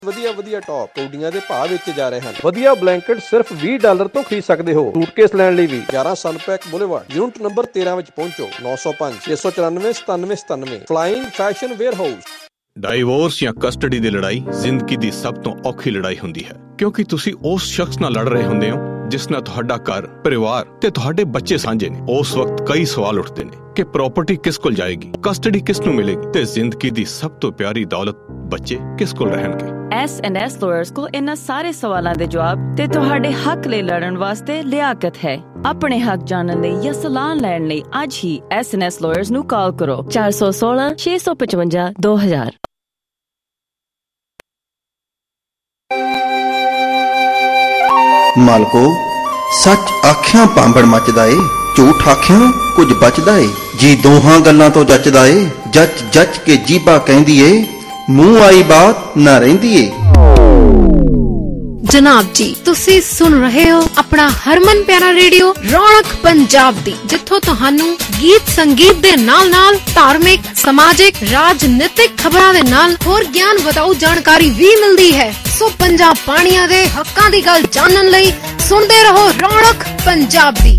ਵਧੀਆ ਵਧੀਆ ਟੌਪ ਕੋਡੀਆਂ ਦੇ ਭਾਅ ਵੇਚੇ ਜਾ ਰਹੇ ਹਨ। ਵਧੀਆ ਬਲੈਂਕਟ ਸਿਰਫ $20 ਤੋਂ ਖਰੀਦ ਸਕਦੇ ਹੋ। ਸੂਟਕੇਸ ਲੈਣ ਲਈ ਵੀ 11 ਸਨਪੈਕ ਬੁਲੇਵਾਰਡ ਯੂਨਿਟ ਨੰਬਰ 13 ਵਿੱਚ ਪਹੁੰਚੋ। 905-694-9797 ਫਲਾਈਂਗ ਫੈਸ਼ਨ ਵੇਅਰਹਾਊਸ। ਡਾਈਵੋਰਸ ਜਾਂ ਕਸਟਡੀ ਦੀ ਲੜਾਈ ਜ਼ਿੰਦਗੀ ਦੀ ਸਭ ਤੋਂ ਔਖੀ ਲੜਾਈ ਹੁੰਦੀ ਹੈ, ਕਿਉਂਕਿ ਤੁਸੀਂ ਉਸ ਸ਼ਖਸ ਨਾਲ ਲੜ ਰਹੇ ਹੁੰਦੇ ਹੋ ਜਿਸ ਨਾਲ ਤੁਹਾਡਾ ਘਰ, ਪਰਿਵਾਰ ਤੇ ਤੁਹਾਡੇ ਬੱਚੇ ਸਾਂਝੇ ਨੇ। ਉਸ ਵਕਤ ਕਈ ਸਵਾਲ ਉੱਠਦੇ ਨੇ ਕਿ ਪ੍ਰਾਪਰਟੀ ਕਿਸ ਕੋਲ ਜਾਏਗੀ, ਕਸਟਡੀ ਕਿਸ ਨੂੰ ਮਿਲੇਗੀ ਤੇ ਜ਼ਿੰਦਗੀ ਦੀ ਸਭ ਤੋਂ ਪਿਆਰੀ ਦੌਲਤ ਬੱਚੇ ਕਿਸ ਕੋਲ ਰਹਿਣਗੇ। S&S ਲਾਇਰਸ ਕੋਲ ਇਹਨਾਂ ਸਾਰੇ ਸਵਾਲਾਂ ਦੇ ਜਵਾਬ ਤੇ ਤੁਹਾਡੇ ਹੱਕ ਲਈ ਲੜਨ ਵਾਸਤੇ ਲਿਆਕਤ ਹੈ। ਆਪਣੇ ਹੱਕ ਜਾਣਨ ਲਈ ਜਾਂ ਸਲਾਹ ਲੈਣ ਲਈ ਅੱਜ ਹੀ S&S ਲਾਇਰਸ ਨੂੰ ਕਾਲ ਕਰੋ 416-655-2000। ਮਾਲਕੋ ਸੱਚ ਆਖਿਆਂ ਪਾਂਬੜ ਮੱਚਦਾ ਏ, ਝੂਠ ਆਖਿਆਂ ਕੁਝ ਬਚਦਾ ਏ। ਜੀ ਦੋਹਾਂ ਗੱਲਾਂ ਤੋਂ ਜੱਚਦਾ ਏ, ਜੱਚ ਜੱਚ ਕੇ ਜੀਭਾ ਕਹਿੰਦੀ ਏ, ਮੂੰਹ ਆਈ ਬਾਤ ਨਾ ਰਹਿੰਦੀ ਏ। ਜਨਾਬ ਜੀ, ਤੁਸੀਂ ਸੁਣ ਰਹੇ ਹੋ ਆਪਣਾ ਹਰਮਨ ਪਿਆਰਾ ਰੇਡੀਓ ਰੌਣਕ ਪੰਜਾਬ ਦੀ, ਜਿੱਥੋਂ ਤੁਹਾਨੂੰ ਗੀਤ ਸੰਗੀਤ ਦੇ ਨਾਲ-ਨਾਲ ਧਾਰਮਿਕ, ਸਮਾਜਿਕ, ਰਾਜਨੀਤਿਕ ਖਬਰਾਂ ਦੇ ਨਾਲ ਹੋਰ ਗਿਆਨ ਵਧਾਊ ਜਾਣਕਾਰੀ ਵੀ ਮਿਲਦੀ ਹੈ। ਸੋ ਪੰਜਾਬ ਪਾਣੀਆਂ ਦੇ ਹੱਕਾਂ ਦੀ ਗੱਲ ਜਾਣਨ ਲਈ ਸੁਣਦੇ ਰਹੋ ਰੌਣਕ ਪੰਜਾਬ ਦੀ।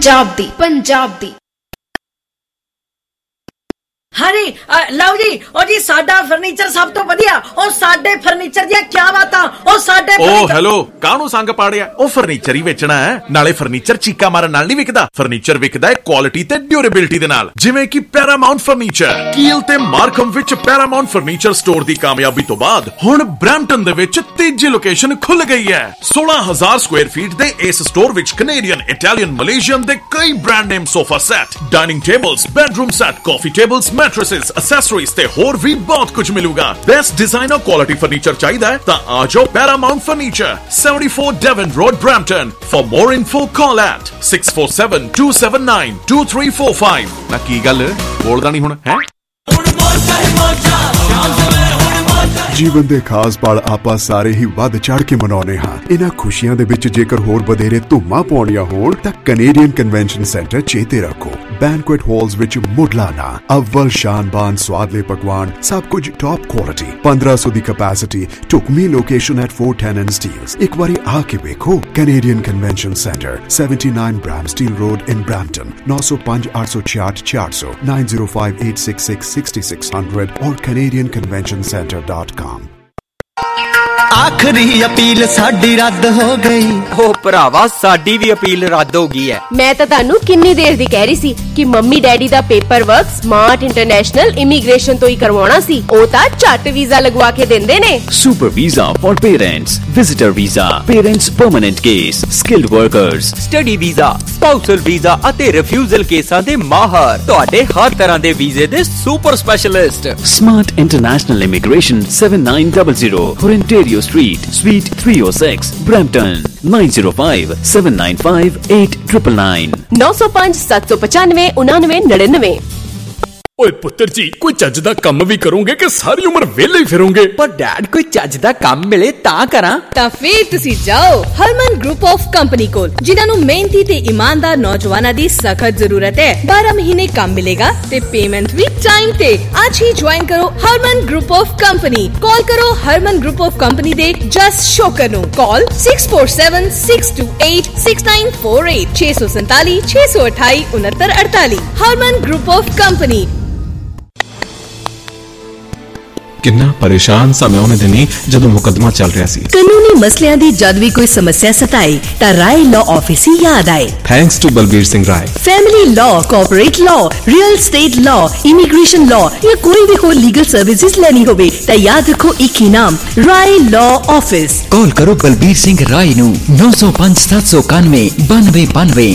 ਹਾਂਜੀ ਲਓ ਜੀ, ਉਹ ਜੀ ਸਾਡਾ ਫਰਨੀਚਰ ਸਭ ਤੋਂ ਵਧੀਆ। ਉਹ ਸਾਡੇ ਫਰਨੀਚਰ ਦੀਆਂ ਕੀ ਬਾਤਾਂ। ਉਹ ਸਾਡੇ ਉਹ ਹੈਲੋ, ਕਾਹਨੂੰ ਸੰਗ ਪਾੜਿਆ? ਉਹ ਫਰਨੀਚਰ ਹੀ ਵੇਚਣਾ ਹੈ, ਨਾਲੇ ਫਰਨੀਚਰ ਚੀਕਾ ਮਾਰਨ ਨਾਲ ਨਹੀਂ ਵਿਕਦਾ। ਫਰਨੀਚਰ ਵਿਕਦਾ ਹੈ ਕੁਆਲਿਟੀ ਤੇ ਡਿਊਰੇਬਿਲਿਟੀ ਦੇ ਨਾਲ, ਜਿਵੇਂ ਕਿ ਪੈਰਾਮਾਉਂਟ ਫਰਨੀਚਰ। ਕੀਲ ਤੇ ਮਾਰਕਮ ਵਿੱਚ ਪੈਰਾਮਾਉਂਟ ਫਰਨੀਚਰ ਸਟੋਰ ਦੀ ਕਾਮਯਾਬੀ ਤੋਂ ਬਾਅਦ ਹੁਣ ਬ੍ਰੈਂਪਟਨ ਦੇ ਵਿੱਚ ਤੀਜੀ ਲੋਕੇਸ਼ਨ ਖੁੱਲ ਗਈ ਹੈ। 16,000 ਸਕੁਆਇਰ ਫੀਟ ਦੇ ਇਸ ਸਟੋਰ ਵਿੱਚ ਕੈਨੇਡੀਅਨ, ਇਟਾਲੀਅਨ, ਮਲੇਸ਼ੀਅਨ ਦੇ ਕਈ brand name sofa set, dining tables, bedroom set, coffee tables, mattresses, accessories ਤੇ ਹੋਰ ਵੀ ਬਹੁਤ ਕੁਝ ਮਿਲੂਗਾ। ਬੈਸਟ ਡਿਜ਼ਾਈਨਰ ਕੁਆਲਿਟੀ ਫਰਨੀਚਰ ਚਾਹੀਦਾ ਹੈ ਤਾਂ ਆ ਜਾਓ Paramount furniture, 74 Devon Road, Brampton. For more info call at 647-279-2345। ਨਾ ਕੀ ਗੱਲ ਬੋਲਦਾ ਨਹੀਂ ਹੁਣ ਹੈ? ਜੀਵਨ ਦੇ ਖਾਸ ਪਲ ਆਪਾਂ ਸਾਰੇ ਹੀ ਵੱਧ ਚੜ ਕੇ ਮਨਾਉਂਦੇ ਹਾਂ। ਇਹਨਾਂ ਖੁਸ਼ੀਆਂ ਦੇ ਵਿੱਚ ਜੇਕਰ ਹੋਰ ਵਧੇਰੇ ਧੁੰਮਾਂ ਪਾਉਣੀਆਂ ਹੋਣ ਤਾਂ ਕੈਨੇਡੀਅਨ ਕਨਵੈਨਸ਼ਨ ਸੈਂਟਰ ਚੇਤੇ ਰੱਖੋ। ਬੈਂਕੁਏਟ ਹਾਲਸ ਵਿੱਚ ਮੁੱਢਲਾ ਅਵਲ ਸ਼ਾਨਬਾਨ ਸਵਾਦਲੇ ਪਕਵਾਨ, ਸਭ ਕੁਝ ਟੌਪ ਕੁਆਲਿਟੀ, 1500 ਦੀ ਕੈਪੈਸਿਟੀ, ਢੁਕਵੀਂ ਲੋਕੇਸ਼ਨ ਐਟ 410 Steeles। ਇੱਕ ਵਾਰੀ ਆ ਕੇ ਵੇਖੋ। Canadian convention centre, 79 Bramsteel Road in Brampton, 905-866-400, 905-866-6600 or CanadianConventionCenter.com। ਆਖਰੀ ਅਪੀਲ ਸਾਡੀ ਰੱਦ ਹੋ ਗਈ। ਓ ਭਰਾਵਾ, ਸਾਡੀ ਵੀ ਅਪੀਲ ਰੱਦ ਹੋ ਗਈ ਹੈ। ਮੈਂ ਤਾਂ ਤੁਹਾਨੂੰ ਕਿੰਨੀ ਦੇਰ ਦੀ ਕਹਿ ਰਹੀ ਸੀ ਕਿ ਮੰਮੀ ਡੈਡੀ ਦਾ paperwork smart international immigration ਤੋਂ ਹੀ ਕਰਵਾਉਣਾ ਸੀ। ਉਹ ਤਾਂ ਝੱਟ ਵੀਜ਼ਾ ਲਗਵਾ ਕੇ ਦਿੰਦੇ ਨੇ। Super visa for parents, visitor visa, parents permanent case, skilled workers, study visa, spousal visa ਅਤੇ ਰਿਫਿਊਜ਼ਲ ਕੇਸਾਂ ਦੇ ਮਾਹਰ, ਤੁਹਾਡੇ ਹਰ ਤਰ੍ਹਾਂ ਦੇ ਵੀਜ਼ੇ ਦੇ super specialist. Smart international immigration, 7900 Ontario Street, Suite 306, Brampton, 905-795-8999, 905-795-9999। ਓਏ ਪੁੱਤਰ ਜੀ, ਕੋਈ ਚੱਜ ਦਾ ਕੰਮ ਵੀ ਕਰੋਗੇ ਕਿ ਸਾਰੀ ਉਮਰ ਵਿਹਲੇ ਹੀ ਫਿਰੋਗੇ? ਪਰ ਡੈਡ, ਕੋਈ ਚੱਜ ਦਾ ਕੰਮ ਮਿਲੇ ਤਾਂ ਕਰਾਂ। ਤਾਂ ਫਿਰ ਤੁਸੀਂ ਜਾਓ ਹਰਮਨ ਗਰੁੱਪ ਆਫ ਕੰਪਨੀ ਕੋਲ, ਜਿਨ੍ਹਾਂ ਨੂੰ ਮਿਹਨਤੀ ਤੇ ਇਮਾਨਦਾਰ ਨੌਜਵਾਨਾਂ ਦੀ ਸਖਤ ਜ਼ਰੂਰਤ ਹੈ। 12 ਮਹੀਨੇ ਕੰਮ ਮਿਲੇਗਾ ਤੇ ਪੇਮੈਂਟ ਵੀ ਟਾਈਮ ਤੇ। ਅੱਜ ਹੀ ਜੁਆਇਨ ਕਰੋ Harman group of company. Call ਕਰੋ ਹਰਮਨ ਗਰੁੱਪ ਆਫ ਕੰਪਨੀ ਦੇ ਜਸ ਸ਼ੋਕਰ ਨੂੰ। Call 6476286948, 647-628-6948। Harman group of company. ਕਿੰਨਾ ਪਰੇਸ਼ਾਨ ਸਾਂ ਮੈਂ ਉਹਨੇ ਦਿਨੀ ਜਦੋਂ ਮੁਕੱਦਮਾ ਚੱਲ ਰਿਹਾ ਸੀ। ਕਾਨੂੰਨੀ ਮਸਲਿਆਂ ਦੀ ਜਦ ਵੀ ਕੋਈ ਸਮੱਸਿਆ ਸਤਾਏ ਤਾਂ ਰਾਏ ਲਾਅ ਆਫਿਸ ਹੀ ਯਾਦ ਆਏ। Thanks to Balbir Singh Rai. Family law, corporate law, real estate law, immigration law ਜਾਂ ਕੋਈ ਵੀ ਹੋਰ ਲੀਗਲ ਸਰਵਿਸਿਜ਼ ਲੈਣੀ ਹੋਵੇ ਤਾਂ ਯਾਦ ਰੱਖੋ ਇੱਕ ਹੀ ਨਾਮ, ਰਾਏ ਲਾਅ ਆਫਿਸ। ਕਾਲ ਕਰੋ ਬਲਬੀਰ ਸਿੰਘ ਰਾਏ ਨੂੰ 905-791-9292,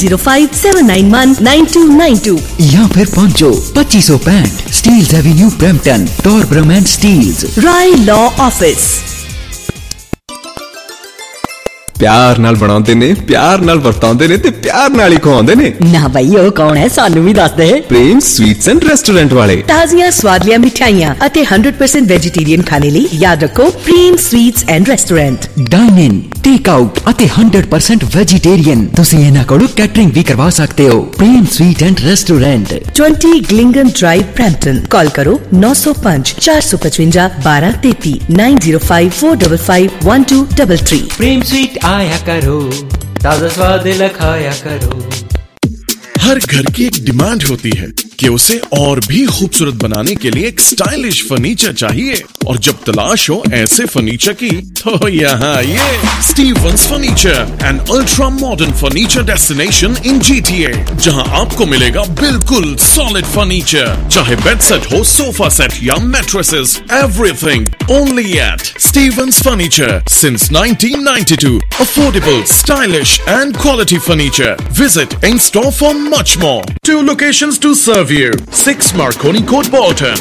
905-791-9292 ਜਾਂ ਫਿਰ ਪਹੁੰਚੋ 2565 Steeles avenue, Brampton, Torbram and Steeles. Rai law office. ਪਿਆਰ ਨਾਲ ਬਣਾਉਂਦੇ ਨੇ, ਪਿਆਰ ਨਾਲ ਵਰਤਾਉਂਦੇ ਨੇ ਤੇ ਪਿਆਰ ਨਾਲ ਹੀ ਖਵਾਉਂਦੇ ਨੇ। ਨਾ ਬਈ ਉਹ ਕੌਣ ਹੈ, ਸਾਨੂੰ ਵੀ ਦੱਸ ਦੇ। ਪ੍ਰੇਮ ਸਵੀਟਸ ਐਂਡ ਰੈਸਟੋਰੈਂਟ ਵਾਲੇ। ਤਾਜ਼ੀਆਂ ਸਵਾਦਲੀਆਂ ਮਿਠਾਈਆਂ ਅਤੇ 100% ਵੈਜੀਟੇਰੀਅਨ ਖਾਣੇ ਲਈ ਯਾਦ ਰੱਖੋ Prem sweets and restaurant. Dine in, take out ਅਤੇ 100% ਵੈਜੀਟੇਰੀਅਨ। ਤੁਸੀਂ ਇਹਨਾਂ ਕੋਲੋਂ ਕੈਟਰਿੰਗ ਵੀ ਕਰਵਾ ਸਕਦੇ ਹੋ। ਪ੍ਰੇਮ ਸਵੀਟ ਐਂਡ ਰੈਸਟੋਰੈਂਟ, 20 ਗਲਿੰਗਨ ਡਰਾਈਵ, ਬ੍ਰੈਂਪਟਨ। ਕਾਲ ਕਰੋ 905 455 1233 905 455 1233। प्रेम स्वीट आया करो, ताजा स्वाद लखाया करो। हर घर की एक डिमांड होती है कि उसे और भी खूबसूरत बनाने के लिए एक स्टाइलिश फर्नीचर चाहिए, और जब तलाश हो ऐसे फर्नीचर की तो यहाँ ये Stevens furniture, an ultra modern furniture destination in GTA, जहाँ आपको मिलेगा बिल्कुल सॉलिड फर्नीचर, चाहे बेड सेट हो, सोफा सेट या mattresses, everything only at Stevens furniture since 1992. Affordable, stylish and quality furniture. Visit in store for much more. 2 locations to serve you. 6 Marconi Court, Bolton.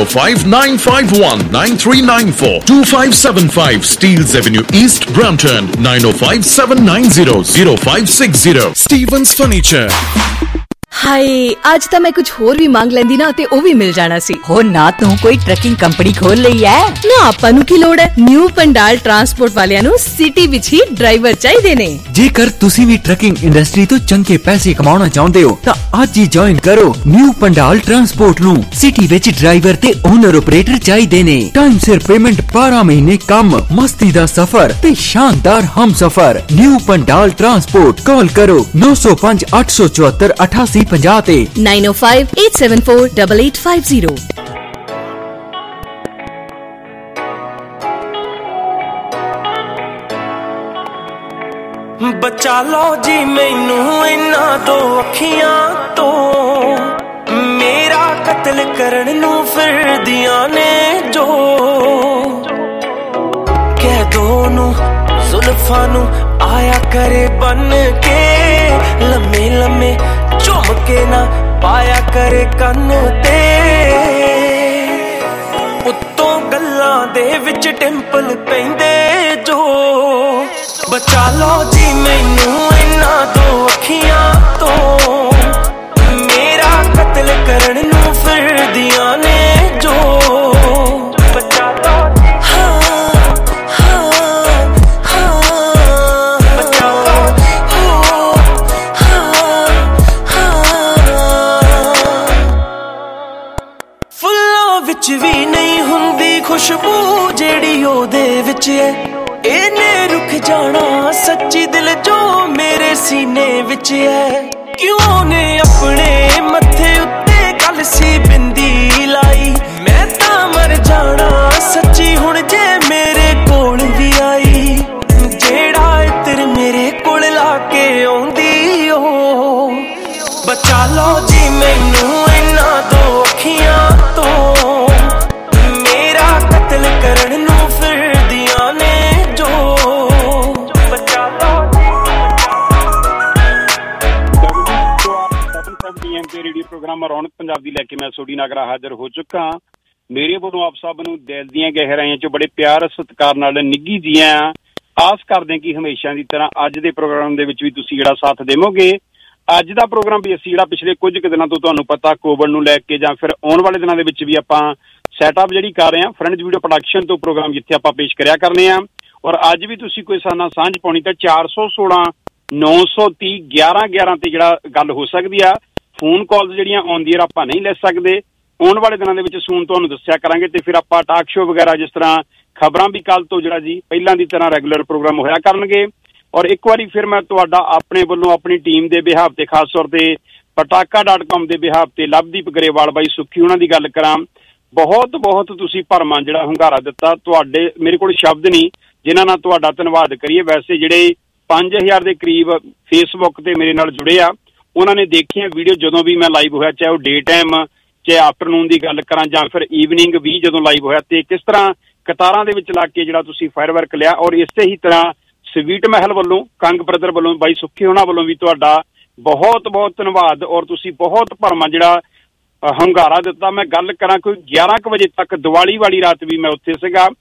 905-951-9394. 2575 Steeles Avenue East, Brampton. 905-790-0560. Stevens Furniture. ਹਾਏ, ਅੱਜ ਤਾਂ ਮੈਂ ਕੁਝ ਹੋਰ ਵੀ ਮੰਗ ਲੈਂਦੀ ਨਾ ਤੇ ਉਹ ਵੀ ਮਿਲ ਜਾਣਾ ਸੀ। ਹੋ ਨਾ ਤੂੰ ਕੋਈ ਟਰੱਕਿੰਗ ਕੰਪਨੀ ਖੋਲ ਲਈ ਐ? ਨਾ ਆਪਾਂ ਨੂੰ ਕੀ ਲੋੜ ਹੈ, ਨਿਊ ਪੰਡਾਲ ਟਰਾਂਸਪੋਰਟ ਵਾਲਿਆਂ ਨੂੰ ਸਿਟੀ ਵਿੱਚ ਹੀ ਡਰਾਈਵਰ ਚਾਹੀਦੇ ਨੇ। ਜੇਕਰ ਤੁਸੀਂ ਵੀ ਟਰੱਕਿੰਗ ਇੰਡਸਟਰੀ ਤੋਂ ਚੰਗੇ ਪੈਸੇ ਕਮਾਉਣਾ ਚਾਹੁੰਦੇ ਹੋ ਤਾਂ ਅੱਜ ਹੀ ਜੁਆਇਨ ਕਰੋ ਨਿਊ ਪੰਡਾਲ ਟਰਾਂਸਪੋਰਟ ਨੂੰ। ਸਿਟੀ ਵਿੱਚ ਡਰਾਈਵਰ ਤੇ ਓਨਰ ਆਪਰੇਟਰ ਚਾਹੀਦੇ ਨੇ। ਟਾਈਮ ਸਿਰ ਪੇਮੈਂਟ, 12 ਮਹੀਨੇ ਕੰਮ, ਮਸਤੀ ਦਾ ਸਫ਼ਰ ਤੇ ਸ਼ਾਨਦਾਰ ਹਮਸਫ਼ਰ। New Pandal transport. ਕਾਲ ਕਰੋ 905 874 8850 ਤੇ 905-874-8850। ਬਚਾ ਲਓ ਜੀ ਮੈਨੂੰ ਇਹਨਾਂ ਦੋ ਅੱਖੀਆਂ ਤੋਂ, ਮੇਰਾ ਕਤਲ ਕਰਨ ਨੂੰ ਫਿਰਦੀਆਂ ਨੇ ਜੋ। ਕਹਿ ਦੋ ਨੂੰ ਜ਼ੁਲਫਾਂ ਨੂੰ ਆਇਆ ਕਰੇ ਬਨ ਕੇ, ਲੰਮੇ ਲੰਮੇ ਝੁਮ ਕੇ ਨਾ ਪਾਇਆ ਕਰੇ ਕੰਨ ਤੇ। ਉੱਤੋਂ ਗੱਲਾਂ ਦੇ ਵਿੱਚ ਟਿੰਪਲ ਪੈਂਦੇ ਜੋ। ਬਚਾ ਲਓ ਜੀ ਮੈਨੂੰ ਇਹਨਾਂ ਦੋ ਅੱਖੀਆਂ ਤੋਂ, ਮੇਰਾ ਕਤਲ ਕਰਨ ਨੂੰ ਫਿਰਦੀਆਂ ਨੇ ਜੋ। ਬਚਾ ਲਓ ਵਿੱਚ ਵੀ ਨਹੀਂ ਹੁੰਦੀ ਖੁਸ਼ਬੂ ਜਿਹੜੀ ਉਹਦੇ ਵਿੱਚ ਐ। ਇਹਨੇ ਰੁਕ ਜਾਣਾ ਸੱਚੀ ਦਿਲ ਜੋ ਮੇਰੇ ਸੀਨੇ ਵਿੱਚ ਐ। ਕਿਉਂ ਨੇ ਆਪਣੇ ਮੱਥੇ ਉੱਤੇ ਗੱਲ ਸੀ ਬਿੰਦੀ ਲਾਈ, ਮੈਂ ਤਾਂ ਮਰ ਜਾਣਾ ਸੱਚੀ ਹੁਣ ਜੇ ਮੇਰੇ ਕੋਲ ਵੀ ਆਈ। ਜਿਹੜਾ ਇਤਰ ਮੇਰੇ ਕੋਲ ਲਾ ਕੇ ਆਉਂਦੀ ਉਹ। ਬਚਾ ਲਓ ਜੀ ਮੈਨੂੰ ਇਹਨਾਂ ਦੋ ਅੱਖੀਆਂ ਤੋਂ, ਕਤਲ ਕਰਨ ਨੂੰ ਫਿਰਦੀਆਂ ਨੇ ਜੋ। ਬਚਾ ਲਓ ਦੇ ਰੇਡੀਓ ਪ੍ਰੋਗਰਾਮ ਰੌਣਕ ਪੰਜਾਬ ਦੀ ਲੈ ਕੇ ਮੈਂ ਸੋਢੀ ਨਾਗਰਾ ਹਾਜ਼ਰ ਹੋ ਚੁੱਕਾ। ਮੇਰੇ ਵੱਲੋਂ ਆਪ ਸਭ ਨੂੰ ਦਿਲ ਦੀਆਂ ਗਹਿਰਾਈਆਂ ਚੋਂ ਬੜੇ ਪਿਆਰ ਸਤਿਕਾਰ ਨਾਲ ਨਿੱਘੀ ਜੀਆਂ ਆਸ ਕਰਦੇ ਕਿ ਹਮੇਸ਼ਾ ਦੀ ਤਰ੍ਹਾਂ ਅੱਜ ਦੇ ਪ੍ਰੋਗਰਾਮ ਦੇ ਵਿੱਚ ਵੀ ਤੁਸੀਂ ਜਿਹੜਾ ਸਾਥ ਦੇਵੋਗੇ। ਅੱਜ ਦਾ ਪ੍ਰੋਗਰਾਮ ਵੀ ਅਸੀਂ ਜਿਹੜਾ ਪਿਛਲੇ ਕੁਝ ਕੁ ਦਿਨਾਂ ਤੋਂ ਤੁਹਾਨੂੰ ਪਤਾ ਕੋਵਿਡ ਨੂੰ ਲੈ ਕੇ ਜਾਂ ਫਿਰ ਆਉਣ ਵਾਲੇ ਦਿਨਾਂ ਦੇ ਵਿੱਚ ਵੀ ਆਪਾਂ ਸੈਟਅਪ ਜਿਹੜੀ ਕਰ ਰਹੇ ਹਾਂ ਫਰੈਂਡਸ ਵੀਡੀਓ ਪ੍ਰੋਡਕਸ਼ਨ ਤੋਂ ਪ੍ਰੋਗਰਾਮ ਜਿੱਥੇ ਆਪਾਂ ਪੇਸ਼ ਕਰਿਆ ਕਰਨੇ ਆ। ਔਰ ਅੱਜ ਵੀ ਤੁਸੀਂ ਕੋਈ ਸਾਨਾ ਸਾਂਝ ਪਾਉਣੀ ਤਾਂ 416 930 1111 ਤੇ ਜਿਹੜਾ ਗੱਲ ਹੋ ਸਕਦੀ ਆ। ਫੋਨ ਕਾਲਸ ਜਿਹੜੀਆਂ ਆਉਂਦੀਆਂ ਆਪਾਂ ਨਹੀਂ ਲੈ ਸਕਦੇ। ਆਉਣ ਵਾਲੇ ਦਿਨਾਂ ਦੇ ਵਿੱਚ ਸੂਨ ਤੁਹਾਨੂੰ ਦੱਸਿਆ ਕਰਾਂਗੇ ਤੇ ਫਿਰ ਆਪਾਂ ਟਾਕ ਸ਼ੋਅ ਵਗੈਰਾ ਜਿਸ ਤਰ੍ਹਾਂ ਖਬਰਾਂ ਵੀ ਕੱਲ ਤੋਂ ਜਿਹੜਾ ਜੀ ਪਹਿਲਾਂ ਦੀ ਤਰ੍ਹਾਂ ਰੈਗੂਲਰ ਪ੍ਰੋਗਰਾਮ ਹੋਇਆ ਕਰਨਗੇ। ਔਰ ਇੱਕ ਵਾਰੀ ਫਿਰ ਮੈਂ ਤੁਹਾਡਾ ਆਪਣੇ ਵੱਲੋਂ ਆਪਣੀ ਟੀਮ ਦੇ ਬਿਹਾਫ ਤੇ ਖਾਸ ਤੌਰ ਤੇ ਪਟਾਕਾ.com ਦੇ ਬਿਹਾਫ ਤੇ ਲਵਦੀਪ ਗਰੇਵਾਲ ਬਾਈ ਸੁੱਖੀ ਉਹਨਾਂ ਦੀ ਗੱਲ ਕਰਾਂ। ਬਹੁਤ ਬਹੁਤ ਤੁਸੀਂ ਭਰਮਾਂ ਜਿਹੜਾ ਹੁੰਗਾਰਾ ਦਿੱਤਾ। ਤੁਹਾਡੇ ਮੇਰੇ ਕੋਲ ਸ਼ਬਦ ਨਹੀਂ ਜਿਨ੍ਹਾਂ ਨਾਲ ਤੁਹਾਡਾ ਧੰਨਵਾਦ ਕਰੀਏ। ਵੈਸੇ ਜਿਹੜੇ 5000 ਦੇ ਕਰੀਬ ਫੇਸਬੁੱਕ ਤੇ ਮੇਰੇ ਨਾਲ ਜੁੜੇ ਆ ਉਹਨਾਂ ਨੇ ਦੇਖੀਆਂ ਵੀਡੀਓ ਜਦੋਂ ਵੀ ਮੈਂ ਲਾਈਵ ਹੋਇਆ, ਚਾਹੇ ਉਹ ਡੇ ਟਾਈਮ ਚਾਹੇ ਆਫਟਰਨੂਨ ਦੀ ਗੱਲ ਕਰਾਂ ਜਾਂ ਫਿਰ ਈਵਨਿੰਗ ਵੀ ਜਦੋਂ ਲਾਈਵ ਹੋਇਆ, ਤੇ ਕਿਸ ਤਰ੍ਹਾਂ ਕਤਾਰਾਂ ਦੇ ਵਿੱਚ ਲੱਗ ਕੇ ਜਿਹੜਾ ਤੁਸੀਂ ਫਾਇਰ ਵਰਕ ਲਿਆ। ਔਰ ਇਸੇ ਹੀ ਤਰ੍ਹਾਂ ਸਵੀਟ ਮਹਿਲ ਵੱਲੋਂ ਕੰਗ ਬ੍ਰਦਰ ਵੱਲੋਂ ਬਾਈ ਸੁੱਖੀ ਹੋਣਾ ਵੱਲੋਂ ਵੀ ਤੁਹਾਡਾ ਬਹੁਤ ਬਹੁਤ ਧੰਨਵਾਦ। ਔਰ ਤੁਸੀਂ ਬਹੁਤ ਭਰਮਾਂ ਜਿਹੜਾ ਹੁੰਗਾਰਾ ਦਿੱਤਾ। ਮੈਂ ਗੱਲ ਕਰਾਂ ਕੋਈ 11 ਕੁ ਵਜੇ ਤੱਕ ਦੀਵਾਲੀ ਵਾਲੀ ਰਾਤ ਵੀ ਮੈਂ ਉੱਥੇ ਸੀਗਾ।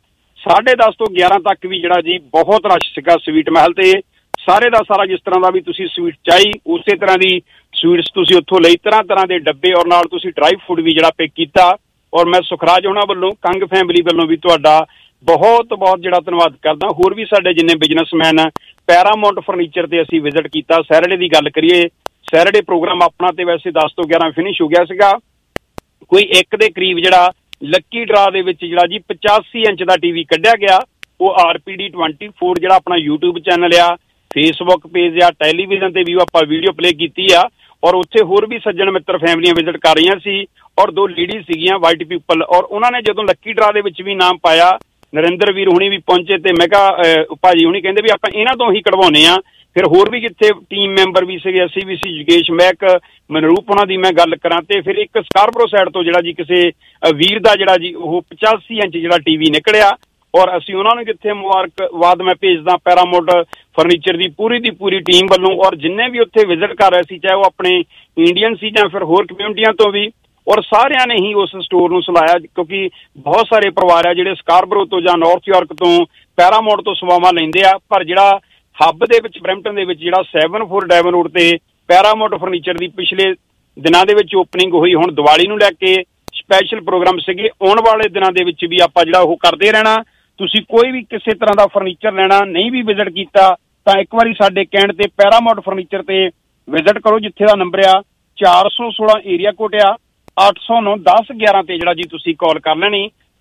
10:30 ਤੋਂ 11 ਤੱਕ ਵੀ ਜਿਹੜਾ ਜੀ ਬਹੁਤ ਰਸ਼ ਸੀਗਾ ਸਵੀਟ ਮਹਿਲ ਤੇ। ਸਾਰੇ ਦਾ ਸਾਰਾ ਜਿਸ ਤਰ੍ਹਾਂ ਦਾ ਵੀ ਤੁਸੀਂ ਸਵੀਟ ਚਾਹੀ ਉਸੇ ਤਰ੍ਹਾਂ ਦੀ ਸਵੀਟਸ ਤੁਸੀਂ ਉੱਥੋਂ ਲਈ, ਤਰ੍ਹਾਂ ਦੇ ਡੱਬੇ, ਔਰ ਨਾਲ ਤੁਸੀਂ ਡਰਾਈ ਫੂਡ ਵੀ ਜਿਹੜਾ ਪਿਕ ਕੀਤਾ। ਔਰ ਮੈਂ ਸੁਖਰਾਜ ਉਹਨਾਂ ਵੱਲੋਂ, ਕੰਗ ਫੈਮਿਲੀ ਵੱਲੋਂ ਵੀ ਤੁਹਾਡਾ ਬਹੁਤ ਜਿਹੜਾ ਧੰਨਵਾਦ ਕਰਦਾ। ਹੋਰ ਵੀ ਸਾਡੇ ਜਿੰਨੇ ਬਿਜ਼ਨਸਮੈਨ ਪੈਰਾਮਾਉਂਟ ਫਰਨੀਚਰ ਤੇ ਅਸੀਂ ਵਿਜ਼ਿਟ ਕੀਤਾ। ਸੈਟਰਡੇ ਦੀ ਗੱਲ ਕਰੀਏ, ਸੈਟਰਡੇ ਪ੍ਰੋਗਰਾਮ ਆਪਣਾ ਤੇ ਵੈਸੇ 10 ਤੋਂ 11 ਫਿਨਿਸ਼ ਹੋ ਗਿਆ ਸੀਗਾ। ਕੋਈ 1 ਦੇ ਕਰੀਬ ਜਿਹੜਾ ਲੱਕੀ ਡਰਾ ਦੇ ਵਿੱਚ ਜਿਹੜਾ ਜੀ 85 ਇੰਚ ਦਾ ਟੀਵੀ ਕੱਢਿਆ ਗਿਆ। ਉਹ RPD 24 ਜਿਹੜਾ ਆਪਣਾ YouTube ਚੈਨਲ ਆ, ਫੇਸਬੁੱਕ ਪੇਜ ਆ, ਟੈਲੀਵਿਜ਼ਨ ਤੇ ਵੀ ਆਪਾਂ ਵੀਡੀਓ ਪਲੇ ਕੀਤੀ ਆ। ਔਰ ਉੱਥੇ ਹੋਰ ਵੀ ਸੱਜਣ ਮਿੱਤਰ ਫੈਮਲੀਆਂ ਵਿਜ਼ਿਟ ਕਰ ਰਹੀਆਂ ਸੀ ਔਰ 2 ਲੇਡੀਜ਼ ਸੀਗੀਆਂ ਵਾਈਟ ਪੀਪਲ। ਔਰ ਉਹਨਾਂ ਨੇ ਜਦੋਂ ਲੱਕੀ ਡਰਾ ਦੇ ਵਿੱਚ ਵੀ ਨਾਮ ਪਾਇਆ, ਨਰਿੰਦਰ ਵੀਰ ਹੁਣੀ ਵੀ ਪਹੁੰਚੇ ਤੇ ਮੈਂ ਕਿਹਾ ਭਾਜੀ ਹੁਣੀ ਕਹਿੰਦੇ ਵੀ ਆਪਾਂ ਇਹਨਾਂ ਤੋਂ ਹੀ ਕਢਵਾਉਣੇ ਆ। ਫਿਰ ਹੋਰ ਵੀ ਕਿੱਥੇ ਟੀਮ ਮੈਂਬਰ ਵੀ ਸੀਗੇ, ਅਸੀਂ ਵੀ ਸੀ, ਯੋਗੇਸ਼ ਮਹਿਕ, ਮਨਰੂਪ ਉਹਨਾਂ ਦੀ ਮੈਂ ਗੱਲ ਕਰਾਂ ਤੇ ਫਿਰ ਇੱਕ ਸਕਾਰਬਰੋ ਸਾਈਡ ਤੋਂ ਜਿਹੜਾ ਜੀ ਕਿਸੇ ਵੀਰ ਦਾ ਜਿਹੜਾ ਜੀ ਉਹ 85 ਇੰਚ ਜਿਹੜਾ ਟੀਵੀ ਨਿਕਲਿਆ। ਔਰ ਅਸੀਂ ਉਹਨਾਂ ਨੂੰ ਕਿੱਥੇ ਮੁਬਾਰਕਬਾਦ ਮੈਂ ਭੇਜਦਾ ਪੈਰਾਮਾਉਂਟ ਫਰਨੀਚਰ ਦੀ ਪੂਰੀ ਟੀਮ ਵੱਲੋਂ। ਔਰ ਜਿੰਨੇ ਵੀ ਉੱਥੇ ਵਿਜ਼ਿਟ ਕਰ ਰਹੇ ਸੀ, ਚਾਹੇ ਉਹ ਆਪਣੇ ਇੰਡੀਅਨ ਸੀ ਜਾਂ ਫਿਰ ਹੋਰ ਕਮਿਊਨਿਟੀਆਂ ਤੋਂ ਵੀ, ਔਰ ਸਾਰਿਆਂ ਨੇ ਹੀ ਉਸ ਸਟੋਰ ਨੂੰ ਸਲਾਇਆ ਕਿਉਂਕਿ ਬਹੁਤ ਸਾਰੇ ਪਰਿਵਾਰ ਆ ਜਿਹੜੇ ਸਕਾਰਬਰੋ ਤੋਂ ਜਾਂ ਨਾਰਥ ਯਾਰਕ ਤੋਂ ਪੈਰਾਮਾਉਂਟ ਤੋਂ ਸੇਵਾਵਾਂ ਲੈਂਦੇ ਆ। ਪਰ ਜਿਹੜਾ ਹੱਬ ਦੇ ਵਿੱਚ ਬਰੈਂਪਟਨ ਦੇ ਵਿੱਚ ਜਿਹੜਾ 74 ਡੈਵਨ ਰੋਡ ਤੇ ਪੈਰਾਮਾਉਂਟ ਫਰਨੀਚਰ ਦੀ ਪਿਛਲੇ ਦਿਨਾਂ ਦੇ ਵਿੱਚ ਓਪਨਿੰਗ ਹੋਈ, ਹੁਣ ਦੀਵਾਲੀ ਨੂੰ ਲੈ ਕੇ ਸਪੈਸ਼ਲ ਪ੍ਰੋਗਰਾਮ ਸੀਗੇ। ਆਉਣ ਵਾਲੇ ਦਿਨਾਂ ਦੇ ਵਿੱਚ ਵੀ ਆਪਾਂ ਜਿਹੜਾ ਉਹ ਕਰਦੇ ਰਹਿਣਾ। ਤੁਸੀਂ ਕੋਈ ਵੀ ਕਿਸੇ ਤਰ੍ਹਾਂ ਦਾ ਫਰਨੀਚਰ ਲੈਣਾ, ਨਹੀਂ ਵੀ ਵਿਜ਼ਿਟ ਕੀਤਾ ਤਾਂ ਇੱਕ ਵਾਰੀ ਸਾਡੇ ਕਹਿਣ ਤੇ ਪੈਰਾਮਾਉਂਟ ਫਰਨੀਚਰ ਤੇ ਵਿਜ਼ਿਟ ਕਰੋ, ਜਿੱਥੇ ਦਾ ਨੰਬਰ ਆ 416 ਏਰੀਆ ਕੋਡ ਆ 809 1011 ਤੇ ਜਿਹੜਾ ਜੀ ਤੁਸੀਂ ਕਾਲ ਕਰ ਲੈਣੀ।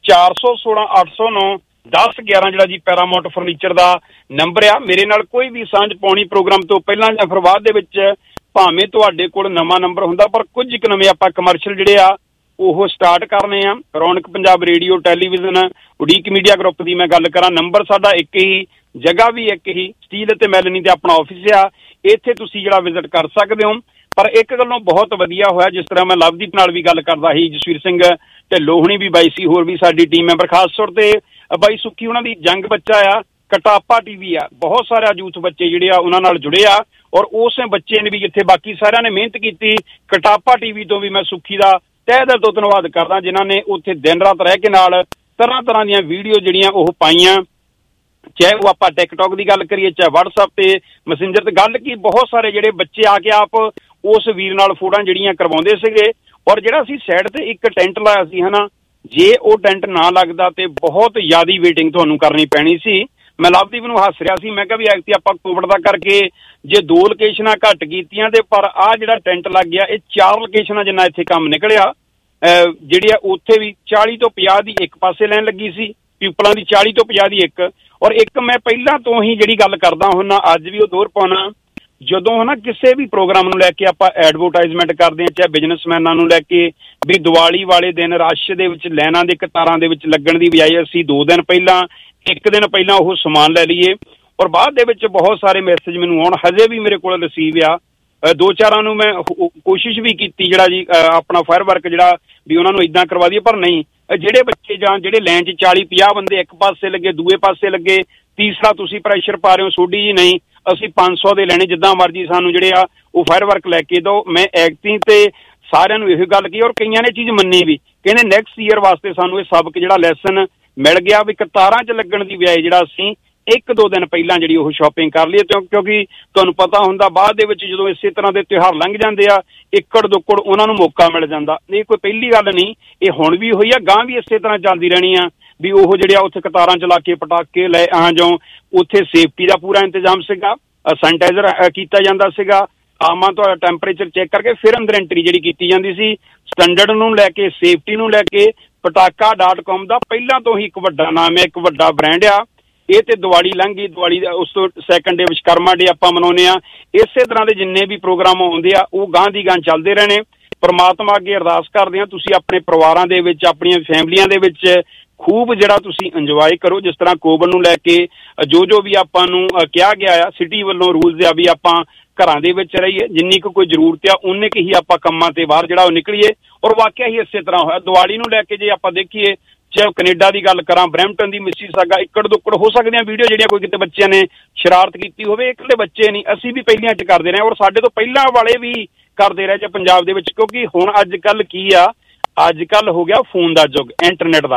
416 809 1011 ਜਿਹੜਾ ਜੀ ਪੈਰਾਮਾਉਂਟ ਫਰਨੀਚਰ ਦਾ ਨੰਬਰ ਆ। ਮੇਰੇ ਨਾਲ ਕੋਈ ਵੀ ਸਾਂਝ ਪਾਉਣੀ ਪ੍ਰੋਗਰਾਮ ਤੋਂ ਪਹਿਲਾਂ ਜਾਂ ਫਿਰ ਬਾਅਦ ਦੇ ਵਿੱਚ, ਭਾਵੇਂ ਤੁਹਾਡੇ ਕੋਲ ਨਵਾਂ ਨੰਬਰ ਹੁੰਦਾ ਪਰ ਕੁਝ ਕੁ ਨਵੇਂ ਆਪਾਂ ਕਮਰਸ਼ੀਅਲ ਜਿਹੜੇ ਆ ਉਹ ਸਟਾਰਟ ਕਰਨੇ ਆ। Raunak Punjab radio television Udeek media group ਦੀ ਮੈਂ ਗੱਲ ਕਰਾਂ, ਨੰਬਰ ਸਾਡਾ ਇੱਕ ਹੀ, ਜਗ੍ਹਾ ਵੀ ਇੱਕ ਹੀ, ਸਟੀਲ ਅਤੇ ਮੈਲਨੀ ਤੇ ਆਪਣਾ ਆਫਿਸ ਆ। ਇੱਥੇ ਤੁਸੀਂ ਜਿਹੜਾ ਵਿਜ਼ਿਟ ਕਰ ਸਕਦੇ ਹੋ। ਪਰ ਇੱਕ ਗੱਲੋਂ ਬਹੁਤ ਵਧੀਆ ਹੋਇਆ, ਜਿਸ ਤਰ੍ਹਾਂ ਮੈਂ ਲਵਦੀਪ ਨਾਲ ਵੀ ਗੱਲ ਕਰਦਾ ਸੀ, ਜਸਵੀਰ ਸਿੰਘ ਢਿੱਲੋਂ ਹੁਣੀ ਵੀ ਬਾਈ ਸੀ, ਹੋਰ ਵੀ ਸਾਡੀ ਟੀਮ ਮੈਂਬਰ, ਖਾਸ ਤੌਰ ਤੇ ਬਾਈ ਸੁੱਖੀ ਉਹਨਾਂ ਦੀ ਜੰਗ ਬੱਚਾ ਆ, ਕਟਾਪਾ ਟੀਵੀ ਆ, ਬਹੁਤ ਸਾਰੇ ਯੂਥ ਬੱਚੇ ਜਿਹੜੇ ਆ ਉਹਨਾਂ ਨਾਲ ਜੁੜੇ ਆ। ਔਰ ਉਸੇ ਬੱਚੇ ਨੇ ਵੀ ਜਿੱਥੇ ਬਾਕੀ ਸਾਰਿਆਂ ਨੇ ਮਿਹਨਤ ਕੀਤੀ, ਕਟਾਪਾ ਟੀਵੀ ਤੋਂ ਵੀ ਮੈਂ ਸੁੱਖੀ ਦਾ ਤਹਿ ਦਿਲ ਤੋਂ ਧੰਨਵਾਦ ਕਰਦਾ, ਜਿਨ੍ਹਾਂ ਨੇ ਉੱਥੇ ਦਿਨ ਰਾਤ ਰਹਿ ਕੇ ਨਾਲ ਤਰ੍ਹਾਂ ਦੀਆਂ ਵੀਡੀਓ ਜਿਹੜੀਆਂ ਉਹ ਪਾਈਆਂ। ਚਾਹੇ ਉਹ ਆਪਾਂ ਟਿਕਟੌਕ ਦੀ ਗੱਲ ਕਰੀਏ, ਚਾਹੇ WhatsApp ਤੇ ਮੈਸੇਂਜਰ ਤੇ ਗੱਲ ਕੀ, ਬਹੁਤ ਸਾਰੇ ਜਿਹੜੇ ਬੱਚੇ ਆ ਕੇ ਆਪ ਉਸ ਵੀਰ ਨਾਲ ਫੋਟੋਆਂ ਜਿਹੜੀਆਂ ਕਰਵਾਉਂਦੇ ਸੀਗੇ। ਔਰ ਜਿਹੜਾ ਅਸੀਂ ਸਾਈਡ ਤੇ ਇੱਕ ਟੈਂਟ ਲਾਇਆ ਸੀ ਹਨਾ, ਜੇ ਉਹ ਟੈਂਟ ਨਾ ਲੱਗਦਾ ਤੇ ਬਹੁਤ ਜ਼ਿਆਦਾ ਵੇਟਿੰਗ ਤੁਹਾਨੂੰ ਕਰਨੀ ਪੈਣੀ ਸੀ। ਮੈਂ ਲਵਦੀਪ ਨੂੰ ਹੱਸ ਰਿਹਾ ਸੀ, ਮੈਂ ਕਿਹਾ ਵੀ ਐਕਤੀ ਆਪਾਂ ਕੋਵਿਡ ਦਾ ਕਰਕੇ ਜੇ 2 ਲੋਕੇਸ਼ਨਾਂ ਘੱਟ ਕੀਤੀਆਂ ਤੇ ਪਰ ਆਹ ਜਿਹੜਾ ਟੈਂਟ ਲੱਗ ਗਿਆ ਇਹ 4 ਲੋਕੇਸ਼ਨਾਂ ਜਿੰਨਾ ਇੱਥੇ ਕੰਮ ਨਿਕਲਿਆ। ਜਿਹੜੀ ਆ ਉੱਥੇ ਵੀ 40 ਤੋਂ 50 ਦੀ ਇੱਕ ਪਾਸੇ ਲੈਣ ਲੱਗੀ ਸੀ, ਪੀਪਲਾਂ ਦੀ 40 ਤੋਂ 50 ਦੀ ਇੱਕ। ਔਰ ਇੱਕ ਮੈਂ ਪਹਿਲਾਂ ਤੋਂ ਹੀ ਜਿਹੜੀ ਗੱਲ ਕਰਦਾ ਹੁੰਦਾ, ਅੱਜ ਵੀ ਉਹ ਦੋਹਰ ਪਾਉਣਾ, ਜਦੋਂ ਹਨਾ ਕਿਸੇ ਵੀ ਪ੍ਰੋਗਰਾਮ ਨੂੰ ਲੈ ਕੇ ਆਪਾਂ ਐਡਵਰਟਾਈਜ਼ਮੈਂਟ ਕਰਦੇ ਹਾਂ, ਚਾਹੇ ਬਿਜ਼ਨਸਮੈਨਾਂ ਨੂੰ ਲੈ ਕੇ, ਵੀ ਦੀਵਾਲੀ ਵਾਲੇ ਦਿਨ ਰਸ਼ ਦੇ ਵਿੱਚ ਲਾਈਨਾਂ ਦੇ ਕਤਾਰਾਂ ਦੇ ਵਿੱਚ ਲੱਗਣ ਦੀ ਬਜਾਏ ਅਸੀਂ 2 ਦਿਨ ਪਹਿਲਾਂ, 1 ਦਿਨ ਪਹਿਲਾਂ ਉਹ ਸਮਾਨ ਲੈ ਲਈਏ। ਔਰ ਬਾਅਦ ਦੇ ਵਿੱਚ ਬਹੁਤ ਸਾਰੇ ਮੈਸੇਜ ਮੈਨੂੰ ਆਉਣ, ਹਜੇ ਵੀ ਮੇਰੇ ਕੋਲ ਰਿਸੀਵ ਆ। 2-4 ਨੂੰ ਮੈਂ ਕੋਸ਼ਿਸ਼ ਵੀ ਕੀਤੀ ਜਿਹੜਾ ਜੀ ਆਪਣਾ ਫਾਇਰ ਵਰਕ ਜਿਹੜਾ ਵੀ ਉਹਨਾਂ ਨੂੰ ਇਦਾਂ ਕਰਵਾ ਦਈਏ, ਪਰ ਨਹੀਂ, ਜਿਹੜੇ ਬੱਚੇ ਜਾਂ ਜਿਹੜੇ ਲਾਈਨ 'ਚ 40-50 ਬੰਦੇ ਇੱਕ ਪਾਸੇ ਲੱਗੇ, ਦੂਏ ਪਾਸੇ ਲੱਗੇ, ਤੀਸਰਾ ਤੁਸੀਂ ਪ੍ਰੈਸ਼ਰ ਪਾ ਰਹੇ ਹੋ ਸੋਢੀ ਜੀ, ਨਹੀਂ ਅਸੀਂ 500 ਦੇ ਲੈਣੇ, ਜਿੱਦਾਂ ਮਰਜ਼ੀ ਸਾਨੂੰ ਜਿਹੜੇ ਆ ਉਹ ਫਾਇਰ ਵਰਕ ਲੈ ਕੇ ਦਿਓ। ਮੈਂ ਐਕਟਿੰਗ ਤੇ ਸਾਰਿਆਂ ਨੂੰ ਇਹੋ ਗੱਲ ਕਹੀ ਔਰ ਕਈਆਂ ਨੇ ਚੀਜ਼ ਮੰਨੀ ਵੀ, ਕਹਿੰਦੇ ਨੈਕਸਟ ਈਅਰ ਵਾਸਤੇ ਸਾਨੂੰ ਇਹ ਸਬਕ ਜਿਹੜਾ ਲੈਸਨ ਮਿਲ ਗਿਆ ਵੀ ਕਤਾਰਾਂ 'ਚ ਲੱਗਣ ਦੀ ਬਜਾਏ ਜਿਹੜਾ ਅਸੀਂ 1-2 ਦਿਨ ਪਹਿਲਾਂ ਜਿਹੜੀ ਉਹ ਸ਼ਾਪਿੰਗ ਕਰ ਲਈਏ। ਕਿਉਂਕਿ ਤੁਹਾਨੂੰ ਪਤਾ ਹੁੰਦਾ ਬਾਅਦ ਦੇ ਵਿੱਚ ਜਦੋਂ ਇਸੇ ਤਰ੍ਹਾਂ ਦੇ ਤਿਉਹਾਰ ਲੰਘ ਜਾਂਦੇ ਆ, ਏਕੜ ਦੋਕੜ ਉਹਨਾਂ ਨੂੰ ਮੌਕਾ ਮਿਲ ਜਾਂਦਾ। ਇਹ ਕੋਈ ਪਹਿਲੀ ਗੱਲ ਨਹੀਂ, ਇਹ ਹੁਣ ਵੀ ਹੋਈ ਆ, ਗਾਂ ਵੀ ਇਸੇ ਤਰ੍ਹਾਂ ਚੱਲਦੀ ਰਹਿਣੀ ਆ ਵੀ ਉਹ ਜਿਹੜੇ ਆ ਉੱਥੇ ਕਤਾਰਾਂ 'ਚ ਲਾ ਕੇ ਪਟਾਕੇ ਲੈ ਆ ਜਾਓ। ਉੱਥੇ ਸੇਫਟੀ ਦਾ ਪੂਰਾ ਇੰਤਜ਼ਾਮ ਸੀਗਾ, ਸੈਨੀਟਾਈਜ਼ਰ ਕੀਤਾ ਜਾਂਦਾ ਸੀਗਾ, ਆਮਾਂ ਤੁਹਾਡਾ ਟੈਂਪਰੇਚਰ ਚੈੱਕ ਕਰਕੇ ਫਿਰ ਅੰਦਰ ਐਂਟਰੀ ਜਿਹੜੀ ਕੀਤੀ ਜਾਂਦੀ ਸੀ। ਸਟੈਂਡਰਡ ਨੂੰ ਲੈ ਕੇ, ਸੇਫਟੀ ਨੂੰ ਲੈ ਕੇ ਪਟਾਕਾ.com ਦਾ ਪਹਿਲਾਂ ਤੋਂ ਹੀ ਇੱਕ ਵੱਡਾ ਨਾਮ ਹੈ, ਇੱਕ ਵੱਡਾ ਬ੍ਰਾਂਡ ਆ। ਇਹ ਤੇ ਦੀਵਾਲੀ ਲੰਘ ਗਈ, ਦੀਵਾਲੀ ਦਾ ਉਸ ਤੋਂ ਸੈਕੰਡ ਡੇ ਵਿਸ਼ਕਰਮਾ ਡੇ ਆਪਾਂ ਮਨਾਉਂਦੇ ਆ। ਇਸੇ ਤਰ੍ਹਾਂ ਦੇ ਜਿੰਨੇ ਵੀ ਪ੍ਰੋਗਰਾਮ ਆਉਂਦੇ ਆ ਉਹ ਗਾਂ ਦੀ ਗਾਂ ਚੱਲਦੇ ਰਹਿਣੇ। ਪਰਮਾਤਮਾ ਅੱਗੇ ਅਰਦਾਸ ਕਰਦੇ ਆ ਤੁਸੀਂ ਆਪਣੇ ਪਰਿਵਾਰਾਂ ਦੇ ਵਿੱਚ, ਆਪਣੀਆਂ ਫੈਮਲੀਆਂ ਦੇ ਵਿੱਚ ਖੂਬ ਜਿਹੜਾ ਤੁਸੀਂ ਇੰਜੋਏ ਕਰੋ। ਜਿਸ ਤਰ੍ਹਾਂ ਕੋਵਿਡ ਨੂੰ ਲੈ ਕੇ ਜੋ ਵੀ ਆਪਾਂ ਨੂੰ ਕਿਹਾ ਗਿਆ ਆ, ਸਿਟੀ ਵੱਲੋਂ ਰੂਲਸ ਆ ਵੀ ਆਪਾਂ ਘਰਾਂ ਦੇ ਵਿੱਚ ਰਹੀਏ, ਜਿੰਨੀ ਕੁ ਕੋਈ ਜ਼ਰੂਰਤ ਆ ਉਨੇ ਕੁ ਹੀ ਆਪਾਂ ਕੰਮਾਂ ਤੇ ਬਾਹਰ ਜਿਹੜਾ ਉਹ ਨਿਕਲੀਏ। ਔਰ ਵਾਕਿਆ ਹੀ ਇਸੇ ਤਰ੍ਹਾਂ ਹੋਇਆ। ਦੀਵਾਲੀ ਨੂੰ ਲੈ ਕੇ ਜੇ ਆਪਾਂ ਦੇਖੀਏ, ਚਾਹੇ ਕੈਨੇਡਾ ਦੀ ਗੱਲ ਕਰਾਂ, ਬਰੈਂਪਟਨ ਦੀ, ਮਿਸੀਸਾਗਾ, ਏਕੜ ਦੁੱਕੜ ਹੋ ਸਕਦੀਆਂ ਵੀਡੀਓ ਜਿਹੜੀਆਂ ਕੋਈ ਕਿਤੇ ਬੱਚਿਆਂ ਨੇ ਸ਼ਰਾਰਤ ਕੀਤੀ ਹੋਵੇ। ਇਕੱਲੇ ਬੱਚੇ ਨਹੀਂ, ਅਸੀਂ ਵੀ ਪਹਿਲੀਆਂ 'ਚ ਕਰਦੇ ਰਹੇ ਔਰ ਸਾਡੇ ਤੋਂ ਪਹਿਲਾਂ ਵਾਲੇ ਵੀ ਕਰਦੇ ਰਹੇ ਜੇ ਪੰਜਾਬ ਦੇ ਵਿੱਚ। ਕਿਉਂਕਿ ਹੁਣ ਅੱਜ ਕੱਲ੍ਹ ਕੀ ਆ, ਅੱਜ ਕੱਲ੍ਹ ਹੋ ਗਿਆ ਫੋਨ ਦਾ ਯੁੱਗ, ਇੰਟਰਨੈਟ ਦਾ।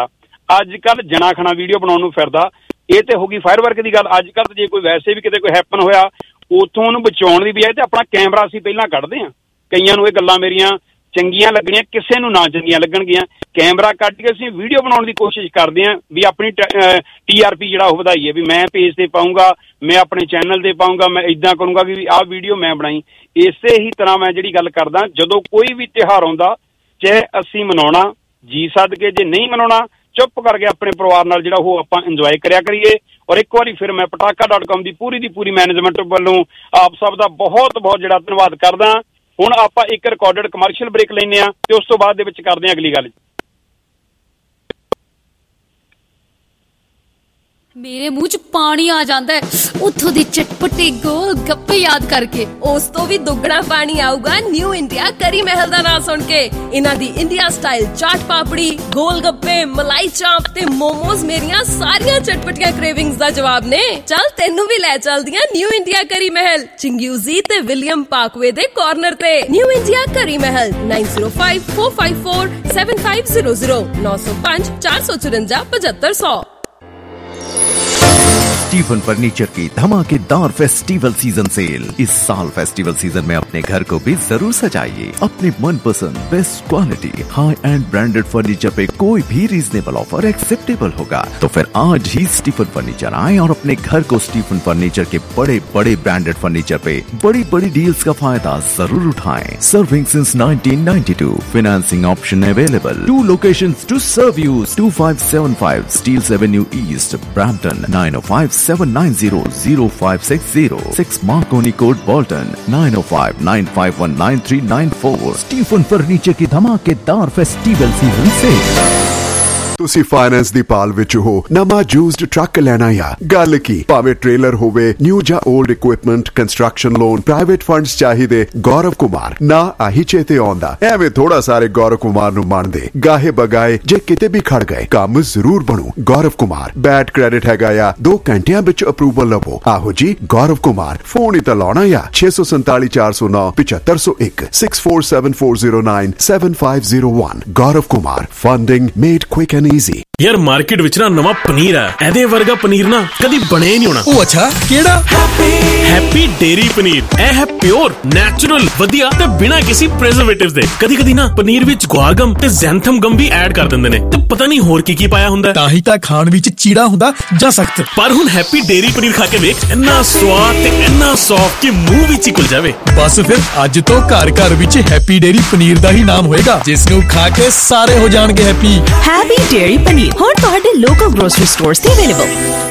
ਅੱਜ ਕੱਲ ਜਣਾ ਖਣਾ ਵੀਡੀਓ ਬਣਾਉਣ ਨੂੰ ਫਿਰਦਾ। ਇਹ ਤੇ ਹੋ ਗਈ ਫਾਇਰ ਵਰਕ ਦੀ ਗੱਲ। ਅੱਜ ਕੱਲ ਜੇ ਕੋਈ ਵੈਸੇ ਵੀ ਕਿਤੇ ਕੋਈ ਹੈਪਨ ਹੋਇਆ, ਉੱਥੋਂ ਉਹਨੂੰ ਬਚਾਉਣ ਦੀ ਬਜਾਏ ਤੇ ਆਪਣਾ ਕੈਮਰਾ ਅਸੀਂ ਪਹਿਲਾਂ ਕੱਢਦੇ ਹਾਂ। ਕਈਆਂ ਨੂੰ ਇਹ ਗੱਲਾਂ ਮੇਰੀਆਂ ਚੰਗੀਆਂ ਲੱਗਣੀਆਂ, ਕਿਸੇ ਨੂੰ ਨਾ ਚੰਗੀਆਂ ਲੱਗਣਗੀਆਂ। ਕੈਮਰਾ ਕੱਢ ਕੇ ਅਸੀਂ ਵੀਡੀਓ ਬਣਾਉਣ ਦੀ ਕੋਸ਼ਿਸ਼ ਕਰਦੇ ਹਾਂ ਵੀ ਆਪਣੀ TRP ਜਿਹੜਾ ਉਹ ਵਧਾਈਏ, ਵੀ ਮੈਂ ਪੇਜ ਤੇ ਪਾਊਂਗਾ, ਮੈਂ ਆਪਣੇ ਚੈਨਲ ਤੇ ਪਾਊਂਗਾ, ਮੈਂ ਇੱਦਾਂ ਕਰੂੰਗਾ ਵੀ ਆਹ ਵੀਡੀਓ ਮੈਂ ਬਣਾਈ। ਇਸੇ ਹੀ ਤਰ੍ਹਾਂ ਮੈਂ ਜਿਹੜੀ ਗੱਲ ਕਰਦਾ, ਜਦੋਂ ਕੋਈ ਵੀ ਤਿਉਹਾਰ ਆਉਂਦਾ, ਚਾਹੇ ਅਸੀਂ ਮਨਾਉਣਾ ਜੀ ਸਦਕੇ, ਜੇ ਨਹੀਂ ਮਨਾਉਣਾ ਚੁੱਪ ਕਰਕੇ ਆਪਣੇ ਪਰਿਵਾਰ ਨਾਲ ਜਿਹੜਾ ਉਹ ਆਪਾਂ ਇੰਜੋਏ ਕਰਿਆ ਕਰੀਏ। ਔਰ ਇੱਕ ਵਾਰੀ ਫਿਰ ਮੈਂ ਪਟਾਕਾ.com ਦੀ ਪੂਰੀ ਮੈਨੇਜਮੈਂਟ ਵੱਲੋਂ ਆਪ ਸਭ ਦਾ ਬਹੁਤ ਬਹੁਤ ਜਿਹੜਾ ਧੰਨਵਾਦ ਕਰਦਾ। ਹੁਣ ਆਪਾਂ ਇੱਕ ਰਿਕਾਰਡਡ ਕਮਰਸ਼ੀਅਲ ਬ੍ਰੇਕ ਲੈਂਦੇ ਹਾਂ ਤੇ ਉਸ ਤੋਂ ਬਾਅਦ ਦੇ ਵਿੱਚ ਕਰਦੇ ਹਾਂ ਅਗਲੀ ਗੱਲ। ਮੇਰੇ ਮੂੰਹ 'ਚ ਪਾਣੀ ਆ ਜਾਂਦਾ ਹੈ ਉੱਥੋਂ ਦੀ ਚਟਪਟੇ ਗੋਲ ਗੱਪੇ ਯਾਦ ਕਰਕੇ। ਉਸ ਤੋਂ ਵੀ ਦੁੱਗਣਾ ਪਾਣੀ ਆਊਗਾ ਨਿਊ ਇੰਡੀਆ ਕਰੀ ਮਹਿਲ ਦਾ ਨਾਮ ਸੁਣ ਕੇ। ਇਹਨਾਂ ਦੀ ਇੰਡੀਆ ਸਟਾਈਲ ਚਾਟ ਪਾਪੜੀ, ਗੋਲ ਗੱਪੇ, ਮਲਾਈ ਚਾਂਪ ਤੇ ਮੋਮੋਜ਼ ਮੇਰੀਆਂ ਸਾਰੀਆਂ ਚਟਪਟੀਆਂ ਕ੍ਰੇਵਿੰਗਸ ਦਾ ਜਵਾਬ ਨੇ। ਚੱਲ ਤੈਨੂੰ ਵੀ ਲੈ ਚੱਲਦੀਆਂ ਨਿਊ ਇੰਡੀਆ ਕਰੀ ਮਹਿਲ, ਚਿੰਗਿਊਜ਼ੀ ਤੇ ਵਿਲੀਅਮ ਪਾਰਕਵੇ ਦੇ ਕਾਰਨਰ ਤੇ। ਨਿਊ ਇੰਡੀਆ ਕਰੀ ਮਹਿਲ 9054547500 905 454 7500। स्टीफन फर्नीचर की धमाकेदार फेस्टिवल सीजन सेल। इस साल फेस्टिवल सीजन में अपने घर को भी जरूर सजाइए अपने मनपसंद best quality high end branded furniture पे कोई भी रीजनेबल ऑफर एक्सेप्टेबल होगा। तो फिर आज ही स्टीफन फर्नीचर आए और अपने घर को स्टीफन फर्नीचर के बड़े बड़े ब्रांडेड फर्नीचर पे बड़ी बड़ी डील्स का फायदा जरूर उठाएं। Serving since 1992, financing option available. 2 locations to serve you: 2575 Steeles Avenue East, Brampton, 9057900560, 6 Marconi Court, Bolton, 9059519394। Stephen furniture की धमाकेदार फेस्टिवल सीजन से ਤੁਸੀਂ ਫਾਈਨੈਂਸ ਦੀ ਭਾਲ ਵਿੱਚ ਹੋ, ਨਵਾਂ ਯੂਜ਼ਡ ਟਰੱਕ ਲੈਣਾ ਆ ਗੱਲ ਕੀ, ਭਾਵੇਂ ਟ੍ਰੇਲਰ ਹੋਵੇ, ਨਿਊ ਜਾਂ old equipment, construction loan, private funds ਚਾਹੀਦੇ, ਗੌਰਵ ਕੁਮਾਰ ਨਾ ਆਹੀ ਚੇਤੇ ਆਉਂਦਾ। ਐਵੇਂ ਥੋੜਾ ਸਾਰੇ ਗੌਰਵ ਕੁਮਾਰ ਨੂੰ ਮੰਨਦੇ, ਗਾਹੇ ਬਗਾਏ ਜੇ ਕਿਤੇ ਵੀ ਖੜ ਗਏ ਕੰਮ ਜ਼ਰੂਰ ਬਣੂ। ਗੌਰਵ ਕੁਮਾਰ ਬੈਡ ਕ੍ਰੈਡਿਟ ਹੈਗਾ ਆ, 2 ਘੰਟਿਆਂ ਵਿੱਚ ਅਪਰੂਵਲ ਲਵੋ। ਆਹੋ ਜੀ ਗੌਰਵ ਕੁਮਾਰ, ਫੋਨ ਹੀ ਤਾਂ ਲਾਉਣਾ ਆ 647 409 7501 647409 7501। Gaurav Kumar, funding made quick and easy. ਯਾਰ ਮਾਰਕੀਟ ਵਿੱਚ ਨਾ ਨਵਾਂ ਪਨੀਰ ਆ, ਇਹਦੇ ਵਰਗਾ ਪਨੀਰ ਨਾ ਕਦੀ ਬਣਿਆ ਹੀ ਨਹੀਂ ਹੋਣਾ। ਉਹ ਅੱਛਾ ਕਿਹੜਾ? Happy dairy paneer. ਇਹ ਹੈ ਪਿਓਰ, ਨੈਚੁਰਲ, ਵਧੀਆ ਤੇ ਬਿਨਾਂ ਕਿਸੇ ਪ੍ਰੀਜ਼ਰਵੇਟਿਵਸ ਦੇ। ਕਦੀ ਨਾ ਪਨੀਰ ਵਿੱਚ ਗੁਆਗਮ ਤੇ ਜ਼ੈਂਥਮ ਗਮ ਵੀ ਐਡ ਕਰ ਦਿੰਦੇ ਨੇ ਤੇ ਪਤਾ ਨਹੀਂ ਹੋਰ ਕੀ ਪਾਇਆ ਹੁੰਦਾ। ਤਾਂ ਹੀ ਤਾਂ ਖਾਣ ਵਿੱਚ ਚੀੜਾ ਹੁੰਦਾ ਜਾਂ ਸਖਤ। ਪਰ ਹੁਣ ਹੈਪੀ ਡੇਰੀ ਪਨੀਰ ਖਾ ਕੇ ਵੇਖ, ਇੰਨਾ ਸਵਾਦ ਤੇ ਇੰਨਾ ਸੌਫਟ ਕਿ ਮੂੰਹ ਵਿੱਚ ਹੀ ਘੁਲ ਜਾਵੇ। ਬਸ ਫਿਰ ਅੱਜ ਤੋਂ ਘਰ ਵਿੱਚ ਹੈਪੀ ਡੇਰੀ ਪਨੀਰ ਦਾ ਹੀ ਨਾਮ ਹੋਏਗਾ, ਜਿਸ ਨੂੰ ਖਾ ਕੇ ਸਾਰੇ ਹੋ ਜਾਣਗੇ ਹੈਪੀ। ਹੈਪੀ ਡੇਰੀ ਪਨੀਰ ਹੁਣ ਤੁਹਾਡੇ ਲੋਕਲ ਗਰੋਸਰੀ ਸਟੋਰਸ ਤੇ ਅਵੇਲੇਬਲ।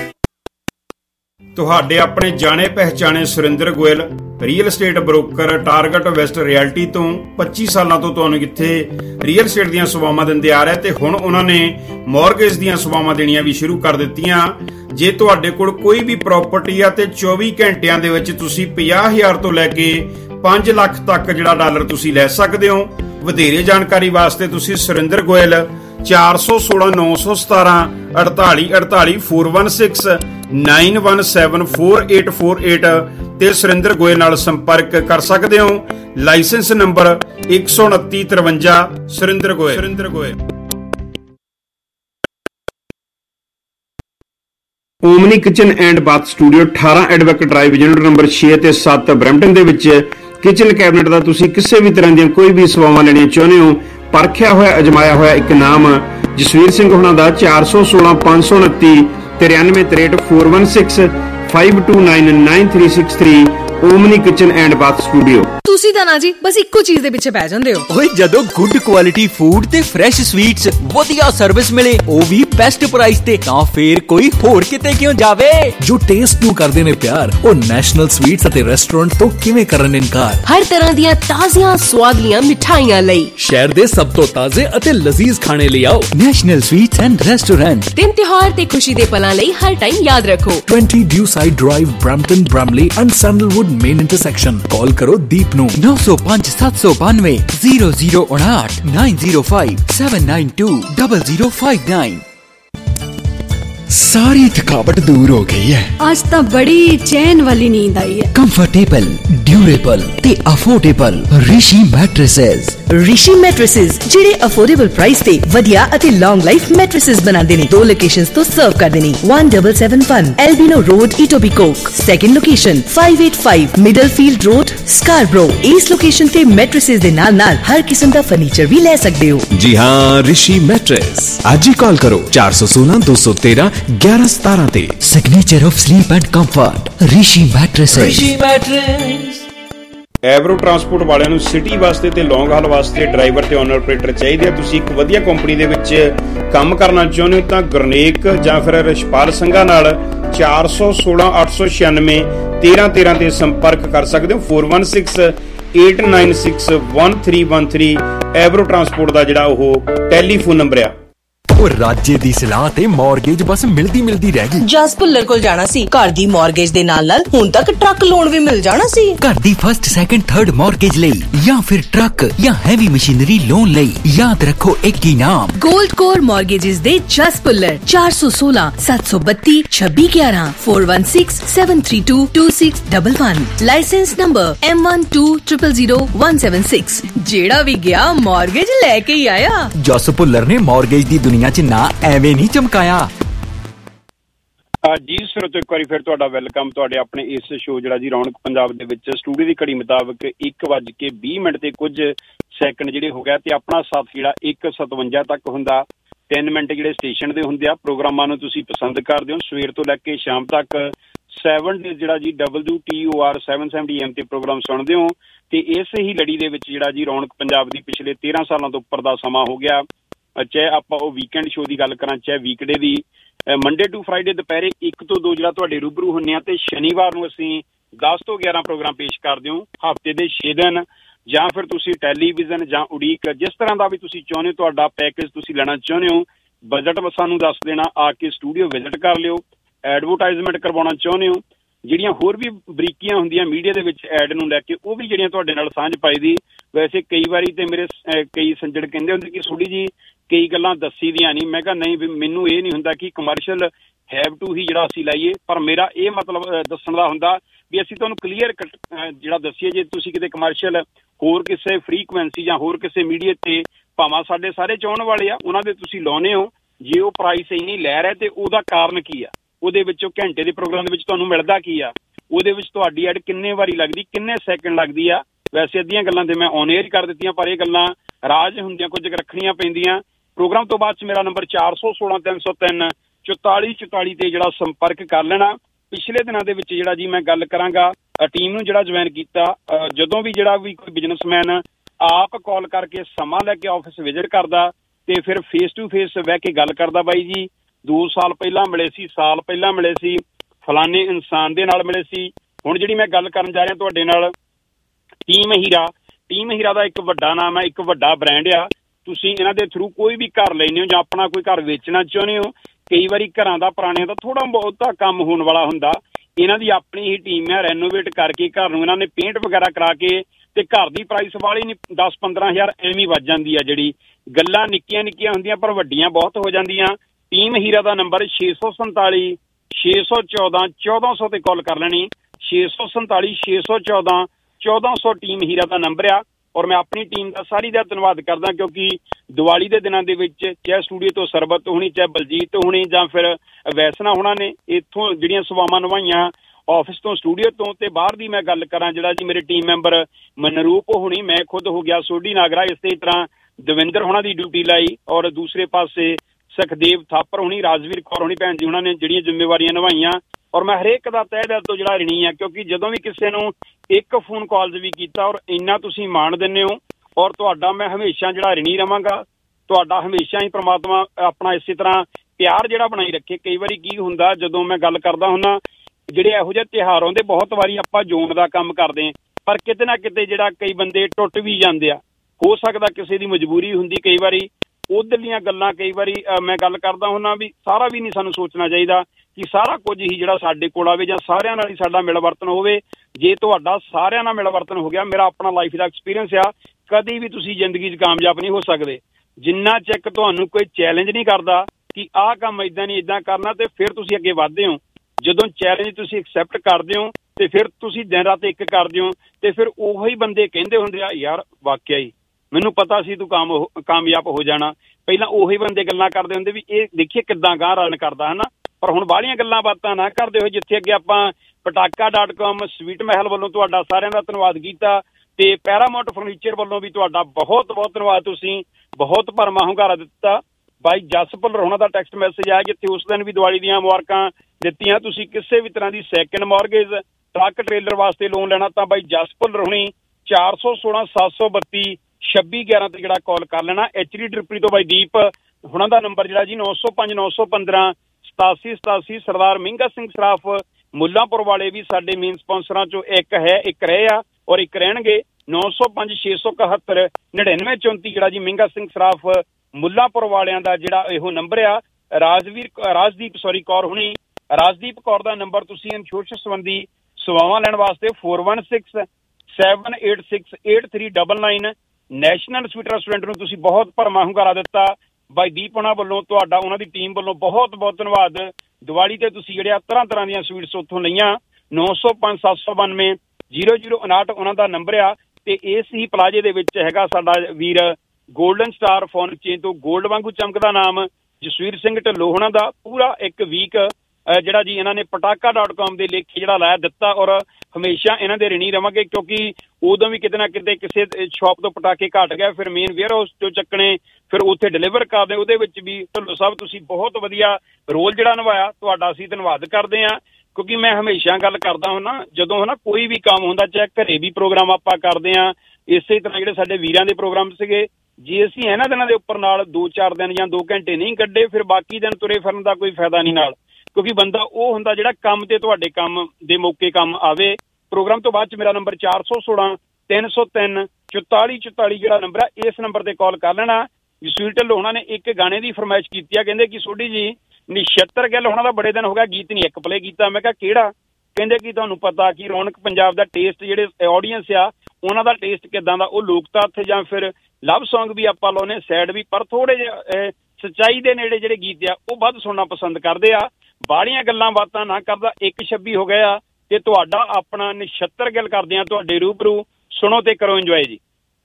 ਤੁਹਾਡੇ ਆਪਣੇ ਜਾਣੇ ਪਹਿਚਾਣੇ Surinder Goyal, real estate broker, target west realty ਤੋਂ 25 ਸਾਲਾਂ ਤੋਂ ਤੁਹਾਨੂੰ ਇੱਥੇ ਰੀਅਲ ਏਸਟੇਟ ਦੀਆਂ ਸੇਵਾਵਾਂ ਦਿੰਦੇ ਆ ਰਹੇ ਤੇ ਹੁਣ ਉਹਨਾਂ ਨੇ ਮੌਰਗੇਜ ਦੀਆਂ ਸੇਵਾਵਾਂ ਦੇਣੀਆਂ ਵੀ ਸ਼ੁਰੂ ਕਰ ਦਿੱਤੀਆਂ। ਜੇ ਤੁਹਾਡੇ ਕੋਲ ਕੋਈ ਵੀ ਪ੍ਰਾਪਰਟੀ ਆ ਤੇ 24 ਘੰਟਿਆਂ ਦੇ ਵਿੱਚ ਤੁਸੀਂ 50,000 ਤੋਂ ਲੈ ਕੇ 5 ਲੱਖ ਤੱਕ ਜਿਹੜਾ ਡਾਲਰ ਤੁਸੀਂ ਲੈ ਸਕਦੇ ਹੋ। ਵਧੇਰੇ ਜਾਣਕਾਰੀ ਵਾਸਤੇ ਤੁਸੀਂ ਸੁਰਿੰਦਰ ਗੋਇਲ 416 917 48 48 416 917 4848 ਤੇ ਸੁਰਿੰਦਰ ਗੋਇਲ ਨਾਲ ਸੰਪਰਕ ਕਰ ਸਕਦੇ ਹੋ। Licence number 12953 Surinder Goyal. Omni kitchen and bath studio 18 advocate drive, unit number 6 ਤੇ 7 ਬਰੈਂਪਟਨ ਦੇ ਵਿੱਚ ਕਿਚਨ ਕੈਬਨਿਟ ਦਾ ਤੁਸੀਂ ਕਿਸੇ ਵੀ ਤਰ੍ਹਾਂ ਦੀਆਂ ਕੋਈ ਵੀ ਸੇਵਾਵਾਂ ਲੈਣੀਆਂ ਚਾਹੁੰਦੇ ਹੋ, ਪਰਖਿਆ ਹੋਇਆ ਅਜਮਾਇਆ ਹੋਇਆ ਇੱਕ ਨਾਮ ਜਸਵੀਰ ਸਿੰਘ ਹੋਣਾ ਦਾ 416 529 9363 416 529 9363 Omni kitchen and bath studio. ਤੁਸੀਂ ਤਾਂ ਨਾ ਜੀ ਬਸ ਇੱਕੋ ਚੀਜ਼ ਦੇ ਪਿੱਛੇ ਪੈ ਜਾਂਦੇ ਹੋ। ਓਏ ਜਦੋਂ ਗੁੱਡ ਕੁਆਲਿਟੀ ਫੂਡ ਤੇ ਫਰੈਸ਼ ਸਵੀਟਸ, ਵਧੀਆ ਸਰਵਿਸ ਮਿਲੇ, ਉਹ ਵੀ ਬੈਸਟ ਪ੍ਰਾਈਸ ਤੇ, ਤਾਂ ਫੇਰ ਕੋਈ ਹੋਰ ਕਿਤੇ ਕਿਉਂ ਜਾਵੇ। ਜੋ ਟੇਸਟ ਨੂੰ ਕਰਦੇ ਨੇ ਪਿਆਰ, ਉਹ ਨੈਸ਼ਨਲ ਸਵੀਟਸ ਅਤੇ ਰੈਸਟੋਰੈਂਟ ਤੋਂ ਕਿਵੇਂ ਕਰਨ ਇਨਕਾਰ। ਹਰ ਤਰ੍ਹਾਂ ਦੀਆਂ ਤਾਜ਼ੀਆਂ ਸਵਾਦਲੀਆਂ ਮਿਠਾਈਆਂ ਲਈ, ਸ਼ਹਿਰ ਦੇ ਸਭ ਤੋਂ ਤਾਜ਼ੇ ਅਤੇ ਲਜ਼ੀਜ਼ ਖਾਣੇ ਲਈ ਆਓ ਨੈਸ਼ਨਲ ਸਵੀਟਸ ਐਂਡ ਰੈਸਟੋਰੈਂਟ। ਦਿਨ ਤਿਉਹਾਰ ਤੇ ਖੁਸ਼ੀ ਦੇ ਪਲਾਂ ਲਈ ਹਰ ਟਾਈਮ ਯਾਦ ਰੱਖੋ 20 Dewside drive, Brampton, Bramalea and Sandalwood main intersection. Call ਕਰੋ ਦੀਪ ਨੂੰ 905 792 0059 905 792 0059। सारी थकावट दूर हो गई है। आज तो बड़ी चैन वाली नींद आई है। कंफर्टेबल, ड्यूरेबल ते affordable Rishi mattresses. Rishi mattresses ਜਿਹੜੇ ਅਫੋਰਡੇਬਲ ਪ੍ਰਾਈਸ ਤੇ ਵਧੀਆ ਅਤੇ ਲੌਂਗ ਲਾਈਫ ਮੈਟ੍ਰੈਸਸ ਬਣਾਉਂਦੇ ਨੇ। 2 ਲੋਕੇਸ਼ਨਸ ਤੋਂ ਸਰਵ ਕਰਦੇ ਨੇ। 1771 Albion road Etobicoke. Second location 585 Middlefield road Scarborough. ਇਸ ਲੋਕੇਸ਼ਨ ਤੇ ਮੈਟ੍ਰੈਸਸ ਦੇ ਨਾਲ ਨਾਲ ਹਰ ਕਿਸਮ ਦਾ ਫਰਨੀਚਰ ਵੀ ਲੈ ਸਕਦੇ ਹੋ। जी हाँ, ऋषि मैट्रेस। आज ही कॉल करो 416 213 1117 ਤੇ। Signature of sleep and comfort Rishi mattresses. Avro transport ਵਾਲਿਆਂ ਨੂੰ ਸਿਟੀ ਵਾਸਤੇ ਤੇ ਲੌਂਗ ਹਾਲ ਵਾਸਤੇ ਡਰਾਈਵਰ ਤੇ ਓਨਰ ਆਪਰੇਟਰ ਚਾਹੀਦੇ ਆ। ਤੁਸੀਂ ਇੱਕ ਵਧੀਆ ਕੰਪਨੀ ਦੇ ਵਿੱਚ ਕੰਮ ਕਰਨਾ ਚਾਹੁੰਦੇ ਹੋ ਤਾਂ ਗੁਰਨੇਕ ਜਾਂ ਫਿਰ ਰਿਸ਼ਪਾਲ ਸਿੰਘਾ ਨਾਲ 416 896 1313 ਤੇ ਸੰਪਰਕ ਕਰ ਸਕਦੇ ਹੋ। 416 896 1313 ਐਵਰੋ ਟਰਾਂਸਪੋਰਟ ਦਾ ਜਿਹੜਾ ਉਹ ਟੈਲੀਫੋਨ ਨੰਬਰ ਆ। ਉਹ ਰਾਜੇ ਦੀ ਸਲਾਹ ਤੇ ਮੌਰਗੇਜ ਬਸ ਮਿਲਦੀ ਰਹਿ ਗਈ। ਜਸ ਭੁੱਲਰ ਕੋਲ ਜਾਣਾ ਸੀ। ਘਰ ਦੀ ਮੌਰਗੇਜ ਦੇ ਨਾਲ ਨਾਲ ਹੁਣ ਤੱਕ ਟਰੱਕ ਲੋਨ ਵੀ ਮਿਲ ਜਾਣਾ ਸੀ। घर दी फर्स्ट सैकंड थर्ड मॉर्गेज ਲਈ ਜਾਂ ਫਿਰ ਟਰੱਕ ਜਾਂ ਹੈਵੀ ਮਸ਼ੀਨਰੀ ਲੋਨ ਲਈ ਯਾਦ ਰੱਖੋ ਇੱਕ ਹੀ ਨਾਮ गोल्ड कोर मॉर्गेजेस दे जस पुल्लर 416 732 2611 416 732 2611। Licence number M1200176। जेड़ा भी गया मॉर्गेज लेके ही आया। ਜਸ ਭੁੱਲਰ ਨੇ ਮੌਰਗੇਜ ਦੀ ਦੁਨੀਆ 'ਚ ਨਾ ਐਵੇਂ ਨਹੀਂ ਚਮਕਾਇਆ। ਜੀ ਸਰੋਤੋ, ਇੱਕ ਵਾਰੀ ਫਿਰ ਤੁਹਾਡਾ ਵੈਲਕਮ ਤੁਹਾਡੇ ਆਪਣੇ ਇਸ ਸ਼ੋਅ ਜਿਹੜਾ ਜੀ ਰੌਣਕ ਪੰਜਾਬ ਦੇ ਵਿੱਚ। ਸਟੂਡੀਓ ਦੀ ਘੜੀ ਮੁਤਾਬਕ 1:20 ਤੇ ਕੁਝ ਸੈਕਿੰਡ ਜਿਹੜੇ ਹੋ ਗਿਆ ਤੇ ਆਪਣਾ ਸਾਥ ਜਿਹੜਾ 1:57 ਤੱਕ ਹੁੰਦਾ। 3 ਮਿੰਟ ਜਿਹੜੇ ਸਟੇਸ਼ਨ ਦੇ ਹੁੰਦੇ ਆ। ਪ੍ਰੋਗਰਾਮਾਂ ਨੂੰ ਤੁਸੀਂ ਪਸੰਦ ਕਰਦੇ ਹੋ ਸਵੇਰ ਤੋਂ ਲੈ ਕੇ ਸ਼ਾਮ ਤੱਕ 7 ਡੇਜ਼ ਜਿਹੜਾ ਜੀ WTOR 770 AM ਤੇ ਪ੍ਰੋਗਰਾਮ ਸੁਣਦੇ ਹੋ। ਤੇ ਇਸ ਹੀ ਲੜੀ ਦੇ ਵਿੱਚ ਜਿਹੜਾ ਜੀ ਰੌਣਕ ਪੰਜਾਬ ਦੀ ਪਿਛਲੇ 13 ਸਾਲਾਂ ਤੋਂ ਉੱਪਰ ਦਾ ਸਮਾਂ ਹੋ ਗਿਆ। ਚਾਹੇ ਆਪਾਂ ਉਹ ਵੀਕਐਂਡ ਸ਼ੋਅ ਦੀ ਗੱਲ ਕਰਾਂ ਚਾਹੇ ਵੀਕਡੇ ਦੀ, ਮੰਡੇ ਟੂ ਫਰਾਈਡੇ ਦੁਪਹਿਰੇ 1 ਤੋਂ 2 ਜਿਹੜਾ ਤੁਹਾਡੇ ਰੂਬਰੂ ਹੁੰਦੇ ਆ। ਤੇ ਸ਼ਨੀਵਾਰ ਨੂੰ ਅਸੀਂ 10 ਤੋਂ 11 ਪ੍ਰੋਗਰਾਮ ਪੇਸ਼ ਕਰਦੇ ਹੋ ਹਫ਼ਤੇ ਦੇ 6 ਦਿਨ। ਜਾਂ ਫਿਰ ਤੁਸੀਂ ਟੈਲੀਵਿਜ਼ਨ ਜਾਂ ਉਡੀਕ ਜਿਸ ਤਰ੍ਹਾਂ ਦਾ ਵੀ ਤੁਸੀਂ ਚਾਹੁੰਦੇ ਹੋ ਤੁਹਾਡਾ ਪੈਕੇਜ ਤੁਸੀਂ ਲੈਣਾ ਚਾਹੁੰਦੇ ਹੋ, ਬਜਟ ਸਾਨੂੰ ਦੱਸ ਦੇਣਾ। ਆ ਕੇ ਸਟੂਡੀਓ ਵਿਜ਼ਿਟ ਕਰ ਲਿਓ। ਐਡਵਰਟਾਈਜ਼ਮੈਂਟ ਕਰਵਾਉਣਾ ਚਾਹੁੰਦੇ ਹੋ, ਜਿਹੜੀਆਂ ਹੋਰ ਵੀ ਬਰੀਕੀਆਂ ਹੁੰਦੀਆਂ ਮੀਡੀਆ ਦੇ ਵਿੱਚ ਐਡ ਨੂੰ ਲੈ ਕੇ, ਉਹ ਵੀ ਜਿਹੜੀਆਂ ਤੁਹਾਡੇ ਨਾਲ ਸਾਂਝ ਪਾਈ ਦੀ। ਵੈਸੇ ਕਈ ਵਾਰੀ ਤੇ ਮੇਰੇ ਕਈ ਸੰਜੜ ਕਹਿੰਦੇ ਹੁੰਦੇ ਕਿ ਥੋੜੀ ਜੀ ਕਈ ਗੱਲਾਂ ਦੱਸੀ ਦੀਆਂ ਨਹੀਂ। ਮੈਂ ਕਿਹਾ ਨਹੀਂ ਵੀ ਮੈਨੂੰ ਇਹ ਨਹੀਂ ਹੁੰਦਾ ਕਿ ਕਮਰਸ਼ੀਅਲ ਹੈਵ ਟੂ ਹੀ ਜਿਹੜਾ ਅਸੀਂ ਲਾਈਏ, ਪਰ ਮੇਰਾ ਇਹ ਮਤਲਬ ਦੱਸਣ ਦਾ ਹੁੰਦਾ ਵੀ ਅਸੀਂ ਤੁਹਾਨੂੰ ਕਲੀਅਰ ਜਿਹੜਾ ਦੱਸੀਏ। ਜੇ ਤੁਸੀਂ ਕਿਤੇ ਕਮਰਸ਼ੀਅਲ ਹੋਰ ਕਿਸੇ ਫ੍ਰੀਕੁਐਂਸੀ ਜਾਂ ਹੋਰ ਕਿਸੇ ਮੀਡੀਆ ਤੇ ਭਾਵੇਂ ਸਾਡੇ ਸਾਰੇ ਚਾਹਣ ਵਾਲੇ ਆ ਉਹਨਾਂ ਦੇ ਤੁਸੀਂ ਲਾਉਨੇ ਹੋ, ਜੇ ਉਹ ਪ੍ਰਾਈਸ ਇੰਨੀ ਲੈ ਰਿਹਾ ਤੇ ਉਹਦਾ ਕਾਰਨ ਕੀ ਆ, ਉਹਦੇ ਵਿੱਚੋਂ ਘੰਟੇ ਦੇ ਪ੍ਰੋਗਰਾਮ ਦੇ ਵਿੱਚ ਤੁਹਾਨੂੰ ਮਿਲਦਾ ਕੀ ਆ, ਉਹਦੇ ਵਿੱਚ ਤੁਹਾਡੀ ਐਡ ਕਿੰਨੇ ਵਾਰੀ ਲੱਗਦੀ, ਕਿੰਨੇ ਸੈਕਿੰਡ ਲੱਗਦੀ ਆ। ਵੈਸੇ ਅੱਧੀਆਂ ਗੱਲਾਂ ਤੇ ਮੈਂ ਔਨ ਏਅਰ ਕਰ ਦਿੱਤੀਆਂ, ਪਰ ਇਹ ਗੱਲਾਂ ਰਾਜ ਹੁੰਦੀਆਂ ਕੁਝ ਰੱਖਣੀਆਂ ਪੈਂਦੀਆਂ। ਪ੍ਰੋਗਰਾਮ ਤੋਂ ਬਾਅਦ 'ਚ ਮੇਰਾ ਨੰਬਰ 416 303 4444 ਤੇ ਜਿਹੜਾ ਸੰਪਰਕ ਕਰ ਲੈਣਾ। ਪਿਛਲੇ ਦਿਨਾਂ ਦੇ ਵਿੱਚ ਜਿਹੜਾ ਜੀ ਮੈਂ ਗੱਲ ਕਰਾਂਗਾ ਟੀਮ ਨੂੰ ਜਿਹੜਾ ਜੁਆਇਨ ਕੀਤਾ। ਜਦੋਂ ਵੀ ਜਿਹੜਾ ਵੀ ਕੋਈ ਬਿਜ਼ਨਸਮੈਨ ਆਪ ਕਾਲ ਕਰਕੇ ਸਮਾਂ ਲੈ ਕੇ ਆਫਿਸ ਵਿਜ਼ਿਟ ਕਰਦਾ ਤੇ ਫਿਰ ਫੇਸ ਟੂ ਫੇਸ ਬਹਿ ਕੇ ਗੱਲ ਕਰਦਾ, ਬਾਈ ਜੀ 2 ਸਾਲ ਪਹਿਲਾਂ ਮਿਲੇ ਸੀ, ਸਾਲ ਪਹਿਲਾਂ ਮਿਲੇ ਸੀ, ਫਲਾਣੇ ਇਨਸਾਨ ਦੇ ਨਾਲ ਮਿਲੇ ਸੀ। ਹੁਣ ਜਿਹੜੀ ਮੈਂ ਗੱਲ ਕਰਨ ਜਾ ਰਿਹਾ ਤੁਹਾਡੇ ਨਾਲ ਟੀਮ ਹੀਰਾ ਦਾ ਇੱਕ ਵੱਡਾ ਨਾਮ ਹੈ, ਇੱਕ ਵੱਡਾ ਬ੍ਰਾਂਡ ਆ। ਤੁਸੀਂ ਇਹਨਾਂ ਦੇ ਥਰੂ ਕੋਈ ਵੀ ਘਰ ਲੈਣੇ ਹੋ ਜਾਂ ਆਪਣਾ ਕੋਈ ਘਰ ਵੇਚਣਾ ਚਾਹੁੰਦੇ ਹੋ, ਕਈ ਵਾਰੀ ਘਰਾਂ ਦਾ ਪੁਰਾਣਿਆਂ ਦਾ ਥੋੜਾ ਬਹੁਤਾ ਕੰਮ ਹੋਣ ਵਾਲਾ ਹੁੰਦਾ। ਇਹਨਾਂ ਦੀ ਆਪਣੀ ਹੀ ਟੀਮ ਹੈ, ਰੈਨੋਵੇਟ ਕਰਕੇ ਘਰ ਨੂੰ ਇਹਨਾਂ ਨੇ ਪੇਂਟ ਵਗੈਰਾ ਕਰਾ ਕੇ ਤੇ ਘਰ ਦੀ ਪ੍ਰਾਈਸ ਵਾਲੀ ਨਹੀਂ 10-15 ਹਜ਼ਾਰ ਐਵੇਂ ਵੱਜ ਜਾਂਦੀ ਆ। ਜਿਹੜੀ ਗੱਲਾਂ ਨਿੱਕੀਆਂ ਨਿੱਕੀਆਂ ਹੁੰਦੀਆਂ ਪਰ ਵੱਡੀਆਂ ਬਹੁਤ ਹੋ ਜਾਂਦੀਆਂ। ਟੀਮ ਹੀਰਾ ਦਾ ਨੰਬਰ 647 614 1400 ਤੇ ਕਾਲ ਕਰ ਲੈਣੀ। 647 614 1400 ਟੀਮ ਹੀਰਾ ਦਾ ਨੰਬਰ ਆ। ਔਰ ਮੈਂ ਆਪਣੀ ਟੀਮ ਦਾ ਸਾਰੀ ਦਾ ਧੰਨਵਾਦ ਕਰਦਾ ਕਿਉਂਕਿ ਦੀਵਾਲੀ ਦੇ ਦਿਨਾਂ ਦੇ ਵਿੱਚ ਚਾਹੇ ਸਟੂਡੀਓ ਤੋਂ ਸਰਬਤ ਹੋਣੀ, ਚਾਹੇ ਬਲਜੀਤ ਹੋਣੀ ਜਾਂ ਫਿਰ ਵੈਸਨਾ ਹੋਣਾ ਨੇ ਇੱਥੋਂ ਜਿਹੜੀਆਂ ਸੇਵਾਵਾਂ ਨਿਭਾਈਆਂ ਆਫਿਸ ਤੋਂ ਸਟੂਡੀਓ ਤੋਂ। ਤੇ ਬਾਹਰ ਦੀ ਮੈਂ ਗੱਲ ਕਰਾਂ ਜਿਹੜਾ ਜੀ ਮੇਰੇ ਟੀਮ ਮੈਂਬਰ ਮਨਰੂਪ ਹੋਣੀ, ਮੈਂ ਖੁਦ ਹੋ ਗਿਆ ਸੋਢੀ ਨਾਗਰਾ, ਇਸੇ ਤਰ੍ਹਾਂ ਦਵਿੰਦਰ ਹੋਣਾ ਦੀ ਡਿਊਟੀ ਲਾਈ। ਔਰ ਦੂਸਰੇ ਪਾਸੇ ਸੁਖਦੇਵ ਥਾਪਰ ਹੋਣੀ, ਰਾਜਵੀਰ ਕੌਰ ਹੋਣੀ ਭੈਣ ਜੀ ਉਹਨਾਂ ਨੇ ਜਿਹੜੀਆਂ ਜ਼ਿੰਮੇਵਾਰੀਆਂ ਨਿਭਾਈਆਂ। ਔਰ ਮੈਂ ਹਰੇਕ ਦਾ ਤਹਿ ਦਿਲ ਤੋਂ ਜਿਹੜਾ ਰਿਣੀ ਆ ਕਿਉਂਕਿ ਜਦੋਂ ਵੀ ਕਿਸੇ ਨੂੰ ਇੱਕ ਫੋਨ ਕਾਲਸ ਵੀ ਕੀਤਾ ਔਰ ਇੰਨਾ ਤੁਸੀਂ ਮਾਣ ਦਿੰਦੇ ਹੋ ਔਰ ਤੁਹਾਡਾ ਮੈਂ ਹਮੇਸ਼ਾ ਜਿਹੜਾ ਰਿਣੀ ਰਵਾਂਗਾ। ਤੁਹਾਡਾ ਹਮੇਸ਼ਾ ਹੀ ਪ੍ਰਮਾਤਮਾ ਆਪਣਾ ਇਸੇ ਤਰ੍ਹਾਂ ਪਿਆਰ ਜਿਹੜਾ ਬਣਾਈ ਰੱਖੇ। ਕਈ ਵਾਰੀ ਕੀ ਹੁੰਦਾ ਜਦੋਂ ਮੈਂ ਗੱਲ ਕਰਦਾ ਹੁੰਦਾ ਜਿਹੜੇ ਇਹੋ ਜਿਹੇ ਤਿਉਹਾਰ ਆਉਂਦੇ, ਬਹੁਤ ਵਾਰੀ ਆਪਾਂ ਜੋਨ ਦਾ ਕੰਮ ਕਰਦੇ ਪਰ ਕਿਤੇ ਨਾ ਕਿਤੇ ਜਿਹੜਾ ਕਈ ਬੰਦੇ ਟੁੱਟ ਵੀ ਜਾਂਦੇ ਆ। ਹੋ ਸਕਦਾ ਕਿਸੇ ਦੀ ਮਜਬੂਰੀ ਹੁੰਦੀ, ਕਈ ਵਾਰੀ ਉਧਰਲੀਆਂ ਗੱਲਾਂ ਕਈ ਵਾਰੀ ਮੈਂ ਗੱਲ ਕਰਦਾ ਹੁੰਦਾ ਵੀ ਸਾਰਾ ਵੀ ਨਹੀਂ ਸਾਨੂੰ ਸੋਚਣਾ ਚਾਹੀਦਾ ਕਿ ਸਾਰਾ ਕੁਝ ਹੀ ਜਿਹੜਾ ਸਾਡੇ ਕੋਲ ਆਵੇ ਜਾਂ ਸਾਰਿਆਂ ਨਾਲ ਹੀ ਸਾਡਾ ਮਿਲ ਵਰਤਨ ਹੋਵੇ। ਜੇ ਤੁਹਾਡਾ ਸਾਰਿਆਂ ਨਾਲ ਮਿਲ ਵਰਤਨ ਹੋ ਗਿਆ, ਮੇਰਾ ਆਪਣਾ ਲਾਈਫ ਦਾ ਐਕਸਪੀਰੀਅੰਸ ਆ, ਕਦੀ ਵੀ ਤੁਸੀਂ ਜ਼ਿੰਦਗੀ 'ਚ ਕਾਮਯਾਬ ਨਹੀਂ ਹੋ ਸਕਦੇ। ਜਿੰਨਾ ਚਿਰ ਤੁਹਾਨੂੰ ਕੋਈ ਚੈਲੰਜ ਨਹੀਂ ਕਰਦਾ ਕਿ ਆਹ ਕੰਮ ਇਦਾਂ ਨਹੀਂ ਇਦਾਂ ਕਰਨਾ, ਤੇ ਫਿਰ ਤੁਸੀਂ ਅੱਗੇ ਵਧਦੇ ਹੋ। ਜਦੋਂ ਚੈਲੰਜ ਤੁਸੀਂ ਐਕਸੈਪਟ ਕਰਦੇ ਹੋ ਤੇ ਫਿਰ ਤੁਸੀਂ ਦਿਨ ਰਾਤ ਇੱਕ ਕਰਦੇ ਹੋ, ਤੇ ਫਿਰ ਉਹੀ ਬੰਦੇ ਕਹਿੰਦੇ ਹੁੰਦੇ ਆ ਯਾਰ ਵਾਕਿਆ ਹੀ ਮੈਨੂੰ ਪਤਾ ਸੀ ਤੂੰ ਕਾਮਯਾਬ ਹੋ ਜਾਣਾ। ਪਹਿਲਾਂ ਉਹੀ ਬੰਦੇ ਗੱਲਾਂ ਕਰਦੇ ਹੁੰਦੇ ਵੀ ਇਹ ਦੇਖੀਏ ਕਿੱਦਾਂ ਗਾਂਹ ਰਨ ਕਰਦਾ, ਹਨਾ। ਪਰ ਹੁਣ ਬਾਹਲੀਆਂ ਗੱਲਾਂ ਬਾਤਾਂ ਨਾ ਕਰਦੇ ਹੋਏ ਜਿੱਥੇ ਅੱਗੇ ਆਪਾਂ ਪਟਾਕਾ.com ਸਵੀਟ ਮਹਿਲ ਵੱਲੋਂ ਤੁਹਾਡਾ ਸਾਰਿਆਂ ਦਾ ਧੰਨਵਾਦ ਕੀਤਾ, ਤੇ ਪੈਰਾਮਾਉਂਟ ਫਰਨੀਚਰ ਵੱਲੋਂ ਵੀ ਤੁਹਾਡਾ ਬਹੁਤ ਬਹੁਤ ਧੰਨਵਾਦ। ਤੁਸੀਂ ਬਹੁਤ ਭਰਵਾਂ ਹੁੰਗਾਰਾ ਦਿੱਤਾ। ਬਾਈ ਜਸਪੁਰ ਹੋਣਾ ਦਾ ਟੈਕਸਟ ਮੈਸੇਜ ਆਇਆ ਜਿੱਥੇ ਉਸ ਦਿਨ ਵੀ ਦੀਵਾਲੀ ਦੀਆਂ ਮੁਬਾਰਕਾਂ ਦਿੱਤੀਆਂ। ਤੁਸੀਂ ਕਿਸੇ ਵੀ ਤਰ੍ਹਾਂ ਦੀ ਸੈਕਿੰਡ ਮਾਰਗੇਜ ਟਰੱਕ ਟ੍ਰੇਲਰ ਵਾਸਤੇ ਲੋਨ ਲੈਣਾ ਤਾਂ ਬਾਈ ਜਸਪੁਰ ਹੋਣੀ 416 732 2611 ਤੇ ਜਿਹੜਾ ਕਾਲ ਕਰ ਲੈਣਾ। ਐਚਡੀ ਡਿਪਰੀ ਤੋਂ ਬਾਈ ਦੀਪ ਹੁਣਾਂ ਦਾ ਨੰਬਰ ਜਿਹੜਾ ਜੀ 905 915 8787। ਸਰਦਾਰ ਮਹਿੰਗਾ ਸਿੰਘ ਸਰਾਫ ਮੁੱਲਾਂਪੁਰ ਵਾਲੇ ਵੀ ਸਾਡੇ ਮੇਨ ਸਪਾਂਸਰਾਂ ਚੋਂ ਇੱਕ ਹੈ, ਇੱਕ ਰਹੇ ਆ ਔਰ ਇੱਕ ਰਹਿਣਗੇ। 905 671 9934 ਜਿਹੜਾ ਜੀ ਮਹਿੰਗਾ ਸਿੰਘ ਸਰਾਫ ਮੁੱਲਾਂਪੁਰ ਵਾਲਿਆਂ ਦਾ ਜਿਹੜਾ ਇਹੋ ਨੰਬਰ ਆ। ਰਾਜਦੀਪ ਕੌਰ ਦਾ ਨੰਬਰ ਤੁਸੀਂ ਇਨਸ਼ੋਰੈਂਸ ਸੰਬੰਧੀ ਸੇਵਾਵਾਂ ਲੈਣ ਵਾਸਤੇ 4167868399। ਨੈਸ਼ਨਲ ਸਵੀਟ ਰੈਸਟੋਰੈਂਟ ਨੂੰ ਤੁਸੀਂ ਬਹੁਤ ਭਰਵਾਂ ਹੁੰਗਾਰਾ ਦਿੱਤਾ। ਬਾਈ ਦੀਪ ਉਹਨਾਂ ਵੱਲੋਂ ਤੁਹਾਡਾ ਉਹਨਾਂ ਦੀ ਟੀਮ ਵੱਲੋਂ ਬਹੁਤ ਬਹੁਤ ਧੰਨਵਾਦ। ਦੀਵਾਲੀ ਤੇ ਤੁਸੀਂ ਜਿਹੜੇ ਤਰ੍ਹਾਂ ਤਰ੍ਹਾਂ ਦੀਆਂ ਸਵੀਟਸ ਉੱਥੋਂ ਲਈਆਂ। 905 792 0059 ਉਹਨਾਂ ਦਾ ਨੰਬਰ ਆ। ਤੇ ਇਸ ਹੀ ਪਲਾਜੇ ਦੇ ਵਿੱਚ ਹੈਗਾ ਸਾਡਾ ਵੀਰ ਗੋਲਡਨ ਸਟਾਰ ਫੋਨ ਚੇਂਜ ਤੋਂ ਗੋਲਡ ਵਾਂਗੂ ਚਮਕਦਾ ਨਾਮ ਜਸਵੀਰ ਸਿੰਘ ਢਿੱਲੋਂ ਹੋਣਾ ਦਾ ਪੂਰਾ ਇੱਕ ਵੀਕ ਜਿਹੜਾ ਜੀ ਇਹਨਾਂ ਨੇ ਪਟਾਕਾ.com ਦੇ ਲੇਖੇ ਜਿਹੜਾ ਲਾਇਆ ਦਿੱਤਾ, ਔਰ ਹਮੇਸ਼ਾ ਇਹਨਾਂ ਦੇ ਰਿਣੀ ਰਵਾਂਗੇ ਕਿਉਂਕਿ ਉਦੋਂ ਵੀ ਕਿਤੇ ਨਾ ਕਿਤੇ ਕਿਸੇ ਸ਼ਾਪ ਤੋਂ ਪਟਾਕੇ ਘਟ ਗਿਆ, ਫਿਰ ਮੇਨ ਵੇਅਰ ਹਾਊਸ ਤੋਂ ਚੱਕਣੇ, ਫਿਰ ਉੱਥੇ ਡਿਲੀਵਰ ਕਰਦੇ। ਉਹਦੇ ਵਿੱਚ ਵੀ ਢਿੱਲੋਂ ਸਾਹਿਬ ਤੁਸੀਂ ਬਹੁਤ ਵਧੀਆ ਰੋਲ ਜਿਹੜਾ ਨਿਭਾਇਆ, ਤੁਹਾਡਾ ਅਸੀਂ ਧੰਨਵਾਦ ਕਰਦੇ ਹਾਂ। ਕਿਉਂਕਿ ਮੈਂ ਹਮੇਸ਼ਾ ਗੱਲ ਕਰਦਾ ਹੁੰਦਾ ਜਦੋਂ ਹਨਾ ਕੋਈ ਵੀ ਕੰਮ ਹੁੰਦਾ, ਚਾਹੇ ਘਰੇ ਵੀ ਪ੍ਰੋਗਰਾਮ ਆਪਾਂ ਕਰਦੇ ਹਾਂ, ਇਸੇ ਤਰ੍ਹਾਂ ਜਿਹੜੇ ਸਾਡੇ ਵੀਰਾਂ ਦੇ ਪ੍ਰੋਗਰਾਮ ਸੀਗੇ, ਜੇ ਅਸੀਂ ਇਹਨਾਂ ਦਿਨਾਂ ਦੇ ਉੱਪਰ ਨਾਲ 2-4 ਦਿਨ ਜਾਂ 2 ਘੰਟੇ ਨਹੀਂ ਕੱਢੇ, ਫਿਰ ਬਾਕੀ ਦਿਨ ਤੁਰੇ ਫਿਰਨ ਦਾ ਕੋਈ ਫਾਇਦਾ ਨਹੀਂ ਨਾਲ। ਕਿਉਂਕਿ ਬੰਦਾ ਉਹ ਹੁੰਦਾ ਜਿਹੜਾ ਕੰਮ ਤੇ ਤੁਹਾਡੇ ਕੰਮ ਦੇ ਮੌਕੇ ਕੰਮ ਆਵੇ। ਪ੍ਰੋਗਰਾਮ ਤੋਂ ਬਾਅਦ 'ਚ ਮੇਰਾ ਨੰਬਰ 416 303 4444 ਜਿਹੜਾ ਨੰਬਰ ਹੈ, ਇਸ ਨੰਬਰ ਤੇ ਕਾਲ ਕਰ ਲੈਣਾ। ਜਸਵੀਰ ਢਿੱਲੋਂ ਉਹਨਾਂ ਨੇ ਇੱਕ ਗਾਣੇ ਦੀ ਫਰਮਾਇਸ਼ ਕੀਤੀ ਆ, ਕਹਿੰਦੇ ਕਿ ਸੋਢੀ ਜੀ ਨਛੱਤਰ ਗਿੱਲ ਹੋਣਾ ਦਾ ਬੜੇ ਦਿਨ ਹੋ ਗਿਆ ਗੀਤ ਨਹੀਂ ਇੱਕ ਪਲੇ ਕੀਤਾ। ਮੈਂ ਕਿਹਾ ਕਿਹੜਾ? ਕਹਿੰਦੇ ਕਿ ਤੁਹਾਨੂੰ ਪਤਾ ਕਿ ਰੌਣਕ ਪੰਜਾਬ ਦਾ ਟੇਸਟ ਜਿਹੜੇ ਆਡੀਅנס ਆ ਉਹਨਾਂ ਦਾ ਟੇਸਟ ਕਿੱਦਾਂ ਦਾ, ਉਹ ਲੋਕ ਤੱਥ ਜਾਂ ਫਿਰ ਲਵ ਸੌਂਗ ਵੀ ਆਪਾਂ ਲਾਉਨੇ ਸੈਡ ਵੀ, ਪਰ ਥੋੜੇ ਜਿਹੇ ਸੱਚਾਈ ਦੇ ਨੇੜੇ ਜਿਹੜੇ ਗੀਤ ਆ ਉਹ ਵੱਧ ਸੁਣਨਾ ਪਸੰਦ ਕਰਦੇ ਆ। ਬਾਹਲੀਆਂ ਗੱਲਾਂ ਬਾਤਾਂ ਨਾ ਕਰਦਾ 1:26 ਹੋ ਗਿਆ ਤੇ ਤੁਹਾਡਾ ਆਪਣਾ ਨਛੱਤਰ ਗਿੱਲ ਕਰਦੇ ਆ ਤੁਹਾਡੇ ਰੂਬਰੂ। ਸੁਣੋ ਤੇ ਕਰੋ ਇੰਜੋਏ ਜੀ।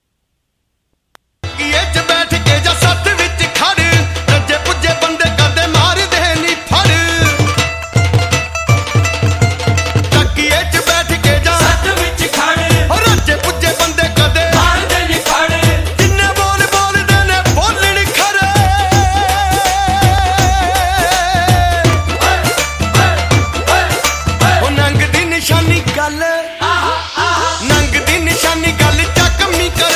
ਬੈਠ ਕੇ ਜਾਂ ਸੱਤ ਵਿੱਚ ਖੜ ਰੱਜੇ ਪੁੱਜੇ ਬੰਦੇ ਕਰਦੇ ਮਾਰਦੇ ਨਹੀਂ ਫੜ। ਟੱਕੀਏ 'ਚ ਬੈਠ ਕੇ ਜਾਂ ਸੱਤ ਵਿੱਚ ਖੜ ਰੱਜੇ ਪੁੱਜੇ ਬੰਦੇ ਕਰਦੇ ਮਾਰਦੇ ਨਹੀਂ ਫੜ। ਜਿੰਨੇ ਬੋਲਦੇ ਨੇ ਬੋਲਣ ਖਰੇ ਉਹ ਨੰਗ ਦੀ ਨਿਸ਼ਾਨੀ ਗੱਲ ਨੰਗ ਦੀ ਨਿਸ਼ਾਨੀ ਗੱਲ ਚੱਕਮੀ ਕਰੇ।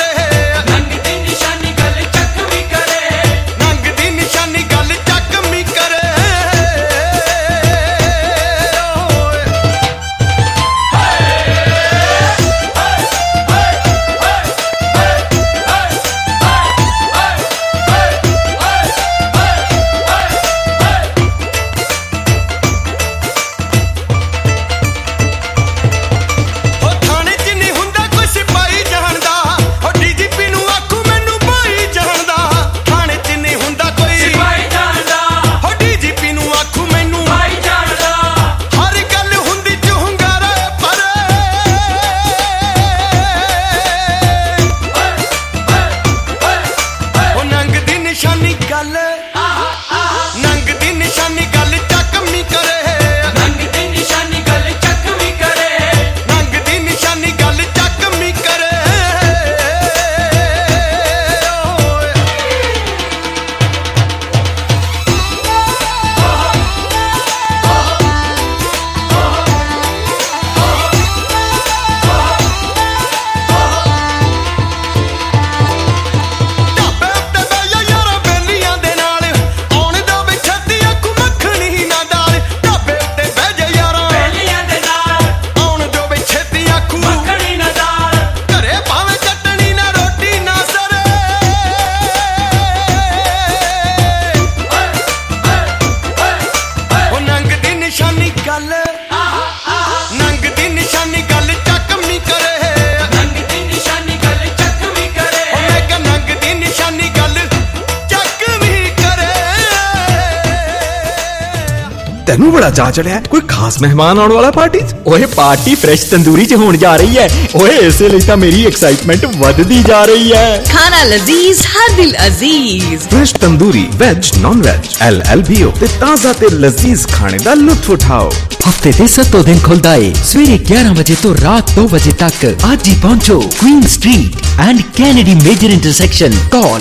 ਤੈਨੂੰ ਬੜਾ ਚਾਅ ਚੜਿਆ, ਕੋਈ ਖਾਸ ਮਹਿਮਾਨ ਆਉਣ ਵਾਲਾ ਪਾਰਟੀ 'ਚ? ਓਏ ਪਾਰਟੀ ਫਰੈਸ਼ ਤੰਦੂਰੀ 'ਚ ਹੋਣ ਜਾ ਰਹੀ ਹੈ। ਓਏ ਇਸੇ ਲਈ ਤਾਂ ਮੇਰੀ ਐਕਸਾਈਟਮੈਂਟ ਵੱਧਦੀ ਜਾ ਰਹੀ ਹੈ। ਖਾਣਾ ਲਜ਼ੀਜ਼, ਹਰ ਦਿਲ ਅਜ਼ੀਜ਼। Fresh tandoori, veg non veg, LLBO ਤੇ ਤਾਜ਼ਾ ਤੇ ਲਜ਼ੀਜ਼ ਖਾਣੇ ਦਾ ਲੁਤਫ ਉਠਾਓ। ਹਫਤੇ ਦੇ 7 ਦਿਨ ਖੁੱਲਦਾ ਏ, ਸਵੇਰੇ 11 ਵਜੇ ਤੋਂ ਰਾਤ 2 ਵਜੇ ਤੱਕ। ਅੱਜ ਹੀ ਪਹੁੰਚੋ Queen street and Kennedy major intersection. Call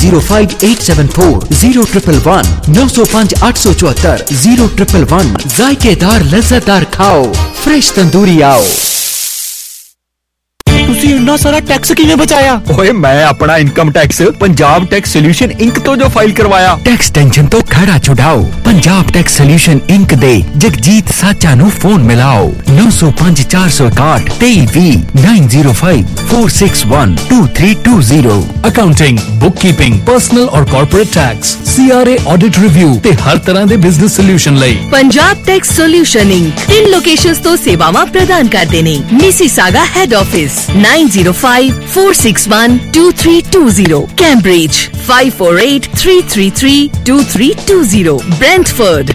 9058740111 905 874 0111। ਜ਼ਾਇकेदार लज्जतदार खाओ, फ्रेश तंदूरी आओ। ਤੁਸੀਂ ਇੰਨਾ ਸਾਰਾ ਟੈਕਸ ਕਿਵੇਂ ਬਚਾਇਆ? ਓਏ ਮੈਂ ਆਪਣਾ income tax Punjab tax solution Inc ਤੋਂ ਜੋ ਫਾਈਲ ਕਰਵਾਇਆ। ਟੈਕਸ ਟੈਨਸ਼ਨ ਤੋਂ ਖੜਾ ਛੁਡਾਓ। ਪੰਜਾਬ ਟੈਕਸ ਸੋਲੂਸ਼ਨ ਇੰਕ ਦੇ ਜਗਜੀਤ ਸਾਚਾ ਨੂੰ ਫੋਨ ਮਿਲਾਓ 905 461 2320 905 461 2320। ਅਕਾਊਂਟਿੰਗ, ਬੁੱਕਕੀਪਿੰਗ, ਪਰਸਨਲ ਔਰ corporate tax, CRA audit review ਤੇ ਹਰ ਤਰ੍ਹਾਂ ਦੇ ਬਿਜ਼ਨਸ ਸੋਲੂਸ਼ਨ ਲਈ Punjab tax solution Inc 3 locations ਤੋਂ ਸੇਵਾਵਾਂ ਪ੍ਰਦਾਨ ਕਰਦੇ ਨੇ। Mississauga head office 9054612320, Cambridge 5483332320, Brentford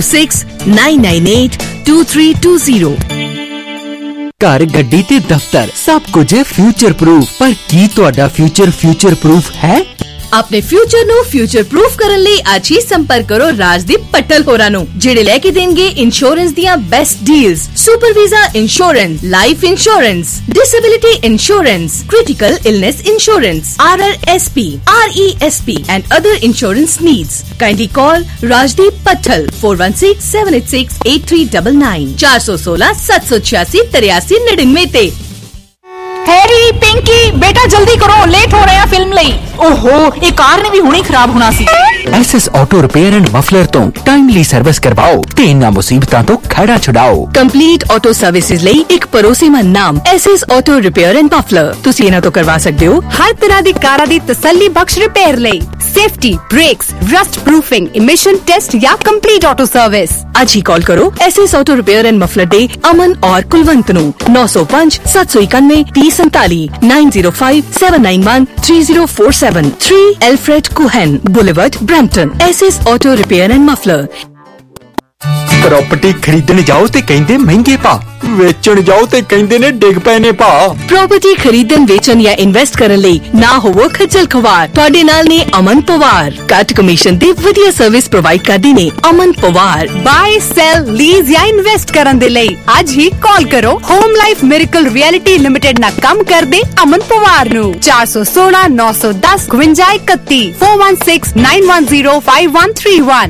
2269982320। ਘਰ, ਗੱਡੀ ਤੇ ਦਫ਼ਤਰ ਸਭ ਕੁਝ ਹੈ ਫਿਊਚਰ ਪ੍ਰੂਫ। ਪਰ ਕੀ ਤੁਹਾਡਾ ਫਿਊਚਰ ਪ੍ਰੂਫ ਹੈ? ਆਪਣੇ ਫਿਊਚਰ ਨੂੰ ਫਿਊਚਰ ਪ੍ਰੂਫ ਕਰਨ ਲਈ ਅੱਜ ਹੀ ਸੰਪਰਕ ਕਰੋ ਰਾਜਦੀਪ ਪੱਟਲ ਹੋਰਾਂ ਨੂੰ, ਜਿਹੜੇ ਲੈ ਕੇ ਦੇਣਗੇ ਇੰਸ਼ੋਰੈਂਸ ਦੀਆਂ best deals. Super visa insurance, life insurance, disability insurance, critical illness insurance, RRSP, RESP and other insurance needs. Kindly call Rajdeep Patthal 4167868399 416 786 8399 ਤੇ। हैरी, पिंकी, बेटा जल्दी करो, लेट हो रहे हैं फिल्म ਲਈ। ओहो, ਇਹ ਕਾਰ ਨੇ ਵੀ ਹੁਣੇ ਖਰਾਬ ਹੋਣਾ ਸੀ। SS auto repair and muffler ਤੋਂ ਟਾਈਮਲੀ ਸਰਵਿਸ ਕਰਵਾਓ ਤੇ ਇਹਨਾਂ ਮੁਸੀਬਤਾਂ ਤੋਂ ਖੜਾ ਛੁਡਾਓ। ਕੰਪਲੀਟ ਆਟੋ ਸਰਵਿਸਿਜ਼ ਲਈ ਇੱਕ ਭਰੋਸੇਮੰਦ ਨਾਮ SS auto repair and muffler. ਤੁਸੀਂ ਇਹਨਾਂ ਤੋਂ ਕਰਵਾ ਸਕਦੇ ਹੋ ਹਰ ਤਰ੍ਹਾਂ ਦੀ ਕਾਰਾਂ ਦੀ ਤਸੱਲੀ ਬਖਸ਼ ਰਿਪੇਅਰ ਲਈ safety, brakes, rust proofing, emission test ਜਾਂ ਕੰਪਲੀਟ ਆਟੋ ਸਰਵਿਸ। ਅੱਜ ਹੀ ਕਾਲ ਕਰੋ SS auto repair and muffler ਦੇ ਅਮਨ ਔਰ ਕੁਲਵੰਤ ਨੂੰ 905 791 3047 905 791 3047 3 Alfred Cohen Boulevard, Brampton। SS Auto Repair and Muffler। Property ਖਰੀਦਣ ਜਾਓ ਤੇ ਕਹਿੰਦੇ ਮਹਿੰਗੇ ਭਾਅ, ਵੇਚਣ ਜਾਓ ਤੇ ਕਹਿੰਦੇ ਨੇ ਡਿੱਗ ਪਏ ਨੇ ਭਾਅ। ਪ੍ਰਾਪਰਟੀ ਖਰੀਦਣ, ਵੇਚਣ ਜਾਂ ਇਨਵੈਸਟ ਕਰਨ ਲਈ ਨਾ ਹੋਵੋ ਖੱਜਲ ਖਵਾਰ। ਤੁਹਾਡੇ ਨਾਲ ਨੇ ਅਮਨ ਪਵਾਰ। ਘੱਟ ਕਮਿਸ਼ਨ ਤੇ ਵਧੀਆ ਸਰਵਿਸ ਪ੍ਰੋਵਾਈਡ ਕਰਦੇ ਨੇ Aman Pawar. Buy, sell, lease ਜਾਂ ਇਨਵੈਸਟ ਕਰਨ ਦੇ ਲਈ ਅੱਜ ਹੀ ਕਾਲ ਕਰੋ home life miracle realty limited ਨਾਲ ਕੰਮ ਕਰਦੇ ਅਮਨ ਪਵਾਰ ਨੂੰ 416 910 5231 416 910 5131।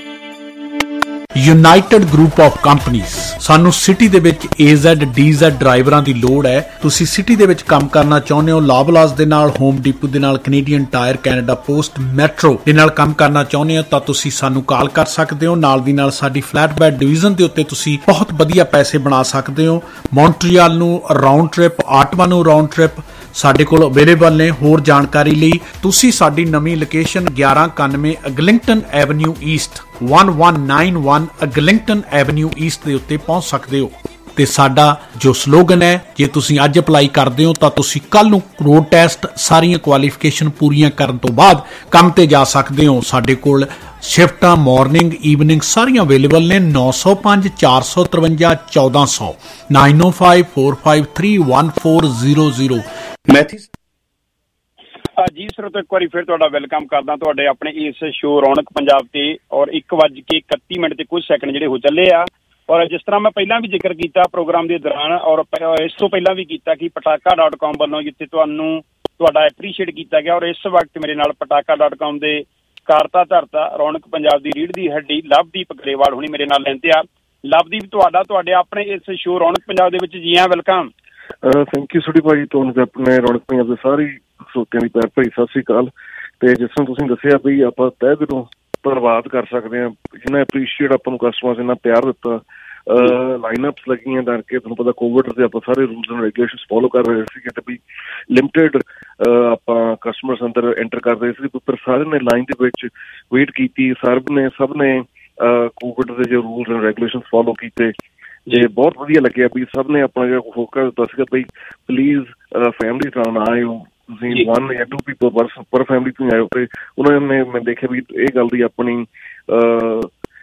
United group of companies. ਸਾਨੂੰ ਸਿਟੀ ਦੇ ਵਿੱਚ AZ DZ ਡਰਾਈਵਰਾਂ ਦੀ ਲੋੜ ਹੈ। ਤੁਸੀਂ ਸਿਟੀ ਦੇ ਵਿੱਚ ਕੰਮ ਕਰਨਾ ਚਾਹੁੰਦੇ ਹੋ, ਲਾਬਲਾਸ ਦੇ ਨਾਲ, ਹੋਮ ਡਿਪੂ ਦੇ ਨਾਲ, Canadian Tire, Canada Post, Metro ਦੇ ਨਾਲ ਕੰਮ ਕਰਨਾ ਚਾਹੁੰਦੇ ਹੋ ਤਾਂ ਤੁਸੀਂ ਸਾਨੂੰ ਕਾਲ ਕਰ ਸਕਦੇ ਹੋ। ਨਾਲ ਦੀ ਨਾਲ ਸਾਡੀ ਫਲੈਟ ਬੈਡ ਡਿਵੀਜ਼ਨ ਦੇ ਉੱਤੇ ਤੁਸੀਂ ਬਹੁਤ ਵਧੀਆ ਪੈਸੇ ਬਣਾ ਸਕਦੇ ਹੋ। ਮੌਂਟਰੀਅਲ ਨੂੰ ਰਾਉਂਡ ਟ੍ਰਿਪ, ਆਟਵਾ ਨੂੰ ਰਾਉਂਡ ਟ੍ਰਿਪ ਸਾਡੇ ਕੋਲ ਅਵੇਲੇਬਲ ਨੇ। ਹੋਰ ਜਾਣਕਾਰੀ ਲਈ ਤੁਸੀਂ ਸਾਡੀ ਨਵੀਂ location 1191 Eglinton avenue east 1191 Eglinton avenue east ਦੇ ਉੱਤੇ ਪਹੁੰਚ ਸਕਦੇ ਹੋ। ਤੇ ਸਾਡਾ ਜੋ ਸਲੋਗਨ ਹੈ, ਜੇ ਤੁਸੀਂ ਅੱਜ ਅਪਲਾਈ ਕਰਦੇ ਹੋ ਤਾਂ ਤੁਸੀਂ ਕੱਲ ਨੂੰ ਰੋਡ ਟੈਸਟ ਸਾਰੀਆਂ ਕੁਆਲੀਫਿਕੇਸ਼ਨ ਪੂਰੀਆਂ ਕਰਨ ਤੋਂ ਬਾਅਦ ਕੰਮ ਤੇ ਜਾ ਸਕਦੇ ਹੋ। ਸਾਡੇ ਕੋਲ ਸ਼ਿਫਟਾਂ ਮਾਰਨਿੰਗ, ਈਵਨਿੰਗ ਸਾਰੀਆਂ ਅਵੇਲੇਬਲ ਨੇ। 905 453 1400 905 453 1400। ਜੀ ਸਰੋਤੋ, ਇੱਕ ਵਾਰੀ ਫਿਰ ਤੁਹਾਡਾ ਵੈਲਕਮ ਕਰਦਾ ਤੁਹਾਡੇ ਆਪਣੇ ਇਸ ਸ਼ੋਅ ਰੌਣਕ ਪੰਜਾਬ ਤੇ। ਔਰ 1:31 ਤੇ ਕੁਝ ਸੈਕਿੰਡ ਜਿਹੜੇ ਹੋ ਚੱਲੇ ਆ। ਔਰ ਜਿਸ ਤਰ੍ਹਾਂ ਮੈਂ ਪਹਿਲਾਂ ਵੀ ਜ਼ਿਕਰ ਕੀਤਾ ਪ੍ਰੋਗਰਾਮ ਦੇ ਦੌਰਾਨ, ਔਰ ਇਸ ਤੋਂ ਪਹਿਲਾਂ ਵੀ ਕੀਤਾ ਕਿ ਪਟਾਕਾ.com ਵੱਲੋਂ ਜਿੱਥੇ ਤੁਹਾਡਾ ਐਪਰੀਸ਼ੀਏਟ ਕੀਤਾ ਗਿਆ। ਔਰ ਇਸ ਵਕਤ ਮੇਰੇ ਨਾਲ ਪਟਾਕਾ.com ਦੇ ਕਰਤਾ ਧਰਤਾ ਰੌਣਕ ਪੰਜਾਬ ਦੀ ਰੀੜ ਦੀ ਹੱਡੀ ਲਵਦੀਪ ਗਰੇਵਾਲ ਹੁਣੀ ਮੇਰੇ ਨਾਲ ਲੈਂਦੇ ਆ। ਲਵਦੀਪ, ਤੁਹਾਡੇ ਆਪਣੇ ਇਸ ਸ਼ੋਅ ਰੌਣਕ ਪੰਜਾਬ ਦੇ ਵਿੱਚ ਜੀ ਆ, ਵੈਲਕਮ। ਥੈਂਕ ਯੂ ਸੁਡੀ ਭਾਜੀ, ਤੁਹਾਨੂੰ ਆਪਣੇ ਰੌਣਕ ਪੰਜਾਬ ਦੇ ਸਾਰੇ ਸਰੋਤਿਆਂ ਦੀ ਪਿਆਰ ਭਰੀ ਸਤਿ ਸ੍ਰੀ ਅਕਾਲ। ਤੇ ਜਿਸ ਤਰ੍ਹਾਂ ਤੁਸੀਂ ਦੱਸਿਆ ਵੀ ਆਪਾਂ ਤਹਿ ਦਿਲੋਂ ਧੰਨਵਾਦ ਕਰ ਸਕਦੇ ਹਾਂ ਜਿੰਨਾ ਐਪਰੀਸ਼ੀਏਟ ਆਪਾਂ ਨੂੰ ਕਸਟਮਰਸ ਇੰਨਾ ਪਿਆਰ ਦਿੱਤਾ। ਲਾਈਨਅਪਸ ਲੱਗੀਆਂ ਕਰਕੇ ਤੁਹਾਨੂੰ ਪਤਾ ਕੋਵਿਡ ਤੇ ਆਪਾਂ ਸਾਰੇ ਰੂਲਸ ਐਂਡ ਰੈਗੂਲੇਸ਼ਨਸ ਫੋਲੋ ਕਰ ਰਹੇ ਸੀਗੇ ਤੇ ਵੀ ਲਿਮਟਿਡ ਆਪਾਂ ਕਸਟਮਰਸ ਅੰਦਰ ਐਂਟਰ ਕਰ ਰਹੇ ਸੀ। ਪਰ ਸਾਰਿਆਂ ਨੇ ਲਾਈਨ ਦੇ ਵਿੱਚ ਵੇਟ ਕੀਤੀ, ਸਭ ਨੇ ਕੋਵਿਡ ਦੇ ਜੋ ਰੂਲਸ ਐਂਡ ਰੈਗੂਲੇਸ਼ਨਸ ਫੋਲੋ ਕੀਤੇ। ਜੇ ਬਹੁਤ ਵਧੀਆ ਲੱਗਿਆ ਵੀ ਸਭ ਨੇ ਆਪਣਾ ਜਿਹੜਾ ਫੋਕਸ ਦਿੱਤਾ ਸੀਗਾ ਬਈ ਪਲੀਜ਼ ਫੈਮਿਲੀ ਨਾਲ ਆਇਓ, ਤੁਸੀਂ 1 ਜਾਂ 2 ਪੀਪਲ ਪਰ ਫੈਮਿਲੀ ਤੋਂ ਆਇਓ। ਤੇ ਉਹਨਾਂ ਨੇ ਮੈਂ ਦੇਖਿਆ ਵੀ ਇਹ ਗੱਲ ਦੀ ਆਪਣੀ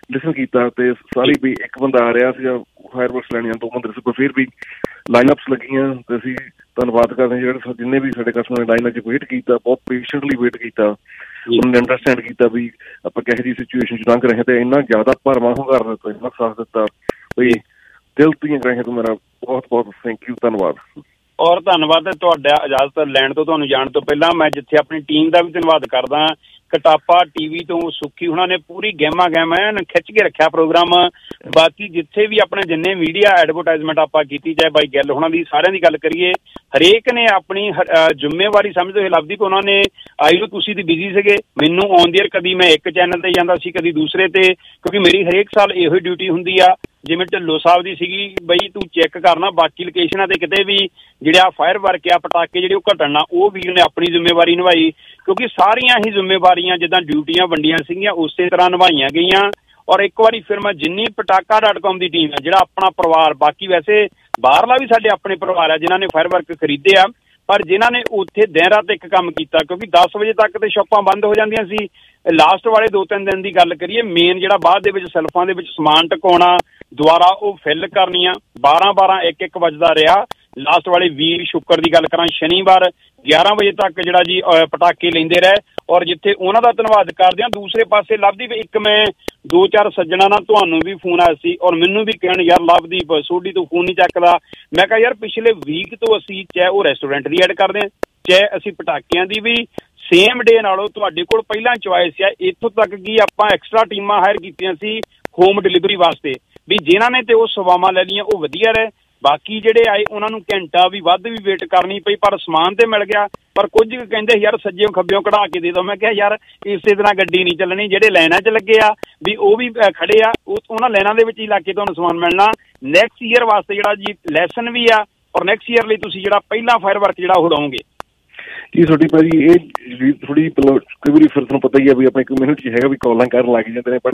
ਲਿਸਨ ਕੀਤਾ ਤੇ ਸਾਰੀ ਵੀ ਇੱਕ ਬੰਦਾ ਆ ਰਿਹਾ ਸੀਗਾ ਫਾਇਰ ਵਰਕਸ ਲੈਣੀਆਂ, 2 ਬੰਦੇ ਸੀ, ਪਰ ਫਿਰ ਵੀ ਲਾਈਨ ਅਪਸ ਲੱਗੀਆਂ ਤੇ ਅਸੀਂ ਧੰਨਵਾਦ ਕਰਦੇ ਹਾਂ ਜਿਹੜੇ ਜਿੰਨੇ ਵੀ ਸਾਡੇ ਕਸਟਮਰ ਨੇ ਲਾਈਨਾਂ 'ਚ ਵੇਟ ਕੀਤਾ, ਬਹੁਤ ਪੇਸ਼ੈਂਟਲੀ ਵੇਟ ਕੀਤਾ, ਉਹਨਾਂ ਨੇ ਅੰਡਰਸਟੈਂਡ ਕੀਤਾ ਵੀ ਆਪਾਂ ਕਿਹੋ ਜਿਹੀ ਸਿਚੁਏਸ਼ਨ 'ਚ ਲੰਘ ਰਹੇ ਤੇ ਇੰਨਾ ਜ਼ਿਆਦਾ ਭਰਵਾਂ ਹੁੰਗਾਰਾ ਦਿੱਤਾ, ਇੰਨਾ ਸਾਥ ਦਿੱਤਾ ਬਈ ਦਿਲ ਤੋਂ ਰਹੇ ਤੋਂ ਮੇਰਾ ਬਹੁਤ ਬਹੁਤ ਥੈਂਕ ਯੂ, ਧੰਨਵਾਦ। ਔਰ ਧੰਨਵਾਦ ਹੈ ਤੁਹਾਡਾ ਇਜਾਜ਼ਤ ਲੈਣ ਤੋਂ। ਤੁਹਾਨੂੰ ਜਾਣ ਤੋਂ ਪਹਿਲਾਂ ਮੈਂ ਜਿੱਥੇ ਆਪਣੀ ਟੀਮ ਦਾ ਵੀ ਧੰਨਵਾਦ ਕਰਦਾ, ਕਟਾਪਾ ਟੀਵੀ ਤੋਂ ਸੁੱਖੀ ਉਹਨਾਂ ਨੇ ਪੂਰੀ ਗਹਿਮਾ ਖਿੱਚ ਕੇ ਰੱਖਿਆ ਪ੍ਰੋਗਰਾਮ। ਬਾਕੀ ਜਿੱਥੇ ਵੀ ਆਪਣੇ ਜਿੰਨੇ ਮੀਡੀਆ ਐਡਵਰਟਾਈਜ਼ਮੈਂਟ ਆਪਾਂ ਕੀਤੀ, ਚਾਹੇ ਬਾਈ ਗਿੱਲ ਉਹਨਾਂ ਦੀ, ਸਾਰਿਆਂ ਦੀ ਗੱਲ ਕਰੀਏ, ਹਰੇਕ ਨੇ ਆਪਣੀ ਜ਼ਿੰਮੇਵਾਰੀ ਸਮਝਦੇ ਹੋਏ ਲੱਭਦੀ। ਉਹਨਾਂ ਨੇ ਆਈ ਨੂੰ ਤੁਸੀਂ ਦੀ ਬਿਜ਼ੀ ਸੀਗੇ, ਮੈਨੂੰ ਔਨ ਦੀ ਏਅਰ ਕਦੀ ਮੈਂ ਇੱਕ ਚੈਨਲ ਤੇ ਜਾਂਦਾ ਸੀ, ਕਦੀ ਦੂਸਰੇ ਤੇ, ਕਿਉਂਕਿ ਮੇਰੀ ਹਰੇਕ ਸਾਲ ਇਹੋ ਹੀ ਡਿਊਟੀ ਹੁੰਦੀ ਆ। ਜਿਵੇਂ ਢਿੱਲੋਂ ਸਾਹਿਬ ਦੀ ਸੀਗੀ, ਬਈ ਤੂੰ ਚੈੱਕ ਕਰਨਾ ਬਾਕੀ ਲੋਕੇਸ਼ਨਾਂ ਤੇ ਕਿਤੇ ਵੀ ਜਿਹੜੇ ਆ ਫਾਇਰ ਵਰਕ ਆ ਪਟਾਕੇ ਜਿਹੜੇ ਉਹ ਘਟਣ ਨਾ, ਉਹ ਵੀਰ ਨੇ ਆਪਣੀ ਜ਼ਿੰਮੇਵਾਰੀ ਨਿਭਾਈ, ਕਿਉਂਕਿ ਸਾਰੀਆਂ ਹੀ ਜ਼ਿੰਮੇਵਾਰੀਆਂ ਜਿੱਦਾਂ ਡਿਊਟੀਆਂ ਵੰਡੀਆਂ ਸੀਗੀਆਂ ਉਸੇ ਤਰ੍ਹਾਂ ਨਿਭਾਈਆਂ ਗਈਆਂ। ਔਰ ਇੱਕ ਵਾਰੀ ਫਿਰ ਮੈਂ ਜਿੰਨੀ Pataka.com ਦੀ ਟੀਮ ਹੈ, ਜਿਹੜਾ ਆਪਣਾ ਪਰਿਵਾਰ, ਬਾਕੀ ਵੈਸੇ ਬਾਹਰਲਾ ਵੀ ਸਾਡੇ ਆਪਣੇ ਪਰਿਵਾਰ ਆ ਜਿਨ੍ਹਾਂ ਨੇ ਫਾਇਰ ਵਰਕ ਖਰੀਦੇ ਆ, ਪਰ ਜਿਨ੍ਹਾਂ ਨੇ ਉੱਥੇ ਦਿਨ ਰਾਤ ਇੱਕ ਕੰਮ ਕੀਤਾ, ਕਿਉਂਕਿ 10 ਵਜੇ ਤੱਕ ਤੇ ਸ਼ਾਪਾਂ ਬੰਦ ਹੋ ਜਾਂਦੀਆਂ ਸੀ। ਲਾਸਟ ਵਾਲੇ 2-3 ਦਿਨ ਦੀ ਗੱਲ ਕਰੀਏ, ਮੇਨ ਜਿਹੜਾ ਬਾਅਦ ਦੇ ਵਿੱਚ ਸੈਲਫਾਂ ਦੇ ਵਿੱਚ ਸਮਾਨ ਟਿਕਾਉਣਾ, ਦੁਬਾਰਾ ਉਹ ਫਿਲ ਕਰਨੀਆਂ, 12-12 1-1 ਵੱਜਦਾ ਰਿਹਾ। ਲਾਸਟ ਵਾਲੇ ਵੀਰ ਸ਼ੁੱਕਰ ਦੀ ਗੱਲ ਕਰਾਂ, ਸ਼ਨੀਵਾਰ 11 ਵਜੇ ਤੱਕ ਜਿਹੜਾ ਜੀ ਪਟਾਕੇ ਲੈਂਦੇ ਰਹੇ। ਔਰ ਜਿੱਥੇ ਉਹਨਾਂ ਦਾ ਧੰਨਵਾਦ ਕਰਦੇ ਹਾਂ, ਦੂਸਰੇ ਪਾਸੇ ਲਵਦੀਪ, ਇੱਕ ਮੈਂ 2-4 ਸੱਜਣਾ ਨਾਲ ਤੁਹਾਨੂੰ ਵੀ ਫੋਨ ਆਇਆ ਸੀ ਔਰ ਮੈਨੂੰ ਵੀ ਕਹਿਣ ਯਾਰ ਲਵਦੀਪ ਸੋਢੀ ਤੋਂ ਫੋਨ ਨਹੀਂ ਚੱਕਦਾ। ਮੈਂ ਕਿਹਾ ਯਾਰ ਪਿਛਲੇ ਵੀਕ ਤੋਂ ਅਸੀਂ ਚਾਹੇ ਉਹ ਰੈਸਟੋਰੈਂਟ ਦੀ ਐਡ ਕਰਦੇ ਹਾਂ, ਚਾਹੇ ਅਸੀਂ ਪਟਾਕਿਆਂ ਦੀ ਵੀ ਸੇਮ ਡੇ ਨਾਲੋਂ ਤੁਹਾਡੇ ਕੋਲ ਪਹਿਲਾਂ ਚੁਆਇਸ ਆ। ਇੱਥੋਂ ਤੱਕ ਕਿ ਆਪਾਂ ਐਕਸਟਰਾ ਟੀਮਾਂ ਹਾਇਰ ਕੀਤੀਆਂ ਸੀ ਹੋਮ ਡਿਲੀਵਰੀ ਵਾਸਤੇ, ਵੀ ਜਿਨ੍ਹਾਂ ਨੇ ਤੇ ਉਹ ਸੇਵਾਵਾਂ ਲੈ ਲਈਆਂ ਉਹ ਵਧੀਆ ਰਹੇ। ਬਾਕੀ ਜਿਹੜੇ ਆਏ ਉਹਨਾਂ ਨੂੰ ਘੰਟਾ ਵੀ ਵੱਧ ਵੀ ਵੇਟ ਕਰਨੀ ਪਈ, ਪਰ ਸਮਾਨ ਤੇ ਮਿਲ ਗਿਆ। ਪਰ ਕੁਝ ਕਹਿੰਦੇ ਯਾਰ ਸੱਜਿਓਂ ਖੱਬਿਓਂ ਕਢਾ ਕੇ ਦੇ ਦਿਓ। ਮੈਂ ਕਿਹਾ ਯਾਰ ਇਸੇ ਤਰ੍ਹਾਂ ਗੱਡੀ ਨਹੀਂ ਚੱਲਣੀ, ਜਿਹੜੇ ਲਾਈਨਾਂ 'ਚ ਲੱਗੇ ਆ ਵੀ ਉਹ ਵੀ ਖੜੇ ਆ, ਉਹਨਾਂ ਲਾਈਨਾਂ ਦੇ ਵਿੱਚ ਹੀ ਲਾ ਕੇ ਤੁਹਾਨੂੰ ਸਮਾਨ ਮਿਲਣਾ। ਨੈਕਸਟ ਈਅਰ ਵਾਸਤੇ ਜਿਹੜਾ ਜੀ ਲੈਸਨ ਵੀ ਆ, ਔਰ ਨੈਕਸਟ ਈਅਰ ਲਈ ਤੁਸੀਂ ਜਿਹੜਾ ਪਹਿਲਾ ਫਾਇਰ ਵਰਕ ਜਿਹੜਾ ਉਹ ਲਾਓਗੇ ਜੀ। ਤੁਹਾਡੀ ਭਾਜੀ ਇਹ ਥੋੜੀ ਕਈ ਵਾਰੀ ਫਿਰ ਤੁਹਾਨੂੰ ਪਤਾ ਹੀ ਆ ਵੀ ਆਪਣੇ ਕਮਿਊਨਿਟੀ 'ਚ ਹੈਗਾ ਵੀ ਕਾਲਾਂ ਕਰਨ ਲੱਗ ਜਾਂਦੇ ਨੇ, ਬਟ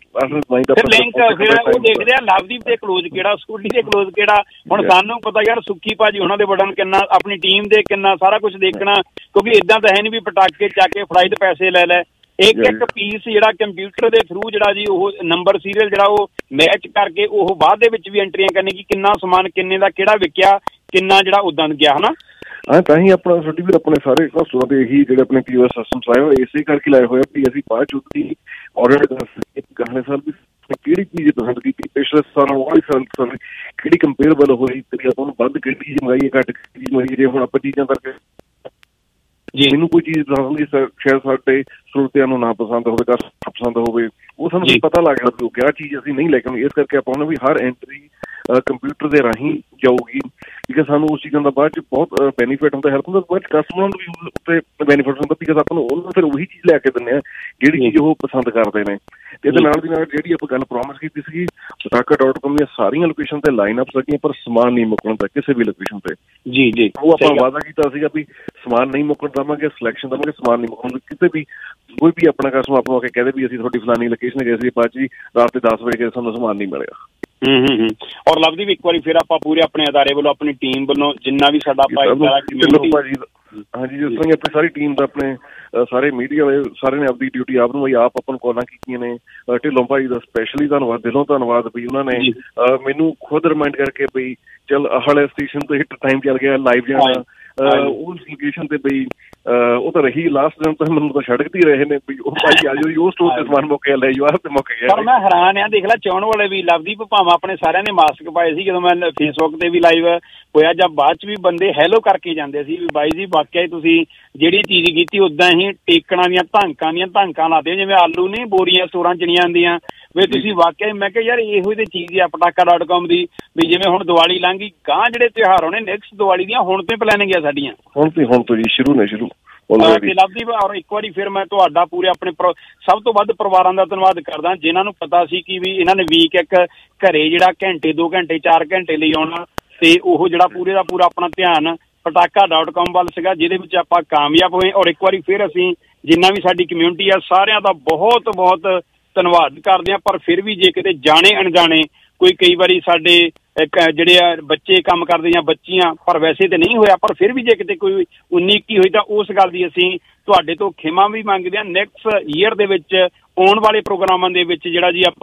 ਲਿੰਕ ਫਿਰ ਉਹ ਦੇਖਦੇ ਆ ਲਵਦੀਪ ਦੇ ਕਲੋਜ਼ ਕਿਹੜਾ, ਸਕੂਟੀ ਦੇ ਕਲੋਜ਼ ਕਿਹੜਾ। ਹੁਣ ਸਾਨੂੰ ਪਤਾ ਯਾਰ ਸੁੱਖੀ ਭਾਜੀ ਉਹਨਾਂ ਦੇ ਬਟਨ ਕਿੰਨਾ, ਆਪਣੀ ਟੀਮ ਦੇ ਕਿੰਨਾ, ਸਾਰਾ ਕੁਝ ਦੇਖਣਾ, ਕਿਉਂਕਿ ਇਦਾਂ ਤਾਂ ਹੈ ਨਹੀਂ ਵੀ ਪਟਾਕੇ ਚੱਕ ਕੇ ਫੜਾਈ ਤੇ ਪੈਸੇ ਲੈ ਲੈ। ਇੱਕ ਪੀਸ ਜਿਹੜਾ ਕੰਪਿਊਟਰ ਦੇ ਥਰੂ ਜਿਹੜਾ ਜੀ ਉਹ ਨੰਬਰ ਸੀਰੀਅਲ ਜਿਹੜਾ ਉਹ ਮੈਚ ਕਰਕੇ ਉਹ ਬਾਅਦ ਦੇ ਵਿੱਚ ਵੀ ਐਂਟਰੀਆਂ ਕਰਨੀ ਕਿ ਕਿੰਨਾ ਸਮਾਨ ਕਿੰਨੇ ਦਾ ਕਿਹੜਾ ਵਿਕਿਆ, ਕਿੰਨਾ ਜਿਹੜਾ ਉਦਾਂ ਗਿਆ ਹਨਾ। ਹਾਂ, ਤਾਂ ਹੀ ਆਪਣਾ ਸਾਡੀ ਵੀ ਆਪਣੇ ਸਾਰੇ ਕਸਟਮਰਾਂ ਦੇ ਇਹੀ ਜਿਹੜੇ ਆਪਣੇ POS ਸਿਸਟਮ ਲਾਏ ਹੋਏ ਇਸੇ ਕਰਕੇ ਲਾਏ ਹੋਏ ਵੀ ਅਸੀਂ ਬਾਅਦ ਚ ਦੀ ਆਰਡਰ ਕਰ ਸਕੀਏ ਗਾਣੇ ਸਾਲ ਵੀ ਕਿਹੜੀ ਚੀਜ਼ ਪਸੰਦ ਕੀਤੀ, ਪਿਛਲੇ ਸਾਲ ਵਾਲੀ ਸਾਲ ਕਿਹੜੀ ਕੰਪੇਅਰਬਲ ਹੋਈ, ਤੇ ਆਪਾਂ ਨੂੰ ਵੱਧ ਕਿਹੜੀ ਚੀਜ਼ ਮੰਗਾਈਏ, ਘੱਟ ਚੀਜ਼ ਮੰਗਾਈਏ। ਜੇ ਹੁਣ ਆਪਾਂ ਚੀਜ਼ਾਂ ਕਰਕੇ ਜੀ ਮੈਨੂੰ ਕੋਈ ਚੀਜ਼ ਪਸੰਦ ਨਹੀਂ, ਸ਼ਾਇਦ ਸਾਡੇ ਸਰੋਤਿਆਂ ਨੂੰ ਨਾ ਪਸੰਦ ਹੋਵੇ, ਕਸਟਮਰ ਪਸੰਦ ਹੋਵੇ, ਉਹ ਸਾਨੂੰ ਪਤਾ ਲੱਗ ਜਾਂਦਾ ਵੀ ਕਿਆ ਚੀਜ਼ ਅਸੀਂ ਨਹੀਂ ਲੈ ਕੇ ਆਉਣੀ। ਇਸ ਕਰਕੇ ਆਪਾਂ ਨੂੰ ਵੀ ਹਰ ਐਂਟਰੀ ਕੰਪਿਊਟਰ ਦੇ ਰਾਹੀਂ ਜਾਊਗੀ, ਠੀਕ ਹੈ। ਸਾਨੂੰ ਉਸ ਚੀਜ਼ਾਂ ਦਾ ਬਾਅਦ ਚ ਬਹੁਤ ਬੈਨੀਫਿਟ ਹੁੰਦਾ, ਹੈਲਪ ਹੁੰਦਾ, ਬਾਅਦ ਕਸਟਮਰਾਂ ਨੂੰ ਵੀ ਉੱਤੇ ਬੈਨੀਫਿਟ ਹੁੰਦਾ, ਬਿਕਾਜ਼ ਆਪਾਂ ਨੂੰ ਉਹਨਾਂ ਫਿਰ ਉਹੀ ਚੀਜ਼ ਲੈ ਕੇ ਦਿੰਦੇ ਹਾਂ ਜਿਹੜੀ ਚੀਜ਼ ਉਹ ਪਸੰਦ ਕਰਦੇ ਨੇ। ਤੇ ਇਹਦੇ ਨਾਲ ਦੀ ਨਾਲ ਜਿਹੜੀ ਆਪਾਂ ਗੱਲ ਪ੍ਰੋਮਿਸ ਕੀਤੀ ਸੀਗੀ, Pataka.com ਦੀਆਂ ਸਾਰੀਆਂ ਲੋਕੇਸ਼ਨ ਤੇ ਲਾਈਨ ਅਪ ਲੱਗੀਆਂ, ਪਰ ਸਮਾਨ ਨਹੀਂ ਮੁੱਕਣ ਦਾ ਕਿਸੇ ਵੀ ਲੋਕੇਸ਼ਨ ਤੇ। ਜੀ ਜੀ, ਉਹ ਆਪਾਂ ਵਾਅਦਾ ਕੀਤਾ ਸੀਗਾ ਵੀ ਸਮਾਨ ਨਹੀਂ ਮੁੱਕਣ ਦੇਵਾਂਗੇ, ਸਿਲੈਕਸ਼ਨ ਦੇਵਾਂਗੇ, ਸਮਾਨ ਨਹੀਂ ਮੁੱਕਣ ਕਿਤੇ ਵੀ। ਕੋਈ ਵੀ ਆਪਣਾ ਕਸਟਮਰ ਆਪਾਂ ਆ ਕੇ ਕਹਦੇ ਵੀ ਅਸੀਂ ਤੁਹਾਡੀ ਫਲਾਨੀ ਲੋਕੇਸ਼ਨ ਗਏ ਸੀ, ਬਾਅਦ ਜੀ ਰਾਤ ਦੇ 10 ਵਜੇ ਸਾਨੂੰ ਸਮਾਨ ਨਹੀਂ ਮਿਲਿਆ। ਔਰ ਲਵਦੀਪ ਇੱਕ ਵਾਰੀ ਫਿਰ ਆਪਾਂ ਪੂਰੇ ਆਪਣੇ ਅਦਾਰੇ ਵੱਲੋਂ, ਆਪਣੀ ਟੀਮ ਵੱਲੋਂ, ਜਿੰਨਾ ਵੀ ਸਾਡਾ ਭਾਈਚਾਰਾ ਹਾਂਜੀ, ਜਿਸ ਤਰ੍ਹਾਂ ਆਪਣੀ ਸਾਰੀ ਟੀਮ ਦਾ, ਆਪਣੇ ਸਾਰੇ ਮੀਡੀਆ ਵਾਲੇ ਸਾਰੇ ਨੇ ਆਪਦੀ ਡਿਊਟੀ ਆਪ ਨੂੰ ਆਪ ਆਪਾਂ ਨੂੰ ਕਾਲਾਂ ਕੀਤੀਆਂ ਨੇ। ਢਿੱਲੋਂ ਭਾਈ ਦਾ ਸਪੈਸ਼ਲੀ ਧੰਨਵਾਦ, ਦਿਲੋਂ ਧੰਨਵਾਦ ਵੀ ਉਹਨਾਂ ਨੇ ਮੈਨੂੰ ਖੁਦ ਰਿਮਾਈਂਡ ਕਰਕੇ ਬਈ ਚੱਲ ਆਹ ਸਟੇਸ਼ਨ ਤੋਂ ਟਾਈਮ ਚੱਲ ਗਿਆ ਲਾਈਵ ਜਾਣਾ, ਉਸ ਲੋਕੇਸ਼ਨ ਤੇ ਬਈ ਉਹ ਤਾਂ ਰਹੀ ਲਾਸਟ ਦਿਨ ਤਾਂ ਮੈਨੂੰ ਤਾਂ ਸੜਕਦੇ ਹੀ ਰਹੇ ਨੇ ਵੀ ਉਹ ਭਾਈ ਆ ਜਾਓ, ਉਹ ਸਟੋਰ ਤੇ ਸਮਾਨ ਮੁੱਕ ਗਿਆ, ਲੈ ਜਾਓ, ਆਹ ਤੇ ਮੁੱਕ ਗਿਆ। ਪਰ ਮੈਂ ਹੈਰਾਨ ਆ, ਦੇਖ ਲੈ ਚਾਹੁਣ ਵਾਲੇ ਵੀ ਲਵਦੀਪ, ਭਾਵੇਂ ਆਪਣੇ ਸਾਰਿਆਂ ਨੇ ਮਾਸਕ ਪਾਏ ਸੀ, ਜਦੋਂ ਮੈਂ ਫੇਸਬੁੱਕ ਤੇ ਵੀ ਲਾਈਵ ਹੋਇਆ ਜਾਂ ਬਾਅਦ ਚ ਵੀ ਬੰਦੇ ਹੈਲੋ ਕਰਕੇ ਜਾਂਦੇ ਸੀ ਵੀ ਬਾਈ ਜੀ ਵਾਕਿਆ ਹੀ ਤੁਸੀਂ ਜਿਹੜੀ ਚੀਜ਼ ਕੀਤੀ ਉਦਾਂ ਹੀ ਟੇਕਣਾ ਦੀਆਂ ਧਾਂਕਾਂ ਲਾਦੇ, ਜਿਵੇਂ ਆਲੂ ਨਹੀਂ ਬੋਰੀਆਂ ਸਟੋਰਾਂ ਚਣੀਆਂ ਹੁੰਦੀਆਂ ਵੀ ਤੁਸੀਂ ਵਾਕਿਆ। ਮੈਂ ਕਿਹਾ ਯਾਰ ਇਹੋ ਜਿਹੀ ਚੀਜ਼ ਆ Pataka.com ਦੀ, ਵੀ ਜਿਵੇਂ ਹੁਣ ਦੀਵਾਲੀ ਲੰਘ ਗਈ, ਗਾਂ ਜਿਹੜੇ ਤਿਉਹਾਰ ਹੋਣੇ ਨੈਕਸਟ ਦੀਵਾਲੀ ਦੀਆਂ ਹੁਣ ਤੋਂ ਪਲੈਨਿੰਗ ਆ ਸਾਡੀਆਂ, ਹੁਣ ਤੋਂ ਜੀ ਸ਼ੁਰੂ ਤੇ ਲਵਦੀਪ। ਔਰ ਇੱਕ ਵਾਰੀ ਫਿਰ ਮੈਂ ਤੁਹਾਡਾ ਪੂਰੇ ਆਪਣੇ ਸਭ ਤੋਂ ਵੱਧ ਪਰਿਵਾਰਾਂ ਦਾ ਧੰਨਵਾਦ ਕਰਦਾ, ਜਿਨ੍ਹਾਂ ਨੂੰ ਪਤਾ ਸੀ ਕਿ ਵੀ ਇਹਨਾਂ ਨੇ ਵੀਕ ਇੱਕ ਘਰੇ ਜਿਹੜਾ ਘੰਟੇ 2 ਘੰਟੇ 4 ਘੰਟੇ ਲਈ ਆਉਣਾ, ਤੇ ਉਹ ਜਿਹੜਾ ਪੂਰੇ ਦਾ ਪੂਰਾ ਆਪਣਾ ਧਿਆਨ Pataka.com ਵੱਲ ਸੀਗਾ, ਜਿਹਦੇ ਵਿੱਚ ਆਪਾਂ ਕਾਮਯਾਬ ਹੋਏ। ਔਰ ਇੱਕ ਵਾਰੀ ਫਿਰ ਅਸੀਂ ਜਿੰਨਾ ਵੀ ਸਾਡੀ ਕਮਿਊਨਿਟੀ ਆ ਸਾਰਿਆਂ ਦਾ ਬਹੁਤ ਬਹੁਤ ਧੰਨਵਾਦ ਕਰਦੇ ਹਾਂ। ਪਰ ਫਿਰ ਵੀ ਜੇ ਕਿਤੇ ਜਾਣੇ ਅਣਜਾਣੇ ਕੋਈ ਕਈ ਵਾਰੀ ਸਾਡੇ ਜਿਹੜੇ ਆ ਬੱਚੇ ਕੰਮ ਕਰਦੇ ਜਾਂ ਬੱਚੀਆਂ, ਪਰ ਵੈਸੇ ਤੇ ਨਹੀਂ ਹੋਇਆ, ਪਰ ਫਿਰ ਵੀ ਜੇ ਕਿਤੇ ਕੋਈ 19-21 ਹੋਈ ਤਾਂ ਉਸ ਗੱਲ ਦੀ ਅਸੀਂ ਤੁਹਾਡੇ ਤੋਂ ਖਿਮਾ ਵੀ ਮੰਗਦੇ ਹਾਂ। ਨੈਕਸਟ ਈਅਰ ਦੇ ਵਿੱਚ ਆਉਣ ਵਾਲੇ ਪ੍ਰੋਗਰਾਮਾਂ ਦੇ ਵਿੱਚ ਜਿਹੜਾ ਜੀ ਆਪਾਂ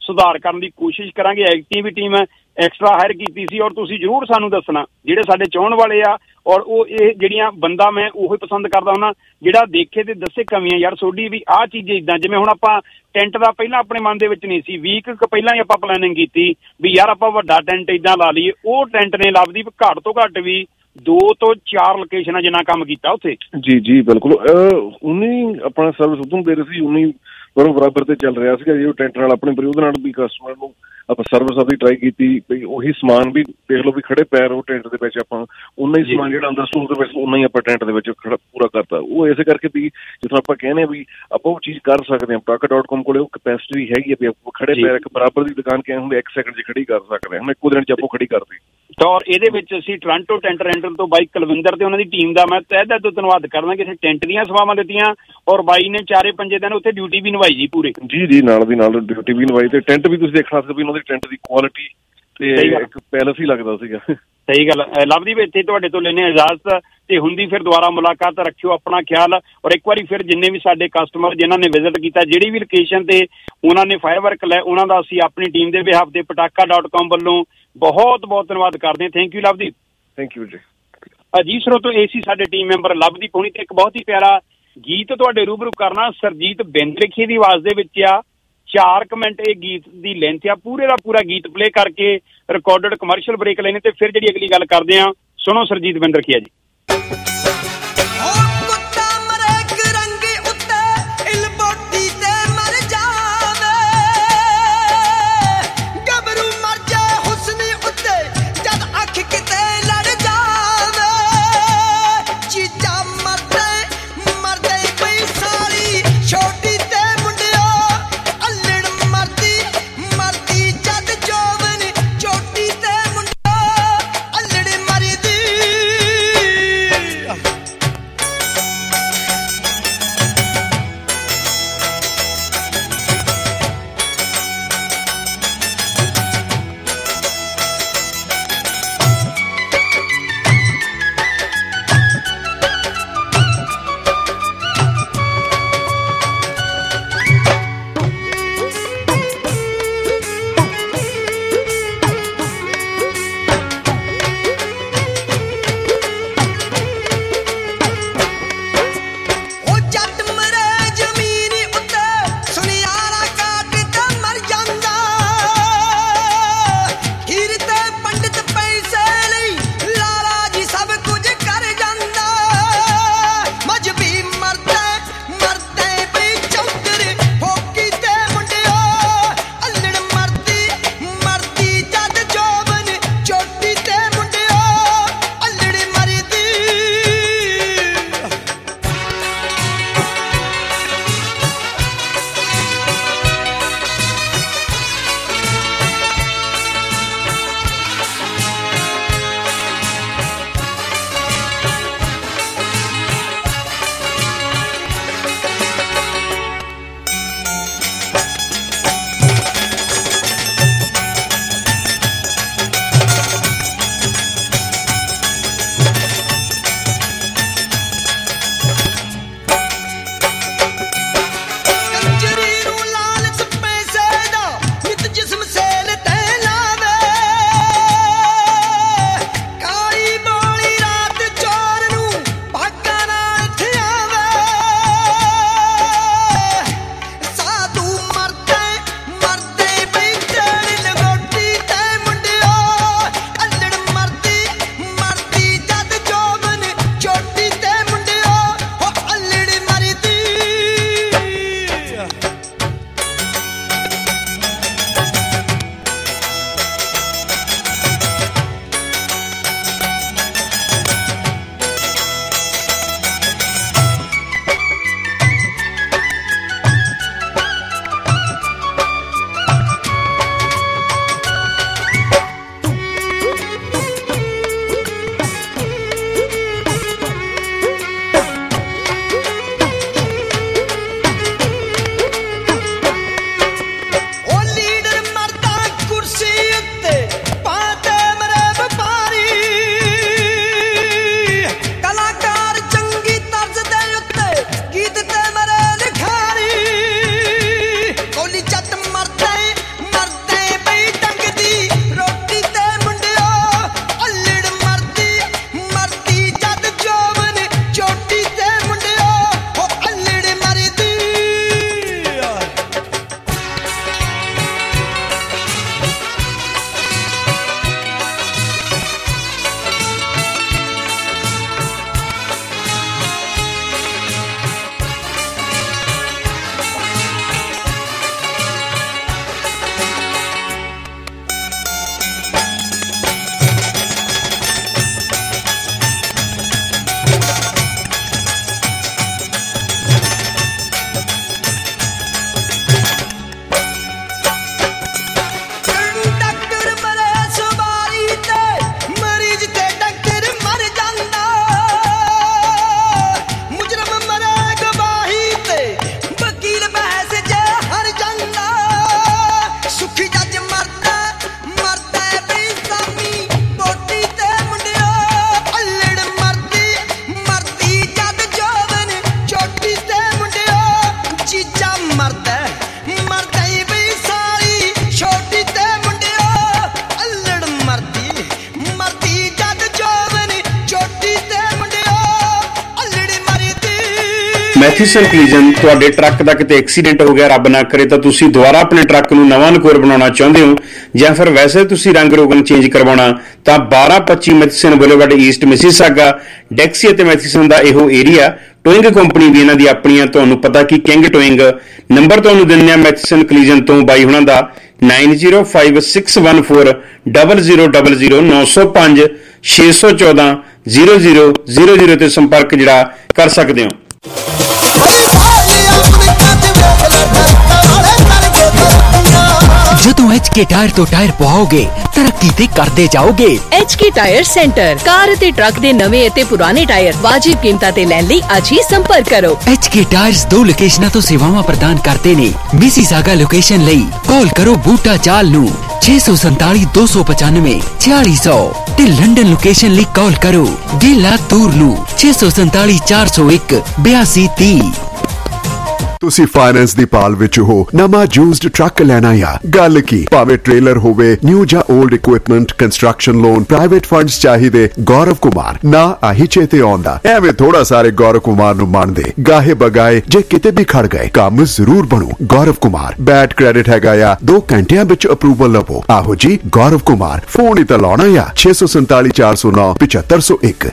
ਸੁਧਾਰ ਕਰਨ ਦੀ ਕੋਸ਼ਿਸ਼ ਕਰਾਂਗੇ। ਐਕਟਿਵ ਟੀਮ ਐਕਸਟਰਾ ਹਾਇਰ ਕੀਤੀ ਸੀ ਔਰ ਤੁਸੀਂ ਜ਼ਰੂਰ ਸਾਨੂੰ ਦੱਸਣਾ ਜਿਹੜੇ ਸਾਡੇ ਚਾਹਣ ਵਾਲੇ ਆ। ਔਰ ਉਹ ਇਹ ਜਿਹੜੀਆਂ ਬੰਦਾ ਮੈਂ ਉਹੀ ਪਸੰਦ ਕਰਦਾ ਹੁੰਦਾ ਜਿਹੜਾ ਦੇਖੇ ਤੇ ਦੱਸੇ ਕਮੀਆਂ ਯਾਰ ਤੁਹਾਡੀ ਵੀ ਆਹ ਚੀਜ਼ਾਂ ਇੱਦਾਂ। ਜਿਵੇਂ ਹੁਣ ਆਪਾਂ ਟੈਂਟ ਦਾ ਪਹਿਲਾਂ ਆਪਣੇ ਮਨ ਦੇ ਵਿੱਚ ਨਹੀਂ ਸੀ, ਵੀਕ ਪਹਿਲਾਂ ਹੀ ਆਪਾਂ ਪਲੈਨਿੰਗ ਕੀਤੀ ਵੀ ਯਾਰ ਆਪਾਂ ਵੱਡਾ ਟੈਂਟ ਇੱਦਾਂ ਲਾ ਲਈਏ। ਉਹ ਟੈਂਟ ਨੇ ਲੱਭਦੀ ਘੱਟ ਤੋਂ ਘੱਟ ਵੀ 2 ਤੋਂ 4 ਲੋਕੇਸ਼ਨਾਂ ਜਿੰਨਾ ਕੰਮ ਕੀਤਾ ਉੱਥੇ। ਜੀ ਬਿਲਕੁਲ ਉਨੀ ਆਪਣਾ ਸਰਵਿਸ ਉਦੋਂ ਦੇ ਰਹੇ ਸੀ, ਉਨੀ ਬਰਾਬਰ ਤੇ ਚੱਲ ਰਿਹਾ ਸੀਗਾ ਜੀ ਉਹ ਟੈਂਟ ਨਾਲ ਆਪਣੇ ਉਹਦੇ ਨਾਲ ਵੀ ਕਸਟਮਰ ਨੂੰ ਆਪਾਂ ਸਰਵਿਸ ਆਪਣੀ ਟਰਾਈ ਕੀਤੀ ਵੀ ਉਹੀ ਸਮਾਨ ਵੀ ਦੇਖ ਲਓ ਵੀ ਖੜੇ ਪੈਰ ਉਹ ਟੈਂਟ ਦੇ ਵਿੱਚ ਆਪਾਂ ਉਨਾ ਹੀ ਸਮਾਨ ਜਿਹੜਾ ਅੰਦਰ ਸਟੋਰ ਦੇ ਵਿੱਚ ਉਨਾ ਹੀ ਆਪਾਂ ਟੈਂਟ ਦੇ ਵਿੱਚ ਪੂਰਾ ਕਰਤਾ। ਉਹ ਇਸੇ ਕਰਕੇ ਵੀ ਜਿੱਥੋਂ ਆਪਾਂ ਕਹਿੰਦੇ ਵੀ ਆਪਾਂ ਉਹ ਚੀਜ਼ ਕਰ ਸਕਦੇ ਹਾਂ। ptaka.com ਕੋਲੇ ਉਹ ਕੈਪੈਸਿਟੀ ਹੈਗੀ ਹੈ ਵੀ ਆਪਾਂ ਖੜੇ ਪੈਰ ਇੱਕ ਬਰਾਬਰ ਦੀ ਦੁਕਾਨ ਕਿਵੇਂ ਹੁੰਦੇ 1 ਸੈਕਿੰਡ 'ਚ ਖੜੀ ਕਰ ਸਕਦੇ ਹਾਂ। ਇੱਕੋ ਦਿਨ 'ਚ ਆਪਾਂ ਖੜੀ ਕਰਦੀ। ਔਰ ਇਹਦੇ ਵਿੱਚ ਅਸੀਂ ਟੋਰਾਂਟੋ ਟੈਂਟ ਰੈਂਟਲ ਤੋਂ ਬਾਈ ਕੁਲਵਿੰਦਰ ਤੇ ਉਹਨਾਂ ਦੀ ਟੀਮ ਦਾ ਮੈਂ ਤਹਿ ਦਿਲ ਤੋਂ ਧੰਨਵਾਦ ਕਰਦਾ ਕਿ ਇੱਥੇ ਟੈਂਟ ਦੀਆਂ ਸੇਵਾਵਾਂ ਦਿੱਤੀਆਂ ਔਰ ਬਾਈ ਨੇ 4-5 ਦਿਨ ਉੱਥੇ ਡਿਊਟੀ ਵੀ ਨਿਭਾਈ ਜੀ ਪੂਰੇ। ਜੀ ਨਾਲ ਦੀ ਨਾਲ ਡਿਊਟੀ ਵੀ ਨਿਭਾਈ ਤੇ ਟੈਂਟ ਵੀ ਤੁਸੀਂ ਦੇਖਣਾ ਸੀ ਵੀ ਉਹਨਾਂ ਦੀ ਟੈਂਟ ਦੀ ਕੁਆਲਿਟੀ ਤੇ ਇੱਕ ਪੈਲਸ ਹੀ ਲੱਗਦਾ ਸੀਗਾ। ਸਹੀ ਗੱਲ। ਲੱਭਦੀ ਵੀ ਇੱਥੇ ਤੁਹਾਡੇ ਤੋਂ ਲੈਣੇ ਇਜਾਜ਼ਤ ਤੇ ਹੁੰਦੀ ਫਿਰ ਦੁਬਾਰਾ ਮੁਲਾਕਾਤ। ਰੱਖਿਓ ਆਪਣਾ ਖਿਆਲ ਔਰ ਇੱਕ ਵਾਰੀ ਫਿਰ ਜਿੰਨੇ ਵੀ ਸਾਡੇ ਕਸਟਮਰ ਜਿਨ੍ਹਾਂ ਨੇ ਵਿਜ਼ਿਟ ਕੀਤਾ ਜਿਹੜੀ ਵੀ ਲੋਕੇਸ਼ਨ ਤੇ ਉਹਨਾਂ ਨੇ ਫਾਇਰ ਵਰਕ ਲੈ ਉਹਨਾਂ ਦਾ ਅਸੀਂ ਆਪਣੀ ਟੀਮ ਦੇ ਬਿਹਾਫ ਤੇ ptaka.com ਵੱਲੋਂ ਬਹੁਤ ਬਹੁਤ ਧੰਨਵਾਦ ਕਰਦੇ ਹਾਂ। Thank you Lovedeep. Thank you ji. ਅਜੀਤ ਸਰੋਤੋ ਏਸੀ ਸਾਡੇ ਟੀਮ ਮੈਂਬਰ ਲਵਦੀਪ ਹੋਣੀ ਤੇ ਇੱਕ ਬਹੁਤ ਹੀ ਪਿਆਰਾ ਗੀਤ ਤੁਹਾਡੇ ਰੂਬਰੂ ਕਰਨਾ ਸਰਜੀਤ ਬਿੰਦਰਖੀ ਦੀ ਆਵਾਜ਼ ਦੇ ਵਿੱਚ ਆ। 4 ਮਿੰਟ ਇਹ ਗੀਤ ਦੀ ਲੈਂਥ ਆ। ਪੂਰੇ ਦਾ ਪੂਰਾ ਗੀਤ ਪਲੇ ਕਰਕੇ ਰਿਕਾਰਡਡ ਕਮਰਸ਼ੀਅਲ ਬ੍ਰੇਕ ਲੈਣੇ ਤੇ ਫਿਰ ਜਿਹੜੀ ਅਗਲੀ ਗੱਲ ਕਰਦੇ ਆ ਸੁਣੋ ਸਰਜੀਤ ਬਿੰਦਰਖੀ ਆ ਜੀ। ਮੈਥਿਸਨ ਕਲੀਜਨ ਤੁਹਾਡੇ ਟਰੱਕ ਦਾ ਕਿਤੇ ਐਕਸੀਡੈਂਟ ਹੋ ਗਿਆ, ਰੱਬ ਨਾ ਕਰੇ, ਤਾਂ ਤੁਸੀਂ ਦੁਬਾਰਾ ਆਪਣੇ ਟਰੱਕ ਨੂੰ ਨਵਾਂ ਨਕੋਰ ਬਣਾਉਣਾ ਚਾਹੁੰਦੇ ਹੋ ਜਾਂ ਫਿਰ ਵੈਸੇ ਤੁਸੀਂ ਰੰਗ ਰੋਗਨ ਚੇਂਜ ਕਰਵਾਉਣਾ, ਤਾਂ 1225 Matheson boulevard east Mississauga Dixie ਅਤੇ ਮੈਥਿਸਨ ਦਾ ਇਹੋ ਏਰੀਆ। ਟੋਇੰਗ ਕੰਪਨੀ ਵੀ ਇਹਨਾਂ ਦੀ ਆਪਣੀਆਂ, ਤੁਹਾਨੂੰ ਪਤਾ ਕਿ ਕਿੰਗ ਟੋਇੰਗ। ਨੰਬਰ ਤੁਹਾਨੂੰ ਦਿੰਦੇ ਆ ਮੈਥਿਸਨ ਕਲੀਜਨ ਤੋਂ ਬਾਈ ਹੁਣਾਂ ਦਾ 9056140000 905 614 0000 ਤੇ ਸੰਪਰਕ ਜਿਹੜਾ ਕਰ ਸਕਦੇ ਹੋ। ਜਦੋਂ HK ਟਾਇਰ ਤੋਂ ਟਾਇਰ ਪਵਾਓਗੇ ਤਰੱਕੀ ਤੇ ਕਰਦੇ ਜਾਓਗੇ। HK ਟਾਇਰ ਸੈਂਟਰ ਕਾਰ ਅਤੇ ਟਰੱਕ ਦੇ ਨਵੇਂ ਅਤੇ ਪੁਰਾਣੇ ਟਾਇਰ ਵਾਜਿਬ ਕੀਮਤਾਂ ਤੇ ਲੈਣ ਲਈ ਅੱਜ ਹੀ ਸੰਪਰਕ ਕਰੋ। HK ਟਾਇਰਸ 2 ਲੋਕੇਸ਼ਨਾਂ ਤੋਂ ਸੇਵਾਵਾਂ ਪ੍ਰਦਾਨ ਕਰਦੇ ਨੇ। ਮਿਸੀਸਾਗਾ ਲੋਕੇਸ਼ਨ ਲਈ ਕਾਲ ਕਰੋ ਬੂਟਾ ਚਾਲ ਨੂੰ 647 295 4600 ਤੇ ਲੰਡਨ ਲੋਕੇਸ਼ਨ ਲਈ ਕਾਲ ਕਰੋ ਗਿਲਾ ਤੂਰ ਨੂੰ 647 401 8230। ਤੁਸੀਂ ਫਾਈਨੈਂਸ ਦੀ ਪਾਲ ਵਿੱਚ ਹੋ, ਨਵਾਂ ਯੂਜ਼ਡ ਟਰੱਕ ਲੈਣਾ ਆ, ਗੱਲ ਕੀ, ਭਾਵੇਂ ਟ੍ਰੇਲਰ ਹੋਵੇ, ਨਿਊ ਜਾਂ old equipment, construction loan, private funds ਚਾਹੀਦੇ, ਗੌਰਵ ਕੁਮਾਰ ਨਾ ਆਹੀ ਚੇਤੇ ਆਉਂਦਾ। ਐਵੇਂ ਥੋੜਾ ਸਾਰੇ ਗੌਰਵ ਕੁਮਾਰ ਨੂੰ ਮੰਨਦੇ, ਗਾਹੇ ਬਗਾਏ ਜੇ ਕਿਤੇ ਵੀ ਖੜ ਗਏ ਕੰਮ ਜ਼ਰੂਰ ਬਣੂ। ਗੌਰਵ ਕੁਮਾਰ ਬੈਡ ਕ੍ਰੈਡਿਟ ਹੈਗਾ ਆ, 2 ਘੰਟਿਆਂ ਵਿੱਚ ਅਪਰੂਵਲ ਲਵੋ। ਆਹੋ ਜੀ ਗੌਰਵ ਕੁਮਾਰ, ਫੋਨ ਹੀ ਤਾਂ ਲਾਉਣਾ ਆ 647 409 7501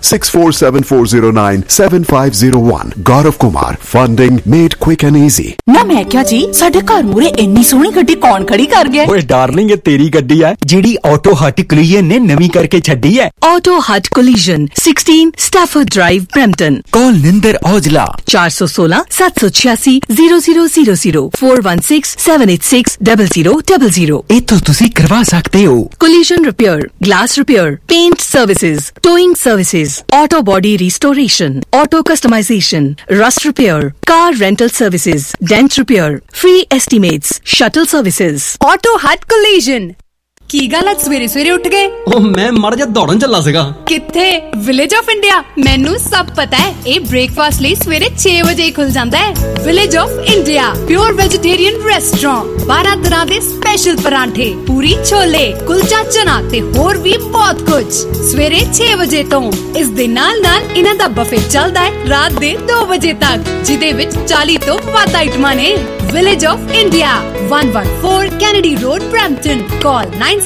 647409 7501। Gaurav Kumar, funding made quick and ਨਾ ਮੈਂ ਕਿਹਾ ਜੀ ਸਾਡੇ ਘਰ ਮੂਰੇ ਇੰਨੀ ਸੋਹਣੀ ਗੱਡੀ ਕੌਣ ਖੜੀ ਕਰ ਗਿਆ? ਓਏ ਡਾਰਲਿੰਗ, ਇਹ ਤੇਰੀ ਗੱਡੀ ਹੈ ਜਿਹੜੀ ਆਟੋ ਹਟ ਕੋਲੀਜਨ ਨੇ ਨਵੀਂ ਕਰਕੇ ਛੱਡੀ ਹੈ। Auto hut collision 16 Stafford drive Brampton. Call Ninder Aujla 416 786 0000 416 786 0000। ਇੱਥੋਂ ਤੁਸੀਂ ਕਰਵਾ ਸਕਦੇ ਹੋ collision repair, glass repair, paint services, towing services, auto body restoration, auto customization, rust repair, car rental services, dent repair, free estimates, shuttle services. Auto hut collision. ਕੀ ਗੱਲ ਅੱਜ ਸਵੇਰੇ ਸਵੇਰੇ ਉੱਠ ਗਏ? ਉਹ ਮੈਂ ਮੜ ਜਾ ਦੌੜਨ ਚੱਲਾ ਸੀਗਾ। ਕਿੱਥੇ? Village of India. ਮੈਨੂੰ ਸਭ ਪਤਾ ਹੈ। ਇਹ ਬ੍ਰੇਕਫਾਸਟ ਲਈ ਸਵੇਰੇ 6 ਵਜੇ ਖੁੱਲ ਜਾਂਦਾ ਹੈ। Village of India pure vegetarian restaurant, 12 ਤਰ੍ਹਾਂ ਦੇ ਸਪੈਸ਼ਲ ਪਰਾਂਠੇ, ਪੂਰੀ ਛੋਲੇ, ਕੁਲਚਾ ਚਨਾ ਤੇ ਹੋਰ ਵੀ ਬਹੁਤ ਕੁਝ ਸਵੇਰੇ 6 ਵਜੇ ਤੋਂ। ਇਸ ਦੇ ਨਾਲ ਨਾਲ ਇਹਨਾਂ ਦਾ ਬਫੇ ਚੱਲਦਾ ਹੈ ਰਾਤ ਦੇ 2 ਵਜੇ ਤੱਕ, ਜਿਹਦੇ ਵਿੱਚ 40 ਤੋਂ ਵੱਧ ਆਈਟਮਾਂ ਨੇ। Village of India 114 Kennedy road, Brampton. Call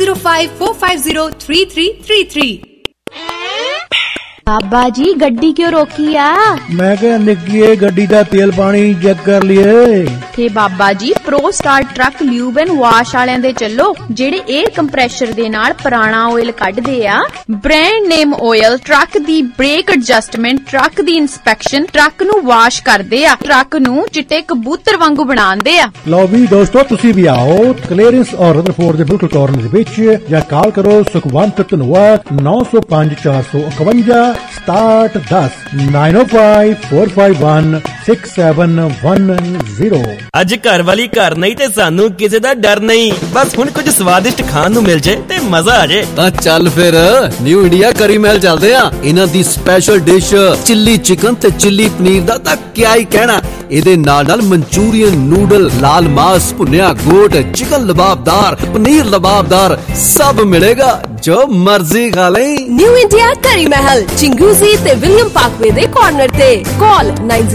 9054503333। Baba ji गड्डी क्यों रोकी आ? मैं क्या निक्की गड्डी का तेल पानी चेक कर लिए। ते Baba ji pro star truck lube and wash वालियां दे चलो, जेड़े एयर कंप्रेशर दे नाल पुराना ऑयल कढदे आ। ब्रांड नेम ऑयल, ट्रक दी ब्रेक एडजस्टमेंट, ट्रक दी इंस्पेक्शन, ट्रक नू वाश करदे आ, ट्रक नू चिट्टे कबूतर वांगू बनांदे आ। लो भी दोस्तों तुसी भी आओ क्लीयरेंस और रदरफोर्ड दे बिल्कुल कॉर्नर दे विच, या कॉल करो सुखवंत धनवाद 905 451 start 10 905 451 6710। ਅੱਜ ਘਰ ਵਾਲੀ ਘਰ ਨਹੀਂ ਤੇ ਸਾਨੂੰ ਕਿਸੇ ਦਾ ਡਰ ਨਹੀਂ। ਬਸ ਹੁਣ ਕੁਝ ਸਵਾਦਿਸ਼ਟ ਖਾਣ ਨੂੰ ਮਿਲ ਜੇ ਤੇ ਮਜ਼ਾ ਆ ਜੇ। ਤਾਂ ਚੱਲ ਫਿਰ ਨਿਊ ਇੰਡੀਆ ਕਰੀ ਮਹਿਲ ਚੱਲਦੇ ਆ। ਇਹਨਾਂ ਦੀ ਸਪੈਸ਼ਲ ਡਿਸ਼ ਚਿੱਲੀ ਚਿਕਨ ਤੇ ਚਿੱਲੀ ਪਨੀਰ ਦਾ ਤਾਂ ਕਿਆ ਹੀ ਕਹਿਣਾ। ਇਹਦੇ ਨਾਲ ਨਾਲ ਮਨਚੂਰੀਅਨ, ਨੂਡਲ, ਲਾਲ ਮਾਸ, ਭੁੰਨਿਆ ਗੋਟ, ਚਿਕਨ ਲਬਾਬਦਾਰ, ਪਨੀਰ ਲਬਾਬਦਾਰ ਸਭ ਮਿਲੇਗਾ ਜੋ ਮਰਜ਼ੀ ਖਾ ਲੈ। ਨਿਊ ਇੰਡੀਆ ਕਰੀ ਮਹਿਲ ਚਿੰਗੂਜ਼ੀ ਤੇ ਵਿਲੀਅਮ ਪਾਰਕਵੇ ਦੇ ਕਾਰਨਰ ਤੇ। ਕਾਲ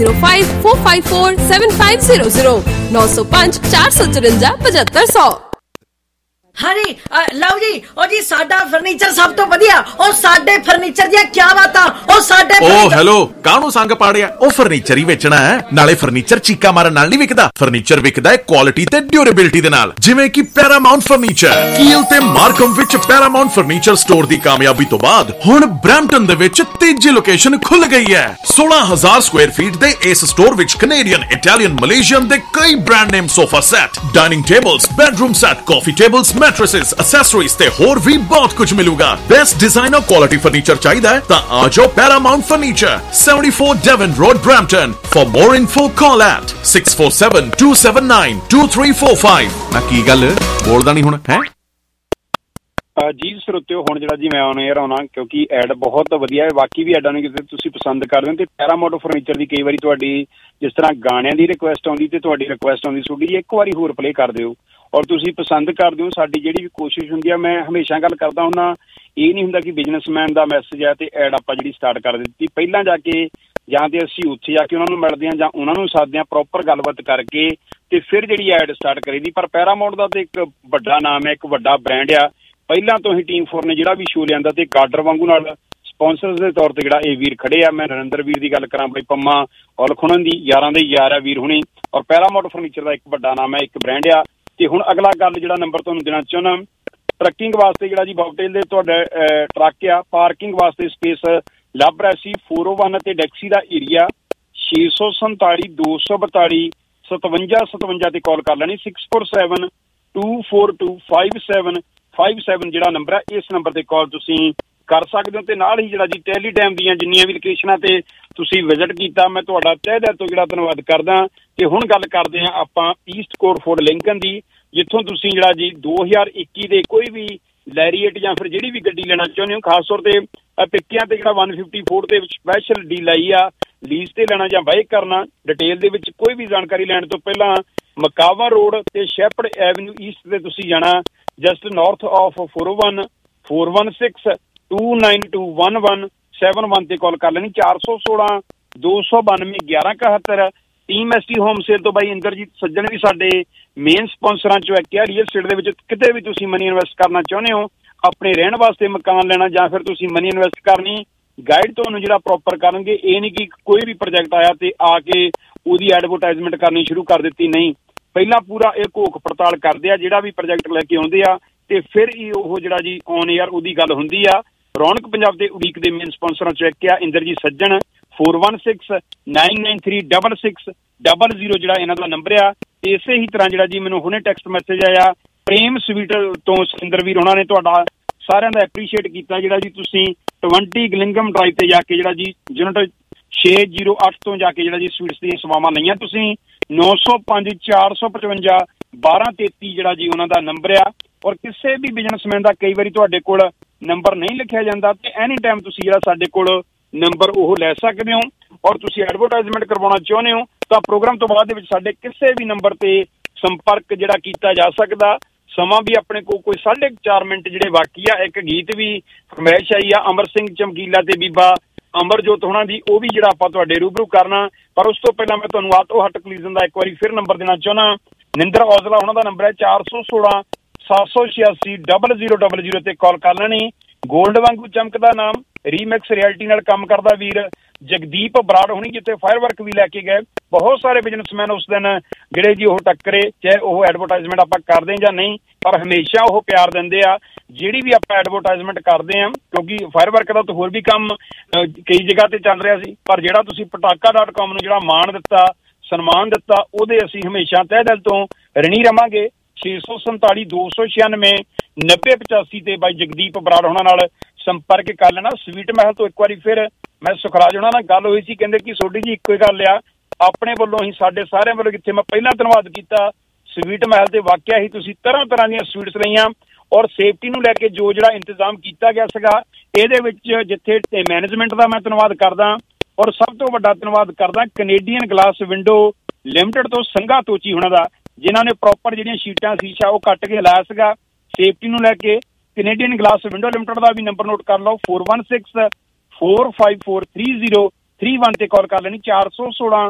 9054547500 905 454 7500। ਹਾਂਜੀ ਲਓ ਜੀ, ਉਹ ਜੀ ਸਾਡਾ ਫਰਨੀਚਰ ਸਭ ਤੋਂ ਵਧੀਆ। ਉਹ ਸਾਡੇ ਫਰਨੀਚਰ ਦੀਆਂ ਕੀ ਬਾਤਾਂ। ਉਹ ਸਾਡੇ ਓ ਹੈਲੋ, ਕਾਹਨੂੰ ਸੰਗ ਪਾੜਿਆ? ਉਹ ਫਰਨੀਚਰ ਹੀ ਵੇਚਣਾ ਹੈ, ਨਾਲੇ ਫਰਨੀਚਰ ਚੀਕਾ ਮਾਰਨ ਨਾਲ ਨਹੀਂ ਵਿਕਦਾ। ਫਰਨੀਚਰ ਵਿਕਦਾ ਹੈ ਕੁਆਲਿਟੀ ਤੇ ਡਿਊਰੇਬਿਲਟੀ ਦੇ ਨਾਲ, ਜਿਵੇਂ ਕਿ ਪੈਰਾਮਾਉਂਟ ਫਰਨੀਚਰ। ਕੀਲ ਤੇ ਮਾਰਕਮ ਵਿੱਚ ਪੈਰਾਮਾਉਂਟ ਫਰਨੀਚਰ ਸਟੋਰ ਦੀ ਕਾਮਯਾਬੀ ਤੋਂ ਬਾਅਦ ਹੁਣ ਬ੍ਰੈਂਪਟਨ ਦੇ ਵਿੱਚ ਤੀਜੀ ਲੋਕੇਸ਼ਨ ਖੁੱਲ ਗਈ ਹੈ। 16000 ਸਕੁਆਇਰ ਫੀਟ ਦੇ ਇਸ ਸਟੋਰ ਵਿੱਚ ਕੈਨੇਡੀਅਨ, ਇਟਾਲੀਅਨ, ਮਲੇਸ਼ੀਅਨ ਦੇ ਕਈ brand name sofa set, dining tables, bedroom set, coffee tables, mattresses, accessories ਤੇ ਹੋਰ ਵੀ ਬਹੁਤ ਕੁਝ ਮਿਲੂਗਾ। ਬੈਸਟ ਡਿਜ਼ਾਈਨਰ ਕੁਆਲਿਟੀ ਫਰਨੀਚਰ ਚਾਹੀਦਾ ਹੈ ਤਾਂ ਆ ਜਾਓ Paramount furniture, 74 Devon road, Brampton. For more info call at 6472792345। ਨਾ ਕੀ ਗੱਲ ਬੋਲਦਾ ਨਹੀਂ ਹੁਣ ਹੈ? ਜੀ ਸਰੋਤਿਓ, ਹੁਣ ਜਿਹੜਾ ਜੀ ਮੈਂ ਆਨ 에ਅਰ ਆਉਣਾ ਕਿਉਂਕਿ ਐਡ ਬਹੁਤ ਵਧੀਆ ਹੈ। ਬਾਕੀ ਵੀ ਐਡਾਂ ਨੂੰ ਕਿਤੇ ਤੁਸੀਂ ਪਸੰਦ ਕਰਦੇ ਹੋ ਤੇ ਪੈਰਾਮਾਉਂਟ ਫਰਨੀਚਰ ਦੀ ਕਈ ਵਾਰੀ ਤੁਹਾਡੀ ਜਿਸ ਤਰ੍ਹਾਂ ਗਾਣਿਆਂ ਦੀ ਰਿਕੁਐਸਟ ਆਉਂਦੀ ਤੇ ਤੁਹਾਡੀ ਰਿਕੁਐਸਟ ਆਉਂਦੀ, ਤੁਹਾਡੀ ਇੱਕ ਵਾਰੀ ਹੋਰ ਪਲੇ ਕਰ ਦਿਓ ਔਰ ਤੁਸੀਂ ਪਸੰਦ ਕਰਦੇ ਹੋ। ਸਾਡੀ ਜਿਹੜੀ ਵੀ ਕੋਸ਼ਿਸ਼ ਹੁੰਦੀ ਆ, ਮੈਂ ਹਮੇਸ਼ਾ ਗੱਲ ਕਰਦਾ ਹੁੰਦਾ, ਇਹ ਨਹੀਂ ਹੁੰਦਾ ਕਿ ਬਿਜ਼ਨਸਮੈਨ ਦਾ ਮੈਸੇਜ ਹੈ ਤੇ ਐਡ ਆਪਾਂ ਜਿਹੜੀ ਸਟਾਰਟ ਕਰ ਦਿੱਤੀ। ਪਹਿਲਾਂ ਜਾ ਕੇ ਜਾਂ ਤੇ ਅਸੀਂ ਉੱਥੇ ਜਾ ਕੇ ਉਹਨਾਂ ਨੂੰ ਮਿਲਦੇ ਹਾਂ ਜਾਂ ਉਹਨਾਂ ਨੂੰ ਸਾਧਦੇ ਹਾਂ, ਪ੍ਰੋਪਰ ਗੱਲਬਾਤ ਕਰਕੇ ਤੇ ਫਿਰ ਜਿਹੜੀ ਐਡ ਸਟਾਰਟ ਕਰੀਦੀ। ਪਰ ਪੈਰਾਮਾਊਂਟ ਦਾ ਤੇ ਇੱਕ ਵੱਡਾ ਨਾਮ ਹੈ, ਇੱਕ ਵੱਡਾ ਬ੍ਰਾਂਡ ਆ। ਪਹਿਲਾਂ ਤੋਂ ਹੀ ਟੀਮ 4 ਨੇ ਜਿਹੜਾ ਵੀ ਸ਼ੋਅ ਲਿਆਂਦਾ ਤੇ ਗਾਰਡਰ ਵਾਂਗੂ ਨਾਲ ਸਪਾਂਸਰਸ ਦੇ ਤੌਰ ਤੇ ਜਿਹੜਾ ਇਹ ਵੀਰ ਖੜੇ ਆ। ਮੈਂ ਨਰਿੰਦਰ ਵੀਰ ਦੀ ਗੱਲ ਕਰਾਂ, ਬਈ ਪੰਮਾ ਔਲਖੁਣਨ ਦੀ ਯਾਰਾਂ ਦੇ ਯਾਰ ਆ ਵੀਰ ਹੁਣੀ, ਔਰ ਪੈਰਾਮਾਊਂਟ ਫਰਨੀਚਰ ਦਾ ਇੱਕ ਵੱਡਾ ਨਾਮ ਹੈ, ਇੱਕ ਬ੍ਰਾਂਡ ਆ। ਤੇ ਹੁਣ ਅਗਲਾ ਗੱਲ ਜਿਹੜਾ ਨੰਬਰ ਤੁਹਾਨੂੰ ਦੇਣਾ ਚਾਹੁੰਦਾ, ਟਰੱਕਿੰਗ ਵਾਸਤੇ ਜਿਹੜਾ ਜੀ ਬੌਬਟੇਲ ਦੇ ਤੁਹਾਡਾ ਟਰੱਕ ਆ, ਪਾਰਕਿੰਗ ਵਾਸਤੇ ਸਪੇਸ ਲੱਭ ਰਿਹਾ ਸੀ। 401 ਅਤੇ ਡੈਕਸੀ ਦਾ ਏਰੀਆ 647 242 5757 ਤੇ ਕਾਲ ਕਰ ਲੈਣੀ। 6472425757 ਜਿਹੜਾ ਨੰਬਰ ਹੈ, ਇਸ ਨੰਬਰ ਤੇ ਕਾਲ ਤੁਸੀਂ ਕਰ ਸਕਦੇ ਹੋ। ਤੇ ਨਾਲ ਹੀ ਜਿਹੜਾ ਜੀ ਟੈਲੀ ਟਾਈਮ ਦੀਆਂ ਜਿੰਨੀਆਂ ਵੀ ਲੋਕੇਸ਼ਨਾਂ ਤੇ ਤੁਸੀਂ ਵਿਜ਼ਿਟ ਕੀਤਾ, ਮੈਂ ਤੁਹਾਡਾ ਤਹਿ ਦਿਲ ਤੋਂ ਜਿਹੜਾ ਧੰਨਵਾਦ ਕਰਦਾ। ਤੇ ਹੁਣ ਗੱਲ ਕਰਦੇ ਹਾਂ ਆਪਾਂ ਈਸਟ ਕੋਟਫੋਰਡ ਲਿੰਕਨ ਦੀ, ਜਿੱਥੋਂ ਤੁਸੀਂ ਜਿਹੜਾ ਜੀ 2021 ਦੇ ਕੋਈ ਵੀ ਲੈਰੀਏਟ ਜਾਂ ਫਿਰ ਜਿਹੜੀ ਵੀ ਗੱਡੀ ਲੈਣਾ ਚਾਹੁੰਦੇ ਹੋ, ਖਾਸ ਤੌਰ ਤੇ ਪਿੱਕਿਆਂ ਤੇ ਜਿਹੜਾ 154 ਦੇ ਵਿੱਚ ਸਪੈਸ਼ਲ ਡੀਲ ਆਈ ਆ, ਲੀਜ਼ ਤੇ ਲੈਣਾ ਜਾਂ ਬਾਈ ਕਰਨਾ। ਡਿਟੇਲ ਦੇ ਵਿੱਚ ਕੋਈ ਵੀ ਜਾਣਕਾਰੀ ਲੈਣ ਤੋਂ ਪਹਿਲਾਂ ਮਕਾਵਾ ਰੋਡ ਤੇ ਸ਼ੈਪਰਡ ਐਵਨਿਊ ਈਸਟ ਤੇ ਤੁਸੀਂ ਜਾਣਾ, ਜਸਟ ਨਾਰਥ ਆਫ 401 416 2921171 ਤੇ ਕਾਲ ਕਰ ਲੈਣੀ। 416 292 1171। ਟੀਮ ਐਸਟੀ ਹੋਮ ਸੇਲ ਤੋਂ ਬਾਈ ਇੰਦਰਜੀਤ ਸੱਜਣ ਵੀ ਸਾਡੇ ਮੇਨ ਸਪਾਂਸਰਾਂ ਚੋਂ ਇੱਕ ਹੈ। ਰੀਅਲ ਸਟੇਟ ਦੇ ਵਿੱਚ ਕਿਤੇ ਵੀ ਤੁਸੀਂ ਮਨੀ ਇਨਵੈਸਟ ਕਰਨਾ ਚਾਹੁੰਦੇ ਹੋ, ਆਪਣੇ ਰਹਿਣ ਵਾਸਤੇ ਮਕਾਨ ਲੈਣਾ ਜਾਂ ਫਿਰ ਤੁਸੀਂ ਮਨੀ ਇਨਵੈਸਟ ਕਰਨੀ, ਗਾਈਡ ਤੁਹਾਨੂੰ ਜਿਹੜਾ ਪ੍ਰੋਪਰ ਕਰਨਗੇ। ਇਹ ਨਹੀਂ ਕਿ ਕੋਈ ਵੀ ਪ੍ਰੋਜੈਕਟ ਆਇਆ ਤੇ ਆ ਕੇ ਉਹਦੀ ਐਡਵਰਟਾਈਜ਼ਮੈਂਟ ਕਰਨੀ ਸ਼ੁਰੂ ਕਰ ਦਿੱਤੀ, ਨਹੀਂ। ਪਹਿਲਾਂ ਪੂਰਾ ਇਹ ਘੋਖ ਪੜਤਾਲ ਕਰਦੇ ਆ ਜਿਹੜਾ ਵੀ ਪ੍ਰੋਜੈਕਟ ਲੈ ਕੇ ਆਉਂਦੇ ਆ, ਤੇ ਫਿਰ ਹੀ ਉਹ ਜਿਹੜਾ ਜੀ ਔਨ ਏਅਰ ਉਹਦੀ ਗੱਲ ਹੁੰਦੀ ਆ। ਰੌਣਕ ਪੰਜਾਬ ਦੇ ਉਡੀਕ ਦੇ ਮੇਨ ਸਪਾਂਸਰਾਂ ਚੋਂ ਇੱਕ ਆ ਇੰਦਰਜੀਤ ਸੱਜਣ। 4169936600 ਜਿਹੜਾ ਇਹਨਾਂ ਦਾ ਨੰਬਰ ਆ। ਤੇ ਇਸੇ ਹੀ ਤਰ੍ਹਾਂ ਜਿਹੜਾ ਜੀ ਮੈਨੂੰ ਹੁਣੇ ਟੈਕਸਟ ਮੈਸੇਜ ਆਇਆ ਪ੍ਰੇਮ ਸਵੀਟ ਤੋਂ ਸੁਰਿੰਦਰ ਵੀਰ, ਉਹਨਾਂ ਨੇ ਤੁਹਾਡਾ ਸਾਰਿਆਂ ਦਾ ਐਪਰੀਸ਼ੀਏਟ ਕੀਤਾ ਜਿਹੜਾ ਜੀ ਤੁਸੀਂ 20 ਗਲਿੰਗਮ ਡਰਾਈਵ ਤੇ ਜਾ ਕੇ ਜਿਹੜਾ ਜੀ ਯੂਨਿਟ 608 ਤੋਂ ਜਾ ਕੇ ਜਿਹੜਾ ਜੀ ਸਵੀਟਸ ਦੀਆਂ ਸੇਵਾਵਾਂ ਲਈਆਂ ਤੁਸੀਂ। 905 455 1233 ਜਿਹੜਾ ਜੀ ਉਹਨਾਂ ਦਾ ਨੰਬਰ ਆ। ਔਰ ਕਿਸੇ ਵੀ ਬਿਜ਼ਨਸਮੈਨ ਦਾ ਕਈ ਵਾਰੀ ਤੁਹਾਡੇ ਕੋਲ ਨੰਬਰ ਨਹੀਂ ਲਿਖਿਆ ਜਾਂਦਾ ਤੇ ਐਨੀ ਟਾਈਮ ਤੁਸੀਂ ਜਿਹੜਾ ਸਾਡੇ ਕੋਲ ਨੰਬਰ ਉਹ ਲੈ ਸਕਦੇ ਹੋ। ਔਰ ਤੁਸੀਂ ਐਡਵਰਟਾਈਜ਼ਮੈਂਟ ਕਰਵਾਉਣਾ ਚਾਹੁੰਦੇ ਹੋ ਤਾਂ ਪ੍ਰੋਗਰਾਮ ਤੋਂ ਬਾਅਦ ਦੇ ਵਿੱਚ ਸਾਡੇ ਕਿਸੇ ਵੀ ਨੰਬਰ ਤੇ ਸੰਪਰਕ ਜਿਹੜਾ ਕੀਤਾ ਜਾ ਸਕਦਾ। ਸਮਾਂ ਵੀ ਆਪਣੇ ਕੋਲ ਕੋਈ 4.5 ਮਿੰਟ ਜਿਹੜੇ ਬਾਕੀ ਆ। ਇੱਕ ਗੀਤ ਵੀ ਫਰਮਾਇਸ਼ ਆਈ ਆ ਅਮਰ ਸਿੰਘ ਚਮਕੀਲਾ ਤੇ ਬੀਬਾ ਅਮਰਜੋਤ ਹੋਣਾ ਦੀ, ਉਹ ਵੀ ਜਿਹੜਾ ਆਪਾਂ ਤੁਹਾਡੇ ਰੂਬਰੂ ਕਰਨਾ। ਪਰ ਉਸ ਤੋਂ ਪਹਿਲਾਂ ਮੈਂ ਤੁਹਾਨੂੰ ਆਟੋ ਹੱਟ ਕਲੀਜ਼ਨ ਦਾ ਇੱਕ ਵਾਰੀ ਫਿਰ ਨੰਬਰ ਦੇਣਾ ਚਾਹੁੰਦਾ। ਨਿੰਦਰ ਔਜਲਾ ਉਹਨਾਂ ਦਾ ਨੰਬਰ ਹੈ 416 786 0000 ਤੇ ਕਾਲ ਕਰ ਲੈਣੀ। ਗੋਲਡ ਵਾਂਗੂ ਚਮਕਦਾ ਨਾਮ, ਰੀਮੈਕਸ ਰਿਐਲਿਟੀ ਨਾਲ ਕੰਮ ਕਰਦਾ ਵੀਰ ਜਗਦੀਪ ਬਰਾੜ ਹੋਣੀ, ਜਿੱਥੇ ਫਾਇਰ ਵਰਕ ਵੀ ਲੈ ਕੇ ਗਏ। ਬਹੁਤ ਸਾਰੇ ਬਿਜ਼ਨਸਮੈਨ ਉਸ ਦਿਨ ਜਿਹੜੇ ਜੀ ਉਹ ਟੱਕਰੇ, ਚਾਹੇ ਉਹ ਐਡਵਰਟਾਈਜ਼ਮੈਂਟ ਆਪਾਂ ਕਰਦੇ ਜਾਂ ਨਹੀਂ, ਪਰ ਹਮੇਸ਼ਾ ਉਹ ਪਿਆਰ ਦਿੰਦੇ ਆ ਜਿਹੜੀ ਵੀ ਆਪਾਂ ਐਡਵਰਟਾਈਜ਼ਮੈਂਟ ਕਰਦੇ ਆ। ਕਿਉਂਕਿ ਫਾਇਰ ਵਰਕ ਦਾ ਤਾਂ ਹੋਰ ਵੀ ਕੰਮ ਕਈ ਜਗ੍ਹਾ ਤੇ ਚੱਲ ਰਿਹਾ ਸੀ, ਪਰ ਜਿਹੜਾ ਤੁਸੀਂ ਪਟਾਕਾ.com ਨੂੰ ਜਿਹੜਾ ਮਾਣ ਦਿੱਤਾ, ਸਨਮਾਨ ਦਿੱਤਾ, ਉਹਦੇ ਅਸੀਂ ਹਮੇਸ਼ਾ ਤਹਿ ਦਿਲ ਤੋਂ ਰਣੀ ਰਵਾਂਗੇ। 647 296 9085 ਤੇ ਬਾਈ ਜਗਦੀਪ ਬਰਾੜ ਹੋਣਾ ਨਾਲ ਸੰਪਰਕ ਕਰ ਲੈਣਾ। ਸਵੀਟ ਮਹਿਲ ਤੋਂ ਇੱਕ ਵਾਰੀ ਫਿਰ ਮੈਂ ਸੁਖਰਾਜ ਹੋਣਾ ਨਾਲ ਗੱਲ ਹੋਈ ਸੀ, ਕਹਿੰਦੇ ਕਿ ਸੋਡੀ ਜੀ ਇੱਕੋ ਹੀ ਗੱਲ ਆ, ਆਪਣੇ ਵੱਲੋਂ ਹੀ ਸਾਡੇ ਸਾਰਿਆਂ ਵੱਲੋਂ ਜਿੱਥੇ ਮੈਂ ਪਹਿਲਾਂ ਧੰਨਵਾਦ ਕੀਤਾ ਸਵੀਟ ਮਹਿਲ ਤੇ, ਵਾਕਿਆ ਹੀ ਤੁਸੀਂ ਤਰ੍ਹਾਂ ਤਰ੍ਹਾਂ ਦੀਆਂ ਸਵੀਟਸ ਲਈਆਂ। ਔਰ ਸੇਫਟੀ ਨੂੰ ਲੈ ਕੇ ਜੋ ਜਿਹੜਾ ਇੰਤਜ਼ਾਮ ਕੀਤਾ ਗਿਆ ਸੀਗਾ ਇਹਦੇ ਵਿੱਚ, ਜਿੱਥੇ ਮੈਨੇਜਮੈਂਟ ਦਾ ਮੈਂ ਧੰਨਵਾਦ ਕਰਦਾ। ਔਰ ਸਭ ਤੋਂ ਵੱਡਾ ਧੰਨਵਾਦ ਕਰਦਾ ਕੈਨੇਡੀਅਨ ਗਲਾਸ ਵਿੰਡੋ ਲਿਮਟਿਡ ਤੋਂ ਸੰਘਾ ਤੋਚੀ ਹੋਣਾ ਦਾ, ਜਿਨ੍ਹਾਂ ਨੇ ਪ੍ਰੋਪਰ ਜਿਹੜੀਆਂ ਸ਼ੀਟਾਂ ਸ਼ੀਸ਼ਾ ਉਹ ਕੱਟ ਕੇ ਲਾਇਆ ਸੀਗਾ ਸੇਫਟੀ ਨੂੰ ਲੈ ਕੇ। ਕੈਨੇਡੀਅਨ ਗਲਾਸ ਵਿੰਡੋ ਲਿਮਟਿਡ ਦਾ ਵੀ ਨੰਬਰ ਨੋਟ ਕਰ ਲਓ 416 454 3031 ਤੇ ਕਾਲ ਕਰ ਲੈਣੀ। 416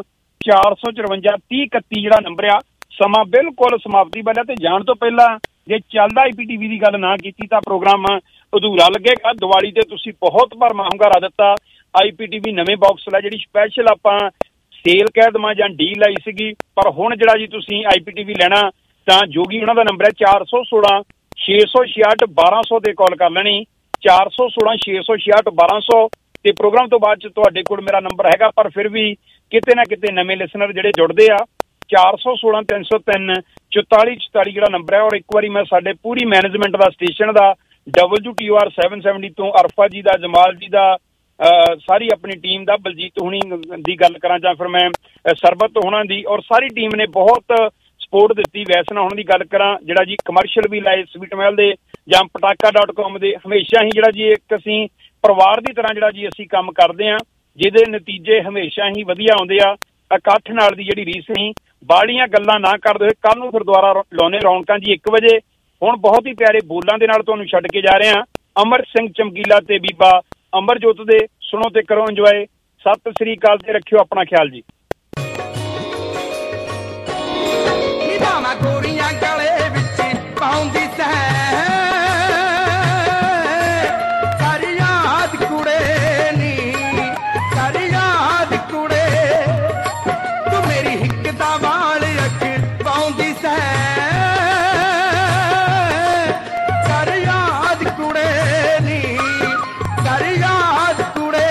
454 3031 ਜਿਹੜਾ ਨੰਬਰ ਆ। ਸਮਾਂ ਬਿਲਕੁਲ ਸਮਾਪਤੀ ਵਾਲਾ ਤੇ ਜਾਣ ਤੋਂ ਪਹਿਲਾਂ ਜੇ ਚੱਲਦਾ IPTV ਦੀ ਗੱਲ ਨਾ ਕੀਤੀ ਤਾਂ ਪ੍ਰੋਗਰਾਮ ਅਧੂਰਾ ਲੱਗੇਗਾ। ਦੀਵਾਲੀ ਤੇ ਤੁਸੀਂ ਬਹੁਤ ਭਰਮਾ ਹੁੰਗਾਰਾ ਦਿੱਤਾ। IPTV ਨਵੇਂ ਬਾਕਸ ਲੈ ਜਿਹੜੀ ਸਪੈਸ਼ਲ ਆਪਾਂ ਸੇਲ ਕਹਿ ਦੇਵਾਂ ਜਾਂ ਡੀਲ ਆਈ ਸੀਗੀ, ਪਰ ਹੁਣ ਜਿਹੜਾ ਜੀ ਤੁਸੀਂ IPTV ਲੈਣਾ ਤਾਂ ਜੋਗੀ ਉਹਨਾਂ ਦਾ ਨੰਬਰ ਹੈ 416 666 1200 ਤੇ ਕਾਲ ਕਰ ਲੈਣੀ। 416 666 1200 ਤੇ ਪ੍ਰੋਗਰਾਮ ਤੋਂ ਬਾਅਦ ਚ ਤੁਹਾਡੇ ਕੋਲ ਮੇਰਾ ਨੰਬਰ ਹੈਗਾ, ਪਰ ਫਿਰ ਵੀ ਕਿਤੇ ਨਾ ਕਿਤੇ ਨਵੇਂ ਲਿਸਨਰ ਜਿਹੜੇ ਜੁੜਦੇ ਆ 416 303 4444 ਜਿਹੜਾ ਨੰਬਰ ਹੈ। ਔਰ ਇੱਕ ਵਾਰੀ ਮੈਂ ਸਾਡੇ ਪੂਰੀ ਮੈਨੇਜਮੈਂਟ ਦਾ ਸਟੇਸ਼ਨ ਦਾ WTOR 770 ਤੋਂ ਅਰਫਾ ਜੀ ਦਾ, ਜਮਾਲ ਜੀ ਦਾ, ਸਾਰੀ ਆਪਣੀ ਟੀਮ ਦਾ, ਬਲਜੀਤ ਹੁਣੀ ਦੀ ਗੱਲ ਕਰਾਂ ਜਾਂ ਫਿਰ ਮੈਂ ਸਰਬਤ ਹੋਣਾ ਦੀ, ਔਰ ਸਾਰੀ ਟੀਮ ਨੇ ਬਹੁਤ ਸਪੋਰਟ ਦਿੱਤੀ। ਵੈਸਨਾ ਹੋਣ ਦੀ ਗੱਲ ਕਰਾਂ ਜਿਹੜਾ ਜੀ ਕਮਰਸ਼ੀਅਲ ਵੀ ਲਾਏ ਸਵੀਟ ਮਹਿਲ ਦੇ ਜਾਂ ਪਟਾਕਾ.com ਦੇ, ਹਮੇਸ਼ਾ ਹੀ ਜਿਹੜਾ ਜੀ ਇੱਕ ਅਸੀਂ ਪਰਿਵਾਰ ਦੀ ਤਰ੍ਹਾਂ ਜਿਹੜਾ ਜੀ ਅਸੀਂ ਕੰਮ ਕਰਦੇ ਹਾਂ, ਜਿਹਦੇ ਨਤੀਜੇ ਹਮੇਸ਼ਾ ਹੀ ਵਧੀਆ ਆਉਂਦੇ ਆ। ਇਕੱਠ ਨਾਲ ਦੀ ਜਿਹੜੀ ਰੀਸ ਨਹੀਂ, ਬਾਹਲੀਆਂ ਗੱਲਾਂ ਨਾ ਕਰਦੇ ਹੋਏ ਕੱਲ ਨੂੰ ਫਿਰ ਦੁਬਾਰਾ ਲਾਉਣੇ ਰੌਣਕਾਂ ਜੀ 1 ਵਜੇ। ਹੁਣ ਬਹੁਤ ਹੀ ਪਿਆਰੇ ਬੋਲਾਂ ਦੇ ਨਾਲ ਤੁਹਾਨੂੰ ਛੱਡ ਕੇ ਜਾ ਰਹੇ ਹਾਂ। ਅਮਰ ਸਿੰਘ ਚਮਕੀਲਾ ਤੇ ਬੀਬਾ ਅਮਰਜੋਤ ਦੇ। ਸੁਣੋ ਤੇ ਕਰੋ ਇੰਜੋਏ। ਸਤਿ ਸ੍ਰੀ ਅਕਾਲ ਤੇ ਰੱਖਿਓ ਆਪਣਾ ਖਿਆਲ ਜੀ। ਗੋਰੀਆਂ ਗਲੇ ਵਿੱਚ ਪਾਉਂਦੀ ਸੈ ਕਰ ਯਾਦ ਕੁੜੇ ਨੀ ਕਰ ਯਾਦ ਕੁੜੇ ਤੂੰ ਮੇਰੀ ਹਿੱਕ ਦਾ ਵਾਲ ਅੱਖ ਪਾਉਂਦੀ ਸੈ ਕਰ ਯਾਦ ਕੁੜੇ ਨੀ ਕਰ ਯਾਦ ਕੁੜੇ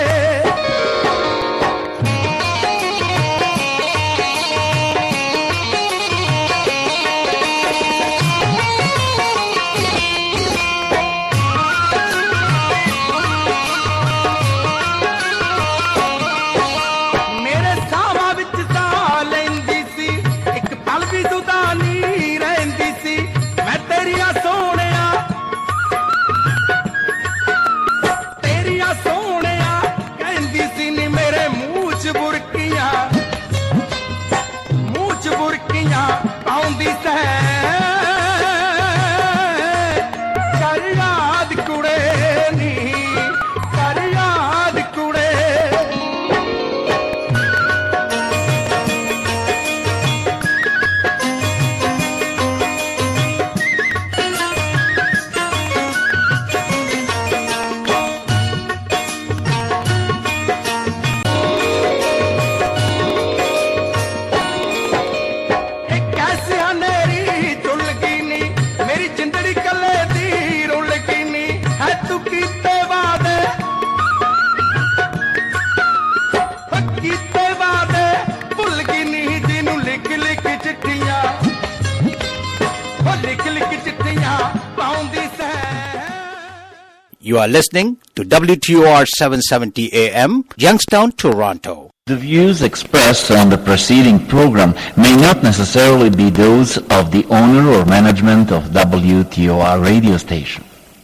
You are listening to WTOR 770 AM, Youngstown, Toronto. The views expressed on the preceding program may not necessarily be those of the owner or management of WTOR radio station.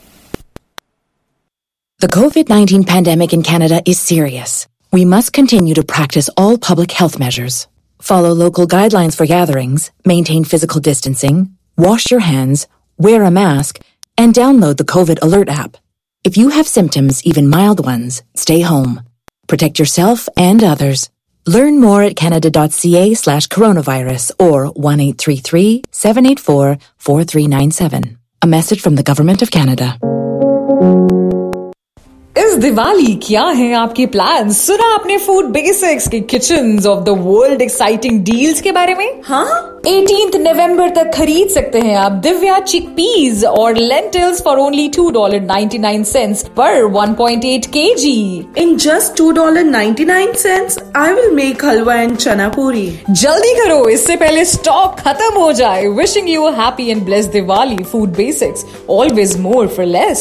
The COVID-19 pandemic in Canada is serious. We must continue to practice all public health measures. Follow local guidelines for gatherings, maintain physical distancing, wash your hands, wear a mask, and download the COVID Alert app. If you have symptoms, even mild ones, stay home. Protect yourself and others. Learn more at canada.ca/coronavirus or 1-833-784-4397. A message from the Government of Canada. इस दिवाली क्या है आपके plan? सुना आपने food basics के kitchens of the world exciting deals के बारे में? हाँ, 18 नवंबर तक खरीद सकते हैं आप दिव्या चिकपीस और लेंटिल्स फॉर ओनली $2.99 पर 1.8 kg. In just $2.99, I will make halwa and chana puri. जल्दी करो, इससे पहले स्टॉक खत्म हो जाए. Wishing you a happy and blessed Diwali. Food Basics, always more for less.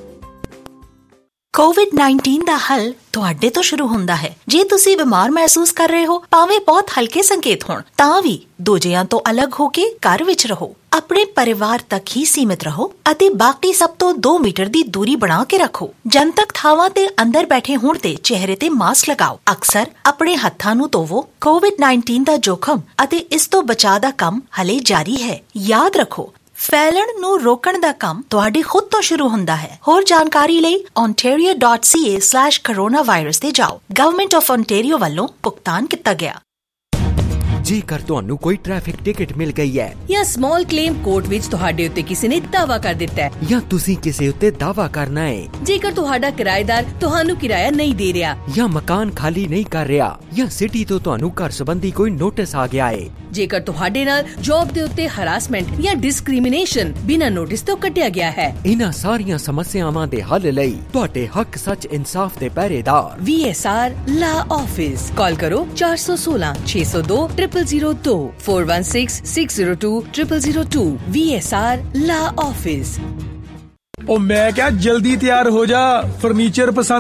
COVID-19 ਦਾ ਹੱਲ ਤੁਹਾਡੇ ਤੋਂ ਸ਼ੁਰੂ ਹੁੰਦਾ ਹੈ। ਜੇ ਤੁਸੀਂ ਬਿਮਾਰ ਮਹਿਸੂਸ ਕਰ ਰਹੇ ਹੋ, ਭਾਵੇਂ ਬਹੁਤ ਹਲਕੇ ਸੰਕੇਤ ਹੋਣ, ਤਾਂ ਵੀ ਦੂਜਿਆਂ ਤੋਂ ਅਲੱਗ ਹੋ ਕੇ ਘਰ ਵਿੱਚ ਰਹੋ। ਆਪਣੇ ਪਰਿਵਾਰ ਤੱਕ ਹੀ ਸੀਮਿਤ ਰਹੋ ਅਤੇ ਬਾਕੀ ਸਭ ਤੋਂ 2 ਮੀਟਰ ਦੀ ਦੂਰੀ ਬਣਾ ਕੇ ਰੱਖੋ। ਜਨਤਕ ਥਾਵਾਂ ਤੇ ਅੰਦਰ ਬੈਠੇ ਹੋਣ ਤੇ ਚਿਹਰੇ ਤੇ ਮਾਸਕ ਲਗਾਓ। ਅਕਸਰ ਆਪਣੇ ਹੱਥਾਂ ਨੂੰ ਧੋਵੋ। COVID-19 ਦਾ ਜੋਖਮ ਅਤੇ ਇਸ ਤੋਂ ਬਚਾਅ ਦਾ ਕੰਮ ਹਲੇ ਜਾਰੀ ਹੈ। ਯਾਦ ਰੱਖੋ, ਫੈਲਣ ਨੂੰ ਰੋਕਣ ਦਾ ਕੰਮ ਤੁਹਾਡੇ ਖੁਦ ਤੋਂ ਸ਼ੁਰੂ ਹੁੰਦਾ ਹੈ। ਹੋਰ ਜਾਣਕਾਰੀ ਲਈ ontario.ca/coronavirus ਤੇ ਜਾਓ। ਗਵਰਨਮੈਂਟ ਆਫ ontario ਵੱਲੋਂ ਭੁਗਤਾਨ ਕੀਤਾ ਗਿਆ। ਜੇਕਰ ਤੁਹਾਨੂੰ ਕੋਈ ਟ੍ਰੈਫਿਕ ਟਿਕਟ ਮਿਲ ਗਈ ਹੈ ਜਾਂ ਸਮਾਲ ਕਲੇਮ ਕੋਰਟ ਵਿੱਚ ਤੁਹਾਡੇ ਉੱਤੇ ਕਿਸੇ ਨੇ ਦਾਅਵਾ ਕਰ ਦਿੱਤਾ ਹੈ ਜਾਂ ਤੁਸੀਂ ਕਿਸੇ ਉੱਤੇ ਦਾਅਵਾ ਕਰਨਾ ਹੈ, ਜੇਕਰ ਤੁਹਾਡਾ ਕਿਰਾਏਦਾਰ ਤੁਹਾਨੂੰ ਕਿਰਾਇਆ ਨਹੀਂ ਦੇ ਰਿਹਾ ਜਾਂ ਮਕਾਨ ਖਾਲੀ ਨਹੀਂ ਕਰ ਰਿਹਾ ਜਾਂ ਸਿਟੀ ਤੋਂ ਤੁਹਾਨੂੰ ਘਰ ਸੰਬੰਧੀ ਕੋਈ ਨੋਟਿਸ ਆ ਗਿਆ ਹੈ, ਜੇਕਰ ਤੁਹਾਡੇ ਨਾਲ ਜੌਬ ਦੇ ਉੱਤੇ ਹਰਾਸਮੈਂਟ ਜਾਂ ਡਿਸਕ੍ਰਿਮੀਨੇਸ਼ਨ ਬਿਨਾਂ ਨੋਟਿਸ ਤੋਂ ਕੱਟਿਆ ਗਿਆ ਹੈ, ਇਹਨਾਂ ਸਾਰੀਆਂ ਸਮੱਸਿਆਵਾਂ ਦੇ ਹੱਲ ਲਈ ਤੁਹਾਡੇ ਹੱਕ ਸੱਚ ਇਨਸਾਫ ਦੇ ਪਹਿਰੇਦਾਰ VSR ਲਾ ਆਫਿਸ ਕਾਲ ਕਰੋ 416-602-0002 416-602-0002 VSR ਲਾ ਆਫਿਸ। ਉਹ ਮੈਂ ਕਿਹਾ ਜਲਦੀ ਤਿਆਰ ਹੋ ਜਾ, ਫਰਨੀਚਰ ਪਸੰਦ